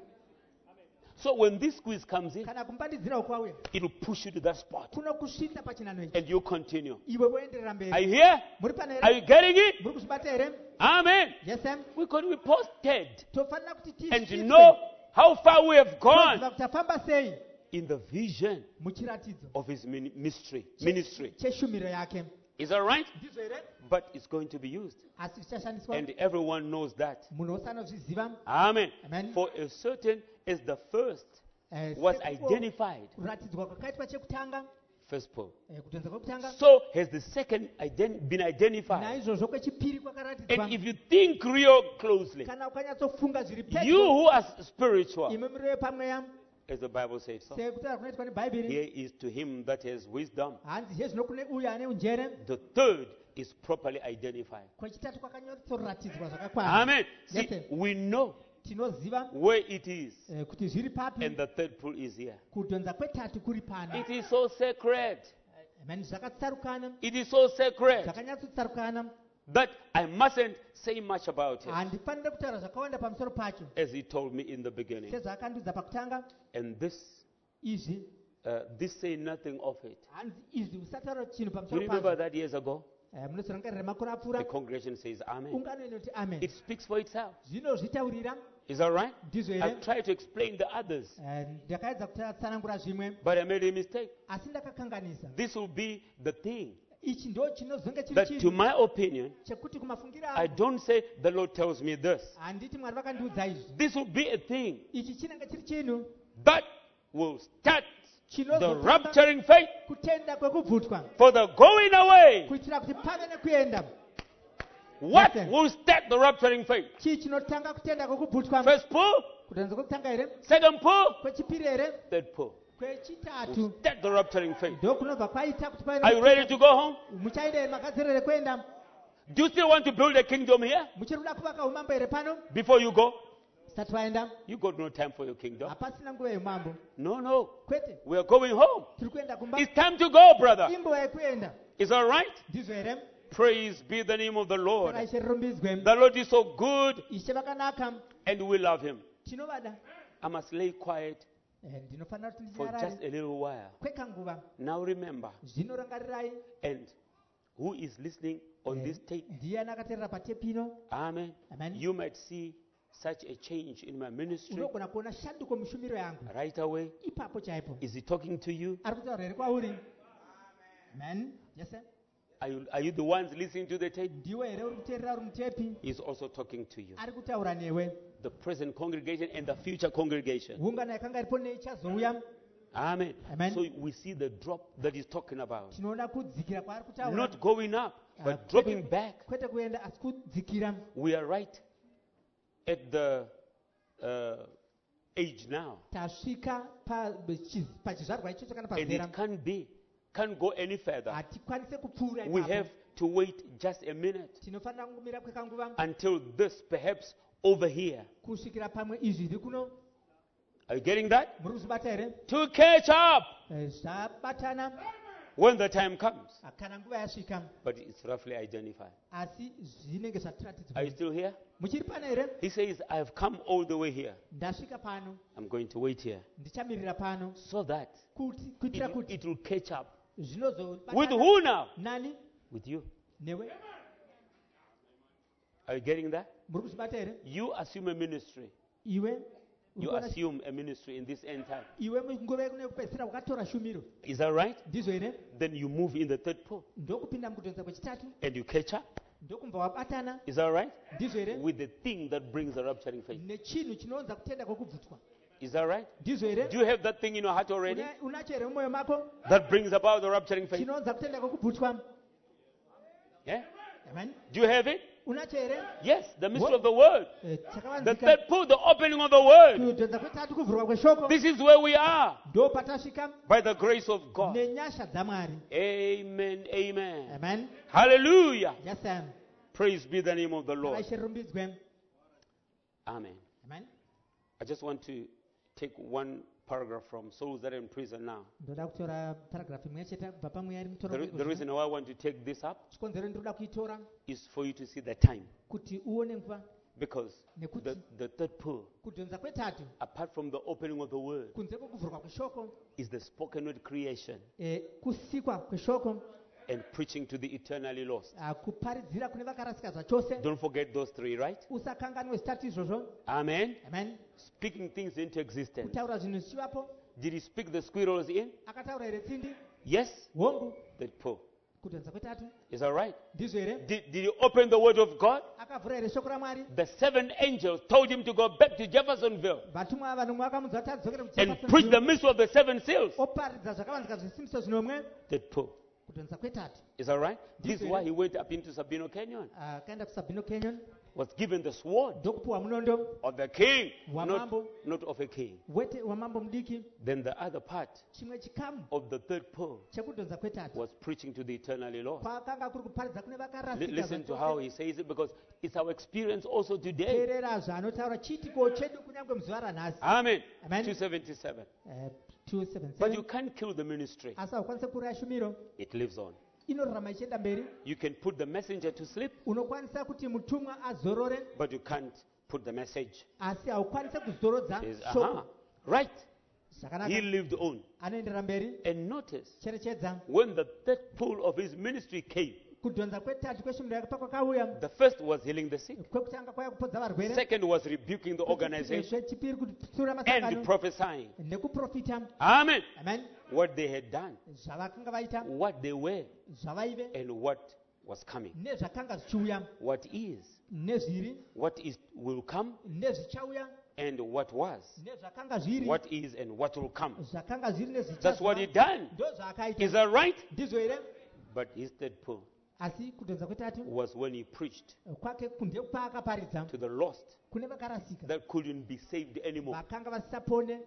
So when this squeeze comes in, Kana kumbandidzira kwauya. it will push you to that spot. Kunokusvitsa pachinano ichi. And you continue. Iwe woenderera Are mberi. you here? Muri pano Are here? you getting it? Muri kuzvibata here? Amen. Yes, Sam. We could be posted Tofanira kuti and tisvitswe. know how far we have Toziva gone kuti tafamba sei in the vision muchiratidzo of his ministry. cheshumiro yake. Is that right? Ndizvo here? But it's going to be used. Asi zvichashandiswa. And everyone knows that. Munhu wose anozviziva. Amen. Amen. For a certain as the first was identified. Kuratidzwa kwakaitwa chekutanga. First Paul. Kutonza kwekutanga. So has the second been identified. Naizvozvo kwechipiri kwakaratidzwa. And if you think real closely, Kana ukanyatsofunga zviri pedyo. you who are spiritual, Imi muri wepamweya. as the Bible says so, Sekutaura kunoitwa neBhaibheri. here is to him that has wisdom. Hanzi hezvino kune uyo ane unjere. The third is properly identified. Kwechitatu kwakanyatsoratidzwa zvakakwana. Amen. See, Yes, we know tinoziva where it is, kuti zviri papi. and the third pull is here. Kudhonza kwetatu kuri pano. It is so sacred. Amen. Zvakatsarukana. It is so sacred Zvakanyatsotsarukana. that I mustn't say much about it, Handifanire kutaura zvakawanda pamusoro pacho. as he told me in the beginning. Sezvaakandiudza pakutanga. And Izvi. this say nothing of it. Hanzi izvi usataura chinhu You pamusoro remember pacho. that years ago? Munozorangarira makore The apfuura. congregation says amen. Ungano inoti amen. It speaks for itself. Zvinozvitaurira. Is that right? Ndizvo here? I've tried to explain the others, Ndakaedza kutsanangura zvimwe. but I made a mistake. Asi ndakakanganisa. This will be the thing Ichi ndo chinozonge chiri that, to chinhu my opinion, chekuti kumafungiro I angu. don't say the Lord tells me this. Handiti Mwari vakandiudza izvi. This will be a thing Ichi chinenge chiri chinhu that will start the chinozotanga rapturing faith kutenda kwekubvutwa. for the going away. Kuitira kuti pave nekuenda. What Yes, sir. will start the rapturing faith? Chii chinotanga kutenda kwekubvutwa. First pull, Kutonza kwekutanga here. second pull, Kwechipiri here. third pull. Kwechitatu. Will start the rapturing faith. Ndo kunobva kwaita kuti pave Are you ready to go home? muchaenda here makadzorere kuenda. Do you still want to build a kingdom here Muchiri kuda kuvaka umambo here pano. before you go? Tisati vaenda. You got no time for your kingdom. Hapasina nguva yeumambo. No, no. Kwete. We are going home. Tiri kuenda kumba. It's time to go, brother. Inguva yekuenda. Is that right? Ndizvo here. Praise be the name of the Lord. Saka Ishe rirumbidzwe. The Lord is so good Ishe vakanaka. and we love him. Tinovada. I must lay quiet Ndinofanira kuti for just ndinyarare. a little while. Kwekanguva. Now remember, Zvino rangarirai. and who is listening on this tape? Ndiani akateerera patepi ino. Amen. Amen. You might see such a change in my ministry Unogona kuona shanduko mushumiro yangu. right away. Ipapo chaipo. Is he talking to you? Ari kutaura here kwauri. Amen. Yes sir. Are you the ones listening to the tape? Ndiwe here uri kuteerera uri mutepi. He's also talking to you. Ari kutaura newe. The present congregation and the future congregation. Ungano yakanga iripo neichazouya. Amen. Amen. So we see the drop that he's talking about. Tinoona kudzikira kwaari kutaura. Not going up, but Ah, dropping back. Kwete kuenda asi kudzikira. We are right at the age now. Tasvika pachizvarwa ichocho kana And pazera. it can't go any further. Hatikwanise kupfuura We ipapo. have to wait just a minute Tinofanira kungomira kwekanguva until this, perhaps over here. kusvikira pamwe izvi zviri kuno. Are you getting that? Muri kuzvibata here? To catch up Zvabatana when the time comes. kana nguva yasvika. But it's roughly identified. Asi zvinenge Are you zvatiratidzwa. still here? Muchiri pano here? He says, I have come all the way here. Ndasvika pano. I'm going to wait here Ndichamirira pano. so that Kuitira kuti it will catch up. With zvinozobatana. who now? Nani? With you. Newe? Are you getting that? Muri kuzvibata here? You assume a ministry. Iwe? You Urikuona- assume a ministry in this end time. Iwe munguva yekupedzisira wakatora shumiro. Is that right? Ndizvo here? Then you move in the third pole Ndokupinda mukutonza kwechitatu. and you catch up. Ndokumva wabatana. Is that right? Ndizvo here? With the thing that brings the rapturing faith. Nechinhu chinounza kutenda kwekubvutwa. Is that right? Ndizvo here? Do you have that thing in your heart already Unacho here mumwoyo mako? that brings about the rapturing faith? Chinounza kutenda kwekubvutwa. Yeah? Amen. Do you have it? Unacho here? Yes, the mystery of the word. The Chakavanzika. third pole, the opening of the word. Kutonza kwetatu kuvhurwa kweshoko. This is where we are Ndo patasvika by the grace of God. nenyasha dzamwari. Amen. Amen. Amen. Hallelujah. Yes sir. Praise be the name of the Lord. Ishe rirumbidzwe. Amen. Amen. I just want to take one paragraph from souls that are in prison now. Ndoda kutora paragraph imwe chete kubva pamwe ari The reason why I want to take this up chikonzero ndinoda kuitora is for you to see the time. kuti uone nguva. Because Nekuti the third pull, kudhonza kwetatu apart from the opening of the word, kunze kwekuvhurwa kweshoko is the spoken word creation. kusikwa kweshoko and preaching to the eternally lost. kuparidzira kune vakarasika zvachose. Don't forget those three, right? Usakanganwe zitatu izvozvo. Amen. Amen. Speaking things into existence. Kutaura zvinhu zvichivapo. Did he speak the squirrels in? Akataura here tsindi. Yes. Hongu. That Paul. Kudhonza kwetatu. Is that right? Ndizvo here. Did he open the word of God? Akavhura here shoko raMwari. The 7 angels told him to go back to Jeffersonville Vatumwa vanomwe vakamudza kuti adzokere and preach the mystery of the 7 seals. Oparidza zvakavanzika zvisimbiso zvinomwe. That Paul. Kudhonza kwetatu. Is that right? This is why he went up into Sabino Canyon. Akaenda kuSabino Canyon. Was given the sword Ndokupuwa munondo. of the king, Wamambo. not of a king. Wete wamambo mudiki. Then the other part Chimwe chikamu of the third Paul chekudhonza kwetatu. was preaching to the eternally lost. Kwakanga kuri kuparidza kune vakarasika. Listen to how he says it, because it's our experience also today. Teerera zvaanotaura chiitiko chedu kunyangwe muzuva ranhasi. Amen. Amen. 277. 277. But you can't kill the ministry. Asi haukwanise kuraya shumiro. It lives on. Inorarama ichienda mberi. You can put the messenger to sleep, Unokwanisa kuti mutumwa azorore. but you can't put the message. Asi haukwanise kuzorodza Says, shoko. right. He Zvakanaka. lived on. Anoendera mberi. And notice, Cherechedza. when the third pull of his ministry came, Kudhonza kwetatu kweshumiro yake pakwakauya. the first was healing the sick. Kwekutanga kwaya kupodza varwere. Second was rebuking the organization Chipiri kutsura and masakano. prophesying. Nekuprofita. Amen. Amen. What they had done, Zvavakanga vaita. what they were, Zvavaive. and what was coming. Nezvakanga zvichiuya. What is, Nezviri. what is will come, Nezvichauya. and what was. Nezvakanga zviri. What is and what will come. Zvakanga zviri nezvichauya. That's what he done. Ndozvaakaita. Is that right? Ndizvo here. But his third pull Asi kudhonza kwetatu was when he preached kwake kunde paakaparidza to the lost kune vakarasika that couldn't be saved anymore. vakanga vasisapone.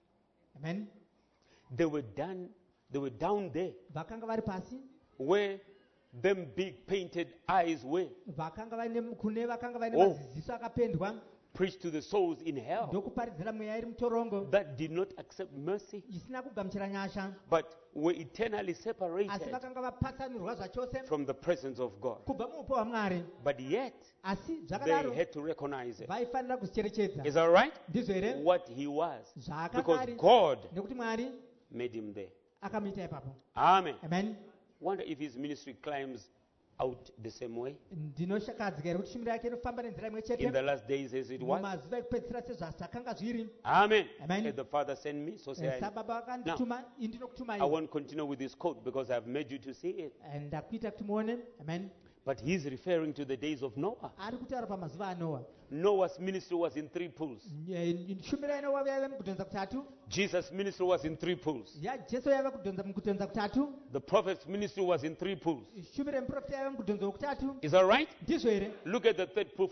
Amen. They were down there Vakanga vari pasi. where them big painted eyes were. Vakanga vaine kune vakanga vaine Oh. maziziso akapendwa. Preached to the souls in hell Ndokuparidzira mweya iri mutorongo. that did not accept mercy, Isina kugamuchira nyasha. but were eternally Asi separated vakanga vapatsanurwa zvachose from the presence of God. kubva muupo hwaMwari. But yet, Asi they zvakadaro had to recognize it. vaifanira kuzicherechedza. Is that right? Ndizvo here. What he was. Zvaakanga Because ari. God Nekuti Mwari made him there. akamuita ipapo. Amen. Amen. Wonder if his ministry climbs out the same way Ndinoshakadzika here kuti shumiro yake inofamba nenzira imwe in chete. the last days as it was. Mumazuva ekupedzisira sezvazvakanga zviri. Amen. Amen. As the Father sent me, so say I. Sababa vakandituma indinokutuma I won't continue with this quote because I've made you to see it. ndakuita kuti muone. Amen. But he's referring to the days of Noah. Ari kutaura pamazuva aNoa. Noah's ministry was in 3 pools. Shumiro yaNoa yaiva mukudhonza kutatu. Jesus' ministry was in 3 pools. yaJesu yaiva kudhonza mukudhonza kutatu. The prophet's ministry was in 3 pools. Shumiro yemuprofita yaiva mukudhonza kwokutatu. Is that right? Ndizvo here. Look at the third pool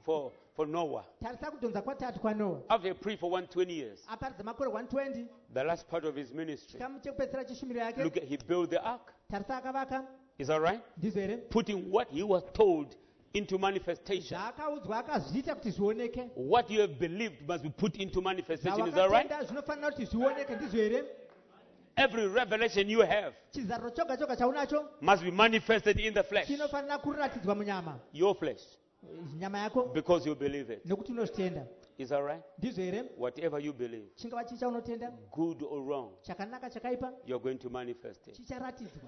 for Noah. Tarisa kudhonza kwatatu kwaNoa. After he preached for 120 years, Aparidza makore 120. the last part of his ministry, Chikamu chekupedzisira cheshumiro yake. look at, he built the ark. Tarisa akavaka. Is that right? Ndizvo here. Putting what he was told into manifestation. Zvaakaudzwa akazviita kuti zvioneke. What you have believed must be put into manifestation. Is that right? Zvawakatenda zvinofanira kuti zvioneke. Ndizvo here. Every revelation you have Chizaruro choga choga chaunacho must be manifested in the flesh. chinofanira kuratidzwa munyama. Your flesh. Nyama yako. Because you believe it. Nekuti unozvitenda. Is that right? Ndizvo here. Whatever you believe, Chingava chii chaunotenda. good or wrong, Chakanaka chakaipa. you're going to manifest it. Chicharatidzwa.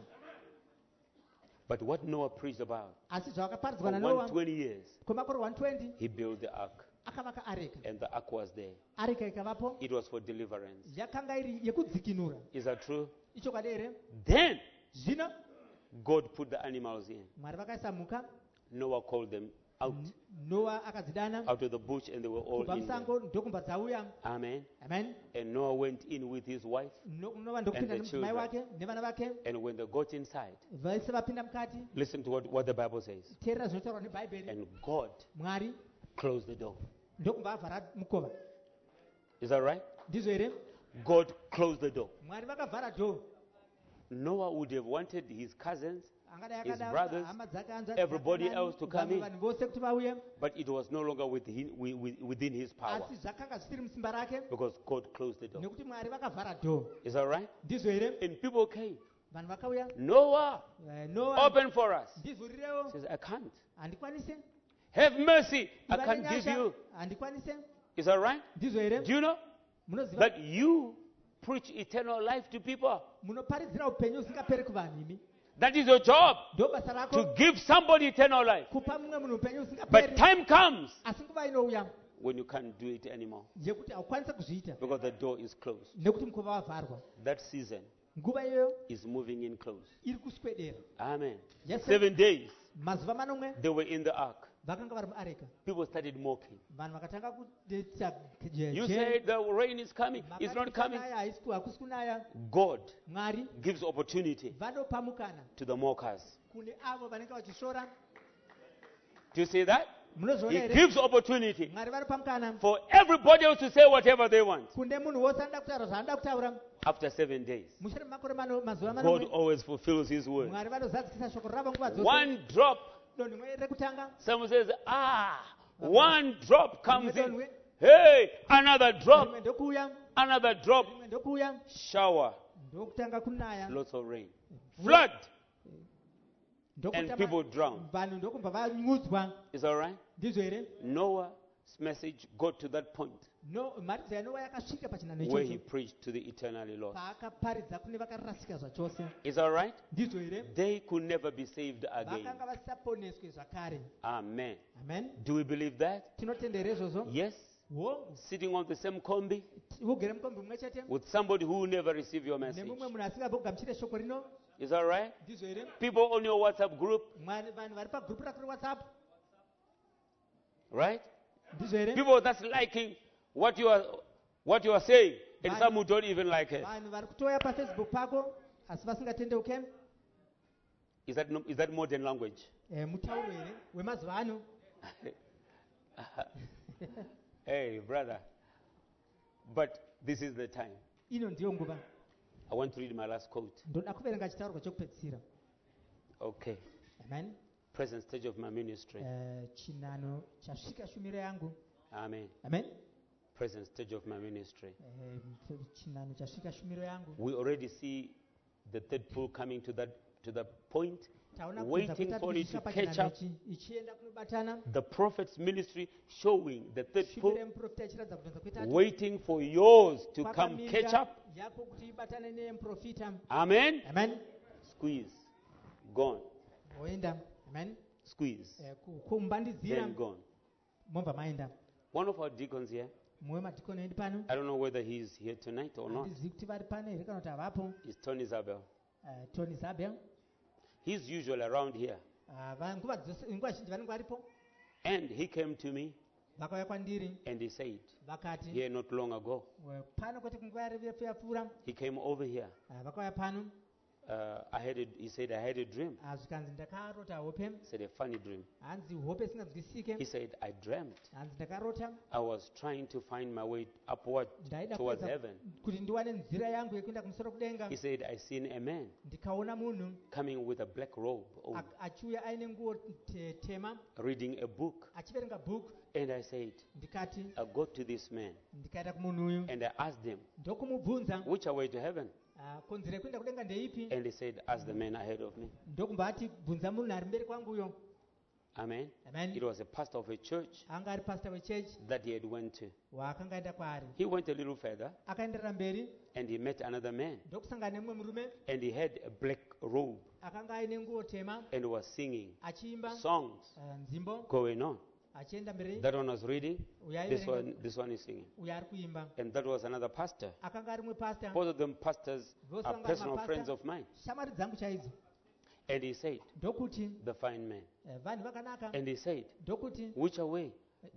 But what Noah preached about, Asi for zvawakaparidzwa naNoa 120 years, kwemakore 120 he built the ark. akavaka areka. And the ark was there. Areka ikavapo. It was for deliverance. Yakanga iri yekudzikinura. Is that true? Ichokwadi here. Then Zvino God put the animals in. Mwari vakaisa mhuka. Noah called them out Noa akadzidana. out of the bush, and they were all Kubva in there. musango ndokumba dzauya. Amen. Amen. And Noah went in with his wife. Noa ndokupinda And the nemai children. wake nevana vake. And when they got inside, Vese vapinda mukati. listen to what the Bible says. Teerera zvinotaurwa nebhaibheri. And God Mwari closed the door. ndokumba avhara mukova. Is that right? Ndizvo here. God closed the door. Mwari vakavhara dhoo. Noah would have wanted his cousins, Angadai his akada brothers, hama dzake hanzvadzi everybody dzakanani, else to come in. vanhu vose kuti vauye. but it was no longer within his power Asi zvakanga zvisiri musimba rake. because God closed the door. Nekuti Mwari vakavhara dhoo. Is that right? Ndizvo here. And people came. Vanhu vakauya. Noah, Noa open for us. ndivhurirewo. He says, I can't. Handikwanise. Have mercy. I Ivane can't give nyasha. you. Handikwanise. Is that right? Ndizvo here. Do you know Munoziva. that you preach eternal life to people? Munoparidzira upenyu usingaperi kuvanhu imi. That is your job, ndo basa to rako give somebody eternal life. kupa mumwe munhu upenyu But usingaperi. time comes Asi nguva inouya when you can't do it anymore yekuti haukwanisi kuzviita because the door is closed. nekuti mukova wavharwa. That season Nguva iyoyo is moving in close. iri kuswedera. Amen. Yes, sir. 7 days Mazuva manomwe they were in the ark. vakanga vari muareka. People started mocking. Vanhu vakatanga kudetsa You said the rain is coming. It's not coming. hakusi kunaya. God Mwari gives opportunity vanopa mukana to the mockers. kune avo vanenge vachishora. Do you see that? Munozviona He here? gives opportunity Mwari vanopa mukana for everybody else to say whatever they want. kunde munhu wose anoda kutaura zvaanoda kutaura. After 7 days, Mushure memakore mazuva God manomwe always fulfills His word. Mwari vanozadzikisa shoko ravo nguva dzose. One drop, Donhu rimwe rekutanga. someone says, one drop comes Rimwe in. donhu, Hey, another drop, rimwe ndokuuya, another drop. rimwe ndokuuya, Shower, ndokutanga kunaya. lots of rain. Flood, and Ndokutama- people drown. vanhu ndokubva vanyudzwa. Is all right? Ndizvo here? Noah's message got to that point No, mharidza yanova yakasvika pachinhanho where he ichocho preached to the eternally lost. paakaparidza kune vakarasika zvachose. Is all right? Ndizvo here? They could never be saved again. Vakanga vasaponeswe zvakare. Amen. Amen. Do we believe that? Tinotendera izvozvo. Yes. Wo, Sitting on the same combi ugere mukombi mumwe chete with somebody who will never receive your message. nemumwe munhu asingabogamuchire shoko rino. Is that right? Ndizvo here? People on your WhatsApp group, Vanhu vari pagrupu rakuri WhatsApp. right? Ndizvo here? People that's liking what you are saying, and Right. some who don't even like it. Vanhu vari kutoya pafacebook pako asi vasingatendeuke. Is that modern language? Mutauro here wemazuva ano. Hey, brother. But this is the time. Ino ndiyo nguva. I want to read my last quote. Ndoda kuverenga chitaurwa chokupedzisira. Okay. Amen. Present stage of my ministry. Chinhano chasvika shumiro yangu. Amen. Amen. Present stage of my ministry. Chinhano chasvika shumiro yangu. We already see the third pool coming to the point, Taona kuedza waiting kwetatu for it to kusvika catch pachinhano up. ichi ichienda kunobatana. The prophet's ministry showing the third Shumiro pool, yemuprofita ichiratidza kutadza kwetatu. waiting for yours to come Kwakamirira catch up. yako kuti ibatane neyemuprofita. Amen. Amen. Squeeze. Gone. Oenda. Amen. Squeeze. Kumbandidzira Then gone. mobva maenda. One of our deacons here, Mumwe madhikoni edu pano. I don't know whether he's here tonight or not, Handizivi kuti vari pano here kana kuti havapo. is Tony Zabel. Tony Zabel. He's usually around here. Nguva zhinji vanenge varipo. And he came to me Vakauya kwandiri and he said, vakati here not long ago, pano kwete kunguva refu yapfuura. he came over here. Vakauya pano. He said, I had a dream. Zvikanzi ndakarota hope. He said, a funny dream. Hanzi hope isinganzwisisike. He said, I dreamt Hanzi ndakarota I was trying to find my way upward ndaida towards kuedza heaven. kuti ndiwane nzira yangu yekuenda kumusoro kudenga. He said, I seen a man Ndikaona munhu coming with a black robe on, achiuya aine nguo tema reading a book. achiverenga bhuku. And I said, Ndikati I got to this man ndikaenda kumunhu uyu and I asked him, ndokumubvunza which are way to heaven? konzira yekuenda kudenga ndeipi. And he said, ask the man ahead of me. Ndokumba ati bvunza munhu ari mberi kwanguyo. Amen. Amen. It was a pastor of a church Anga ari pastor wechechi that he had went to. waakanga aenda kwaari. He went a little further Akaenderera mberi and he met another man ndokusangana nemumwe murume and he had a black robe akanga aine nguo tema and was singing achiimba songs nzimbo going on. achienda mberi. That one was reading, Uyu this aiverenga one is singing. uyu ari kuimba. And that was another pastor. Akanga ari mumwe pastor. Both of them pastors Vose are vanga vari personal mapastor. friends of mine. Shamwari dzangu chaidzo. And he said, Ndokuti the fine man. vanhu vakanaka. And he said, Ndokuti which way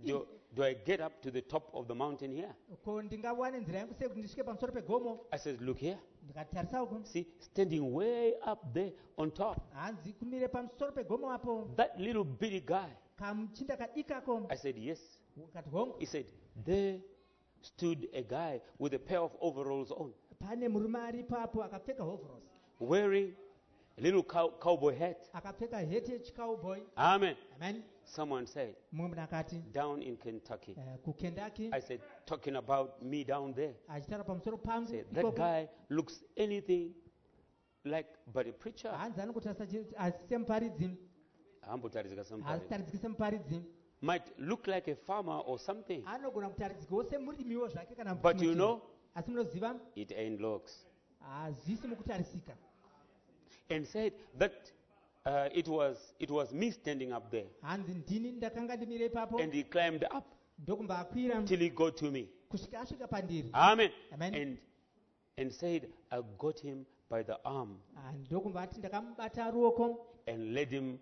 do I get up to the top of the mountain here? ko ndingawane nzira yangu sei kuti ndisvike pamusoro pegomo. I said, look here. Ndikatarisa uku. See, standing way up there on top. Hanzi kumire pamusoro pegomo apo. That little bitty guy. Kamuchinda kadikako. I said, yes. Ukati hongu. He said, there stood a guy with a pair of overalls on, Pane murume aripo apo akapfeka hovhorosi. wearing a little cowboy hat. Akapfeka heti yechicowboy. Amen. Amen. Someone said, Mumwe munhu akati down in Kentucky. kuKentucky I said, talking about me down there. achitaura pamusoro pangu Said, that ikoko. guy looks anything like but a preacher. Hanzi anokutarisa asi semuparidzi. Haambotaridzika semuparidzi. Haasitaridziki semuparidzi. Might look like a farmer or something, Anogona kutaridzikawo semurimiwo zvake kana but you know, asi munoziva it ain't looks. hazvisi mukutarisika. and said that it was me standing up there. hanzi ndini ndakanga ndimire ipapo And he climbed up ndokumba akwira till he got to me. kusvika asvika pandiri. Amen. Amen. And said, I got him by the arm ndokumba ati ndakamubata ruoko and led him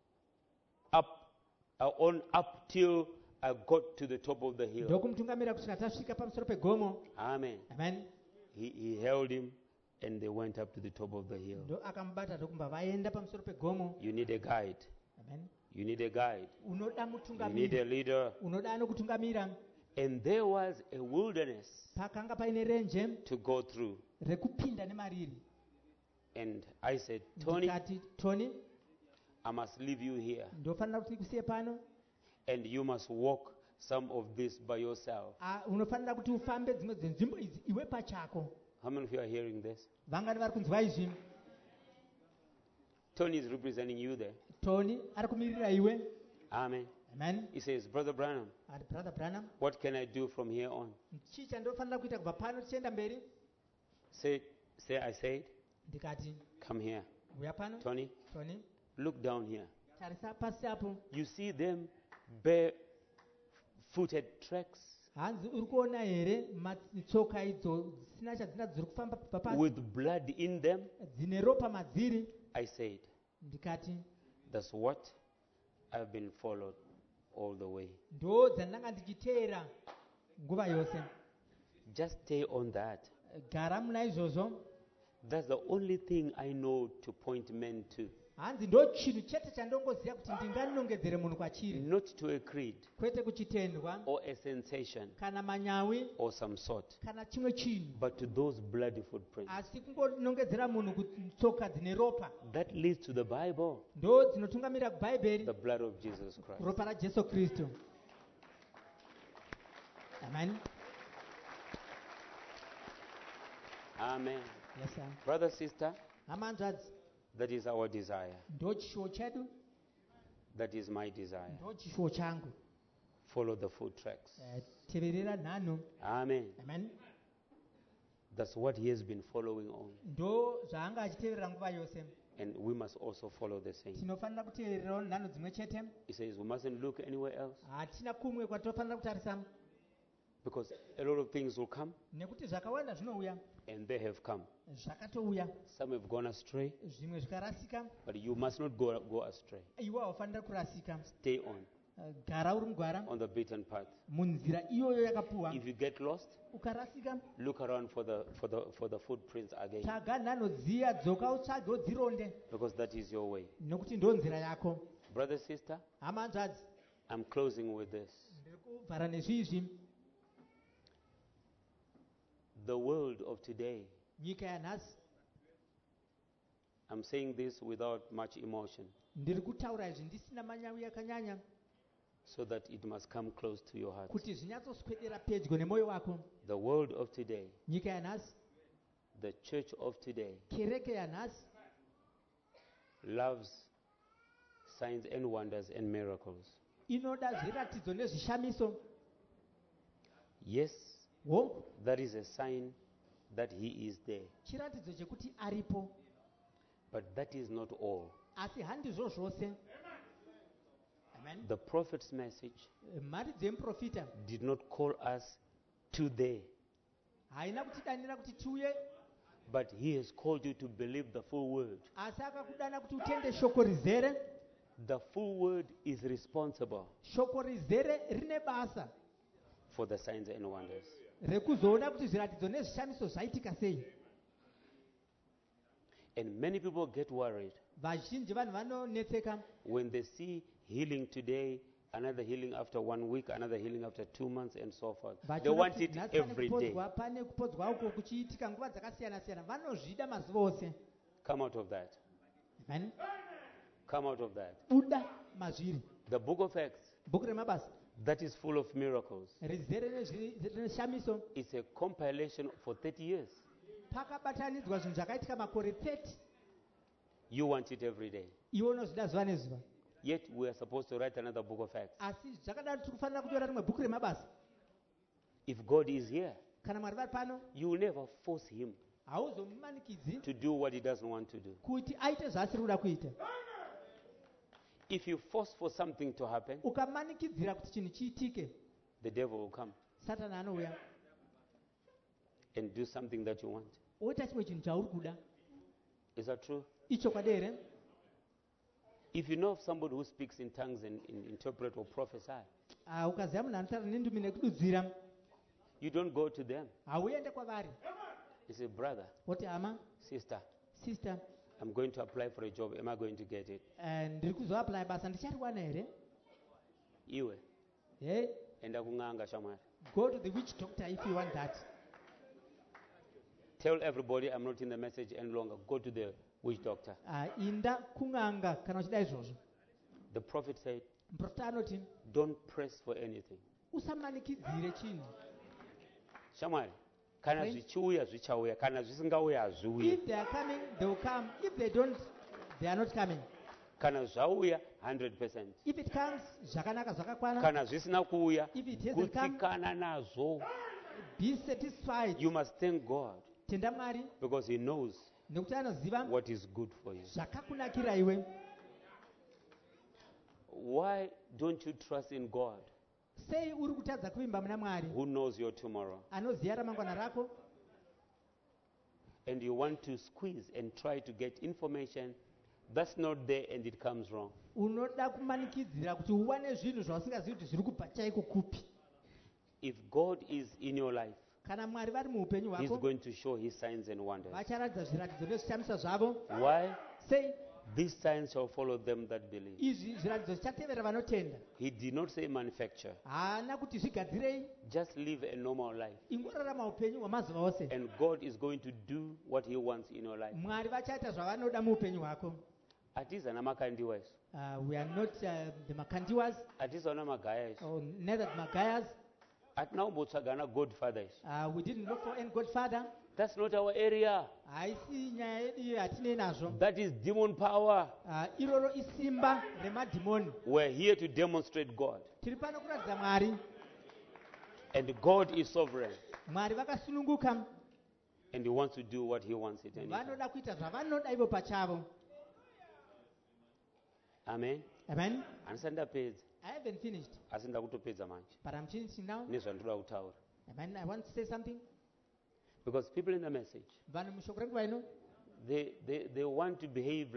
up till I got to the top of the hill. ndokumutungamira kusvika tasvika pamusoro pegomo. Amen. Amen. He held him and they went up to the top of the hill. ndo akamubata ndokumba vaenda pamusoro pegomo. You need a guide. Amen. You need a guide. unoda You need a mutungamiri, leader. unoda anokutungamira. And there was a wilderness Pakanga paine renje to go through. rekupinda nemariri. And I said, Tony, Ndikati, Tony, I must leave you here. ndofanira kuti ndikusiye pano. And you must walk some of this by yourself. Unofanira kuti ufambe dzimwe dzenzvimbo idzi iwe pachako. How many of you are hearing this? Vangani vari kunzwa izvi? Tony is representing you there. Tony ari kumirira iwe. Amen. Amen. He says, Brother Branham, Ari brother Branham, what can I do from here on? chii chandofanira kuita kubva pano tichienda mberi? I said, Ndikati, come here. uya pano. Tony, Tony, look down here. tarisa pasi apo. You see them bare-footed tracks Hanzi uri kuona here tsoka idzo dzisina chadzina dziri kufamba papasi with blood in them? dzine ropa madziri? I said, Ndikati, that's what I've been followed all the way. ndo dzandanga ndichiteera nguva yose. Just stay on that. Gara muna izvozvo. That's the only thing I know to point men to. Hanzi ndo chinhu chete chandongoziva kuti ndinganongedzere munhu kwachiri, Not to a creed kwete kuchitendwa or a sensation kana manyawi or some sort, kana chimwe chinhu, but to those bloody footprints. asi kungonongedzera munhu kutsoka dzine ropa. That leads to the Bible, Ndo dzinotungamira kubhaibheri, the blood of Jesus Christ. ropa rajesu kristu. Amen. Amen. Yes, sir. Brother, sister, Hamanzvadzi, that is our desire. ndo chishuwo chedu, That is my desire. ndo chishuwo changu. Follow the foot tracks. Teverera nhano. Amen. Amen. That's what he has been following on. Ndo zvaanga achiteverera nguva yose. And we must also follow the same. Tinofanira kutevererawo nhano dzimwe chete. He says we mustn't look anywhere else Hatina kumwe kwatofanira kutarisa, because a lot of things will come, nekuti zvakawanda zvinouya, and they have come. zvakatouya, Some have gone astray, zvimwe zvikarasika. but you must not go astray. Iwe haufanira kurasika. Stay on Gara uri mugwara the beaten path. munzira iyoyo yakapuwa. If you get lost, Ukarasika, look around for the footprints again, tsvaga nhano dziya, dzoka utsvage udzironde, because that is your way. nokuti ndo nzira yako. Brother, sister, Hama hanzvadzi, I'm closing with this. ndiri kuvhara nezvizvi. The world of today, Nyika yanhasi, I'm saying this without much emotion, ndiri kutaura izvi ndisina manyawi akanyanya, so that it must come close to your heart. kuti zvinyatsoswedera pedyo nemwoyo wako. The world of today, Nyika yanhasi, the church of today, kereke yanhasi, loves signs and wonders and miracles. inoda zviratidzo nezvishamiso. Yes, Hongu, that is a sign that he is there. chiratidzo chekuti aripo, But that is not all. asi handizvo zvose. Amen. The prophet's message Mhari dzemuprofita did not call us to there, haina kutidanira kuti tiuye, but he has called you to believe the full word. asi akakudana kuti utende shoko rizere. The full word is responsible Shoko rizere rine basa for the signs and wonders. rekuzoona kuti zviratidzo nezvishamiso zvaitika sei. And many people get worried Vazhinji vanhu vanonetseka when they see healing today, another healing after 1 week, another healing after 2 months, and so forth. They vachiona want kuti it nhasi pane every day. kupodzwa, pane kupodzwa uko kuchiitika nguva dzakasiyana-siyana, vanozvida mazuva ose. Come out of that. Amen. Come out of that. Buda mazviri. The book of Acts, Bhuku remabasa that is full of miracles. rizere nezvishamiso, It's a compilation for 30 years. pakabatanidzwa zvinhu zvakaitika makore 30. You want it every day. Iwe unozvida zuva nezuva, Yet we are supposed to write another book of Acts. asi zvakadaro tiri kufanira kutora rimwe bhuku remabasa. If God is here, Kana Mwari vari pano, you will never force him. hauzomumanikidzi to do what he doesn't want to do. kuti aite zvaasiri kuda kuita. If you force for something to happen, Ukamanikidzira kuti chinhu chiitike, the devil will come Satani anouya and do something that you want. oita chimwe chinhu chauri kuda. Is that true? Ichokwadi here. If you know of somebody who speaks in tongues and interpret or prophesy, Ukaziva munhu anotaura nendimi nekududzira, you don't go to them. hauende kwavari. You say, brother, Woti hama, sister, sister, I'm going to apply for a job. Am I going to get it? ndiri kuzoapply basa ndichariwana here. Iwe, Hey, enda kunganga shamwari. go to the witch doctor if you want that. Tell everybody I'm not in the message any longer. Go to the witch doctor. Inda kunganga kana uchida izvozvo. The prophet said, Muprofita anoti don't press for anything. usamanikidzire chinhu. Shamwari, kana Right. zvichiuya zvichauya, kana zvisingauya hazviuyi. If they are coming, they will come. If they don't, they are not coming. Kana zvauya 100%. If it comes, zvakanaka zvakakwana. Kana zvisina kuuya, If it hasn't come, gutsikana nazvo. be satisfied. You must thank God Tenda Mwari because He knows nekuti anoziva what is good for you. zvakakunakira iwe. Why don't you trust in God Sei uri kutadza kuvimba muna Mwari who knows your tomorrow? anoziva ramangwana rako, And you want to squeeze and try to get information that's not there and it comes wrong. unoda kumanikidzira kuti uwane zvinhu zvausingazivi kuti zviri kubva chaiko kupi. If God is in your life, Kana Mwari vari muupenyu He's hwako, going to show His signs and wonders. vacharatidza zviratidzo nezvishamiso zvavo. Why? Sei These signs shall follow them that believe. izvi zviratidzo zvichatevera vanotenda. He did not say manufacture. Haana kuti zvigadzirei, Just live a normal life. ingorarama upenyu hwamazuva ose. And God is going to do what He wants in your life. Mwari vachaita zvavanoda muupenyu hwako. Atizana makandiwa isu. We are not the Makandiwas, Atizana magaya isu. or neither the Magayas. Atina kumbotsvagana godfather isu. We didn't look for any godfather. That's not our area. Haisi nyaya yedu iyo hatinei nazvo. That is demon power. Iroro isimba remadhimoni. We're here to demonstrate God. Tiri pano kuratidza Mwari. And God is sovereign. Mwari vakasununguka, And He wants to do what He wants it. Anytime. vanoda kuita zvavanoda ivo pachavo. Amen. Amen. Andisandapedza. I haven't finished, Asi ndakutopedza manje. but I'm finishing now. Nezvandoda kutaura. Amen. I want to say something. Because people in the message, Vanhu mushoko renguva ino they want to behave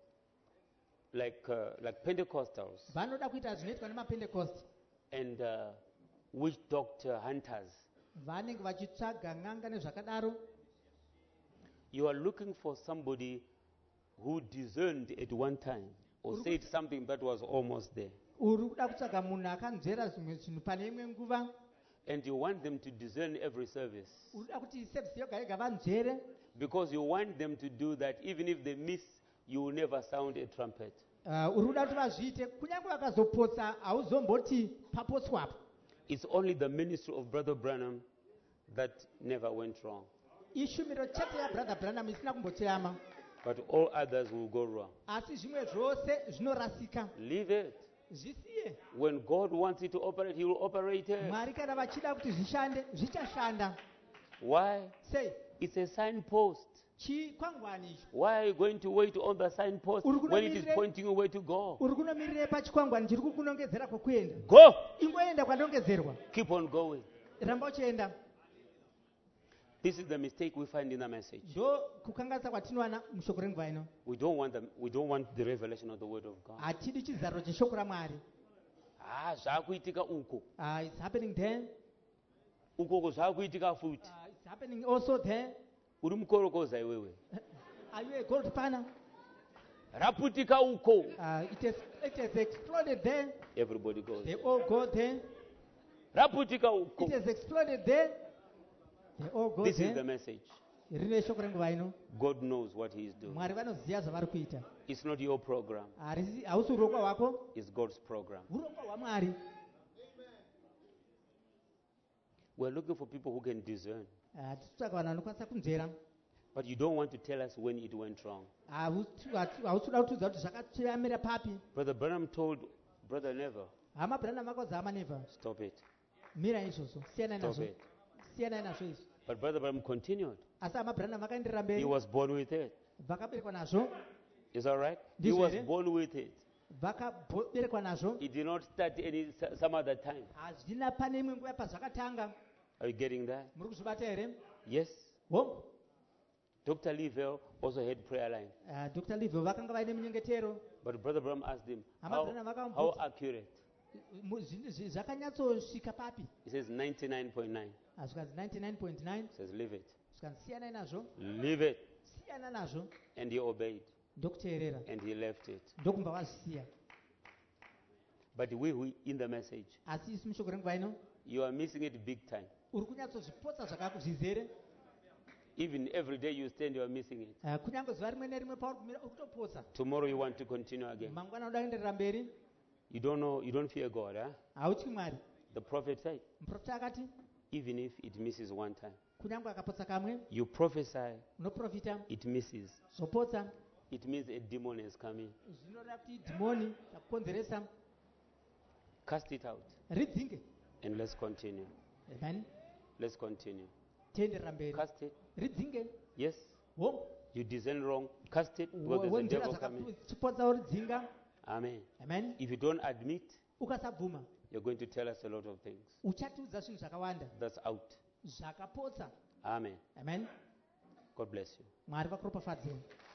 like Pentecostals vanoda kuita zvinoitwa nemapentecost. and witch doctor hunters. Vanenge vachitsvaga n'anga nezvakadaro. You are looking for somebody who discerned at one time or said something that was almost there. Uri kuda kutsvaga munhu akanzvera zvimwe zvinhu pane imwe nguva. And you want them to discern every service. Urikuda kuti sevhisi yoga yega vanzvere. Because you want them to do that. Even if they miss, you will never sound a trumpet. Uri kuda kuti vazviite kunyange vakazopotsa hauzomboti papotswapo. It's only the ministry of Brother Branham that never went wrong. Ishumiro chete yabrother Branham isina kumbochema. But all others will go wrong. Asi zvimwe zvose zvinorasika. Leave it. Zvisiye. When God wants it to operate, He will operate it. Mwari kana vachida kuti zvishande zvichashanda. Why? Sei It's a signpost. chikwangwani icho. Why are you going to wait on the signpost when it is pointing you where to go? Uri kunomirire pachikwangwani chiri kukunongedzera kwokuenda. Go! Ingoenda kwanongedzerwa. Keep on going. Ramba uchienda. This is the mistake we find in the message. Ndo kukanganisa kwatinowana mushoko renguva ino. We don't want the revelation of the word of God. Hatidi chizaruro cheshoko raMwari. Zvakuitika uko. It's happening there. Ukoko zvakuitika futi. It's happening also there. Uri mukorokoza iwewe. Are you a gold panner? Raputika uko. It has exploded there. Everybody goes. They all go there. Raputika uko. It has exploded there. They all go This is the there. message. Rine shoko renguva ino. God knows what He is doing. Mwari vanoziva zvavari kuita. It's not your program. Hausi urongwa hwako, It's God's program. urongwa hwaMwari. We're looking for people who can discern. Tiritsvaga vanhu vanokwanisa kunzvera. But you don't want to tell us when it went wrong. Hausi kuda kutiudza kuti zvakachamira papi. Brother Branham told Brother Neville, Hama Branham vakaudza hama Neville, stop it. mira izvozvo, siyanai Stop nazvo. it. Siyanai nazvo izvi. But Brother Branham continued. asi amabranham vakaenderera He mberi was born with it. vakaberekwa nazvo Is that right? He Ndizvo was here. born with it. vakaberekwa nazvo It did not start some other time. hazvina pane imwe nguva pazvakatanga. Are you getting that? Muri kuzvibata here? Yes. Hongu. Dr. Levell also had prayer line. Dr. Livio vakanga vaine munyengetero. But Brother Branham asked him, Ama Branham how vakamubvunza. accurate? Zvakanyatsosvika papi? He says 99.9. Zvikanzi 99.9. He says, leave it. Zvikanzi siyanai nazvo. Leave it. Siyana nazvo. And he obeyed. Ndokuteerera. And he left it. Ndokumva wazvisiya. But we in the message, Asi isi mushoko renguva ino you are missing it big time. uri kunyatsozvipotsa zvakakuzvizere. Even every day you stand, you are missing it. Kunyange zuva rimwe nerimwe pauri kumira uri kutopotsa. Tomorrow you want to continue again. Mangwana unoda kuenderera mberi. You don't know, you don't fear God, huh? Hautyi Mwari. The prophet said, Muprofita akati even if it misses one time, kunyange akapotsa kamwe you prophesy, unoprofita it misses. zvopotsa. It means a demon has come in. Zvinoreva kuti dhimoni rakukonzeresa Cast it out. ridzinge. And let's continue. Amen. Let's continue. Tienderera mberi. Cast it. Ridzinge. Yes. Hongu. You discern wrong. Cast it. Because there's a Wenzira devil coming. zvakachipotsa uridzinga. Amen. Amen. If you don't admit, Ukasabvuma you're going to tell us a lot of things. uchatiudza zvinhu zvakawanda That's out. zvakapotsa. Amen. Amen. God bless you. Mwari vakuropafadzei.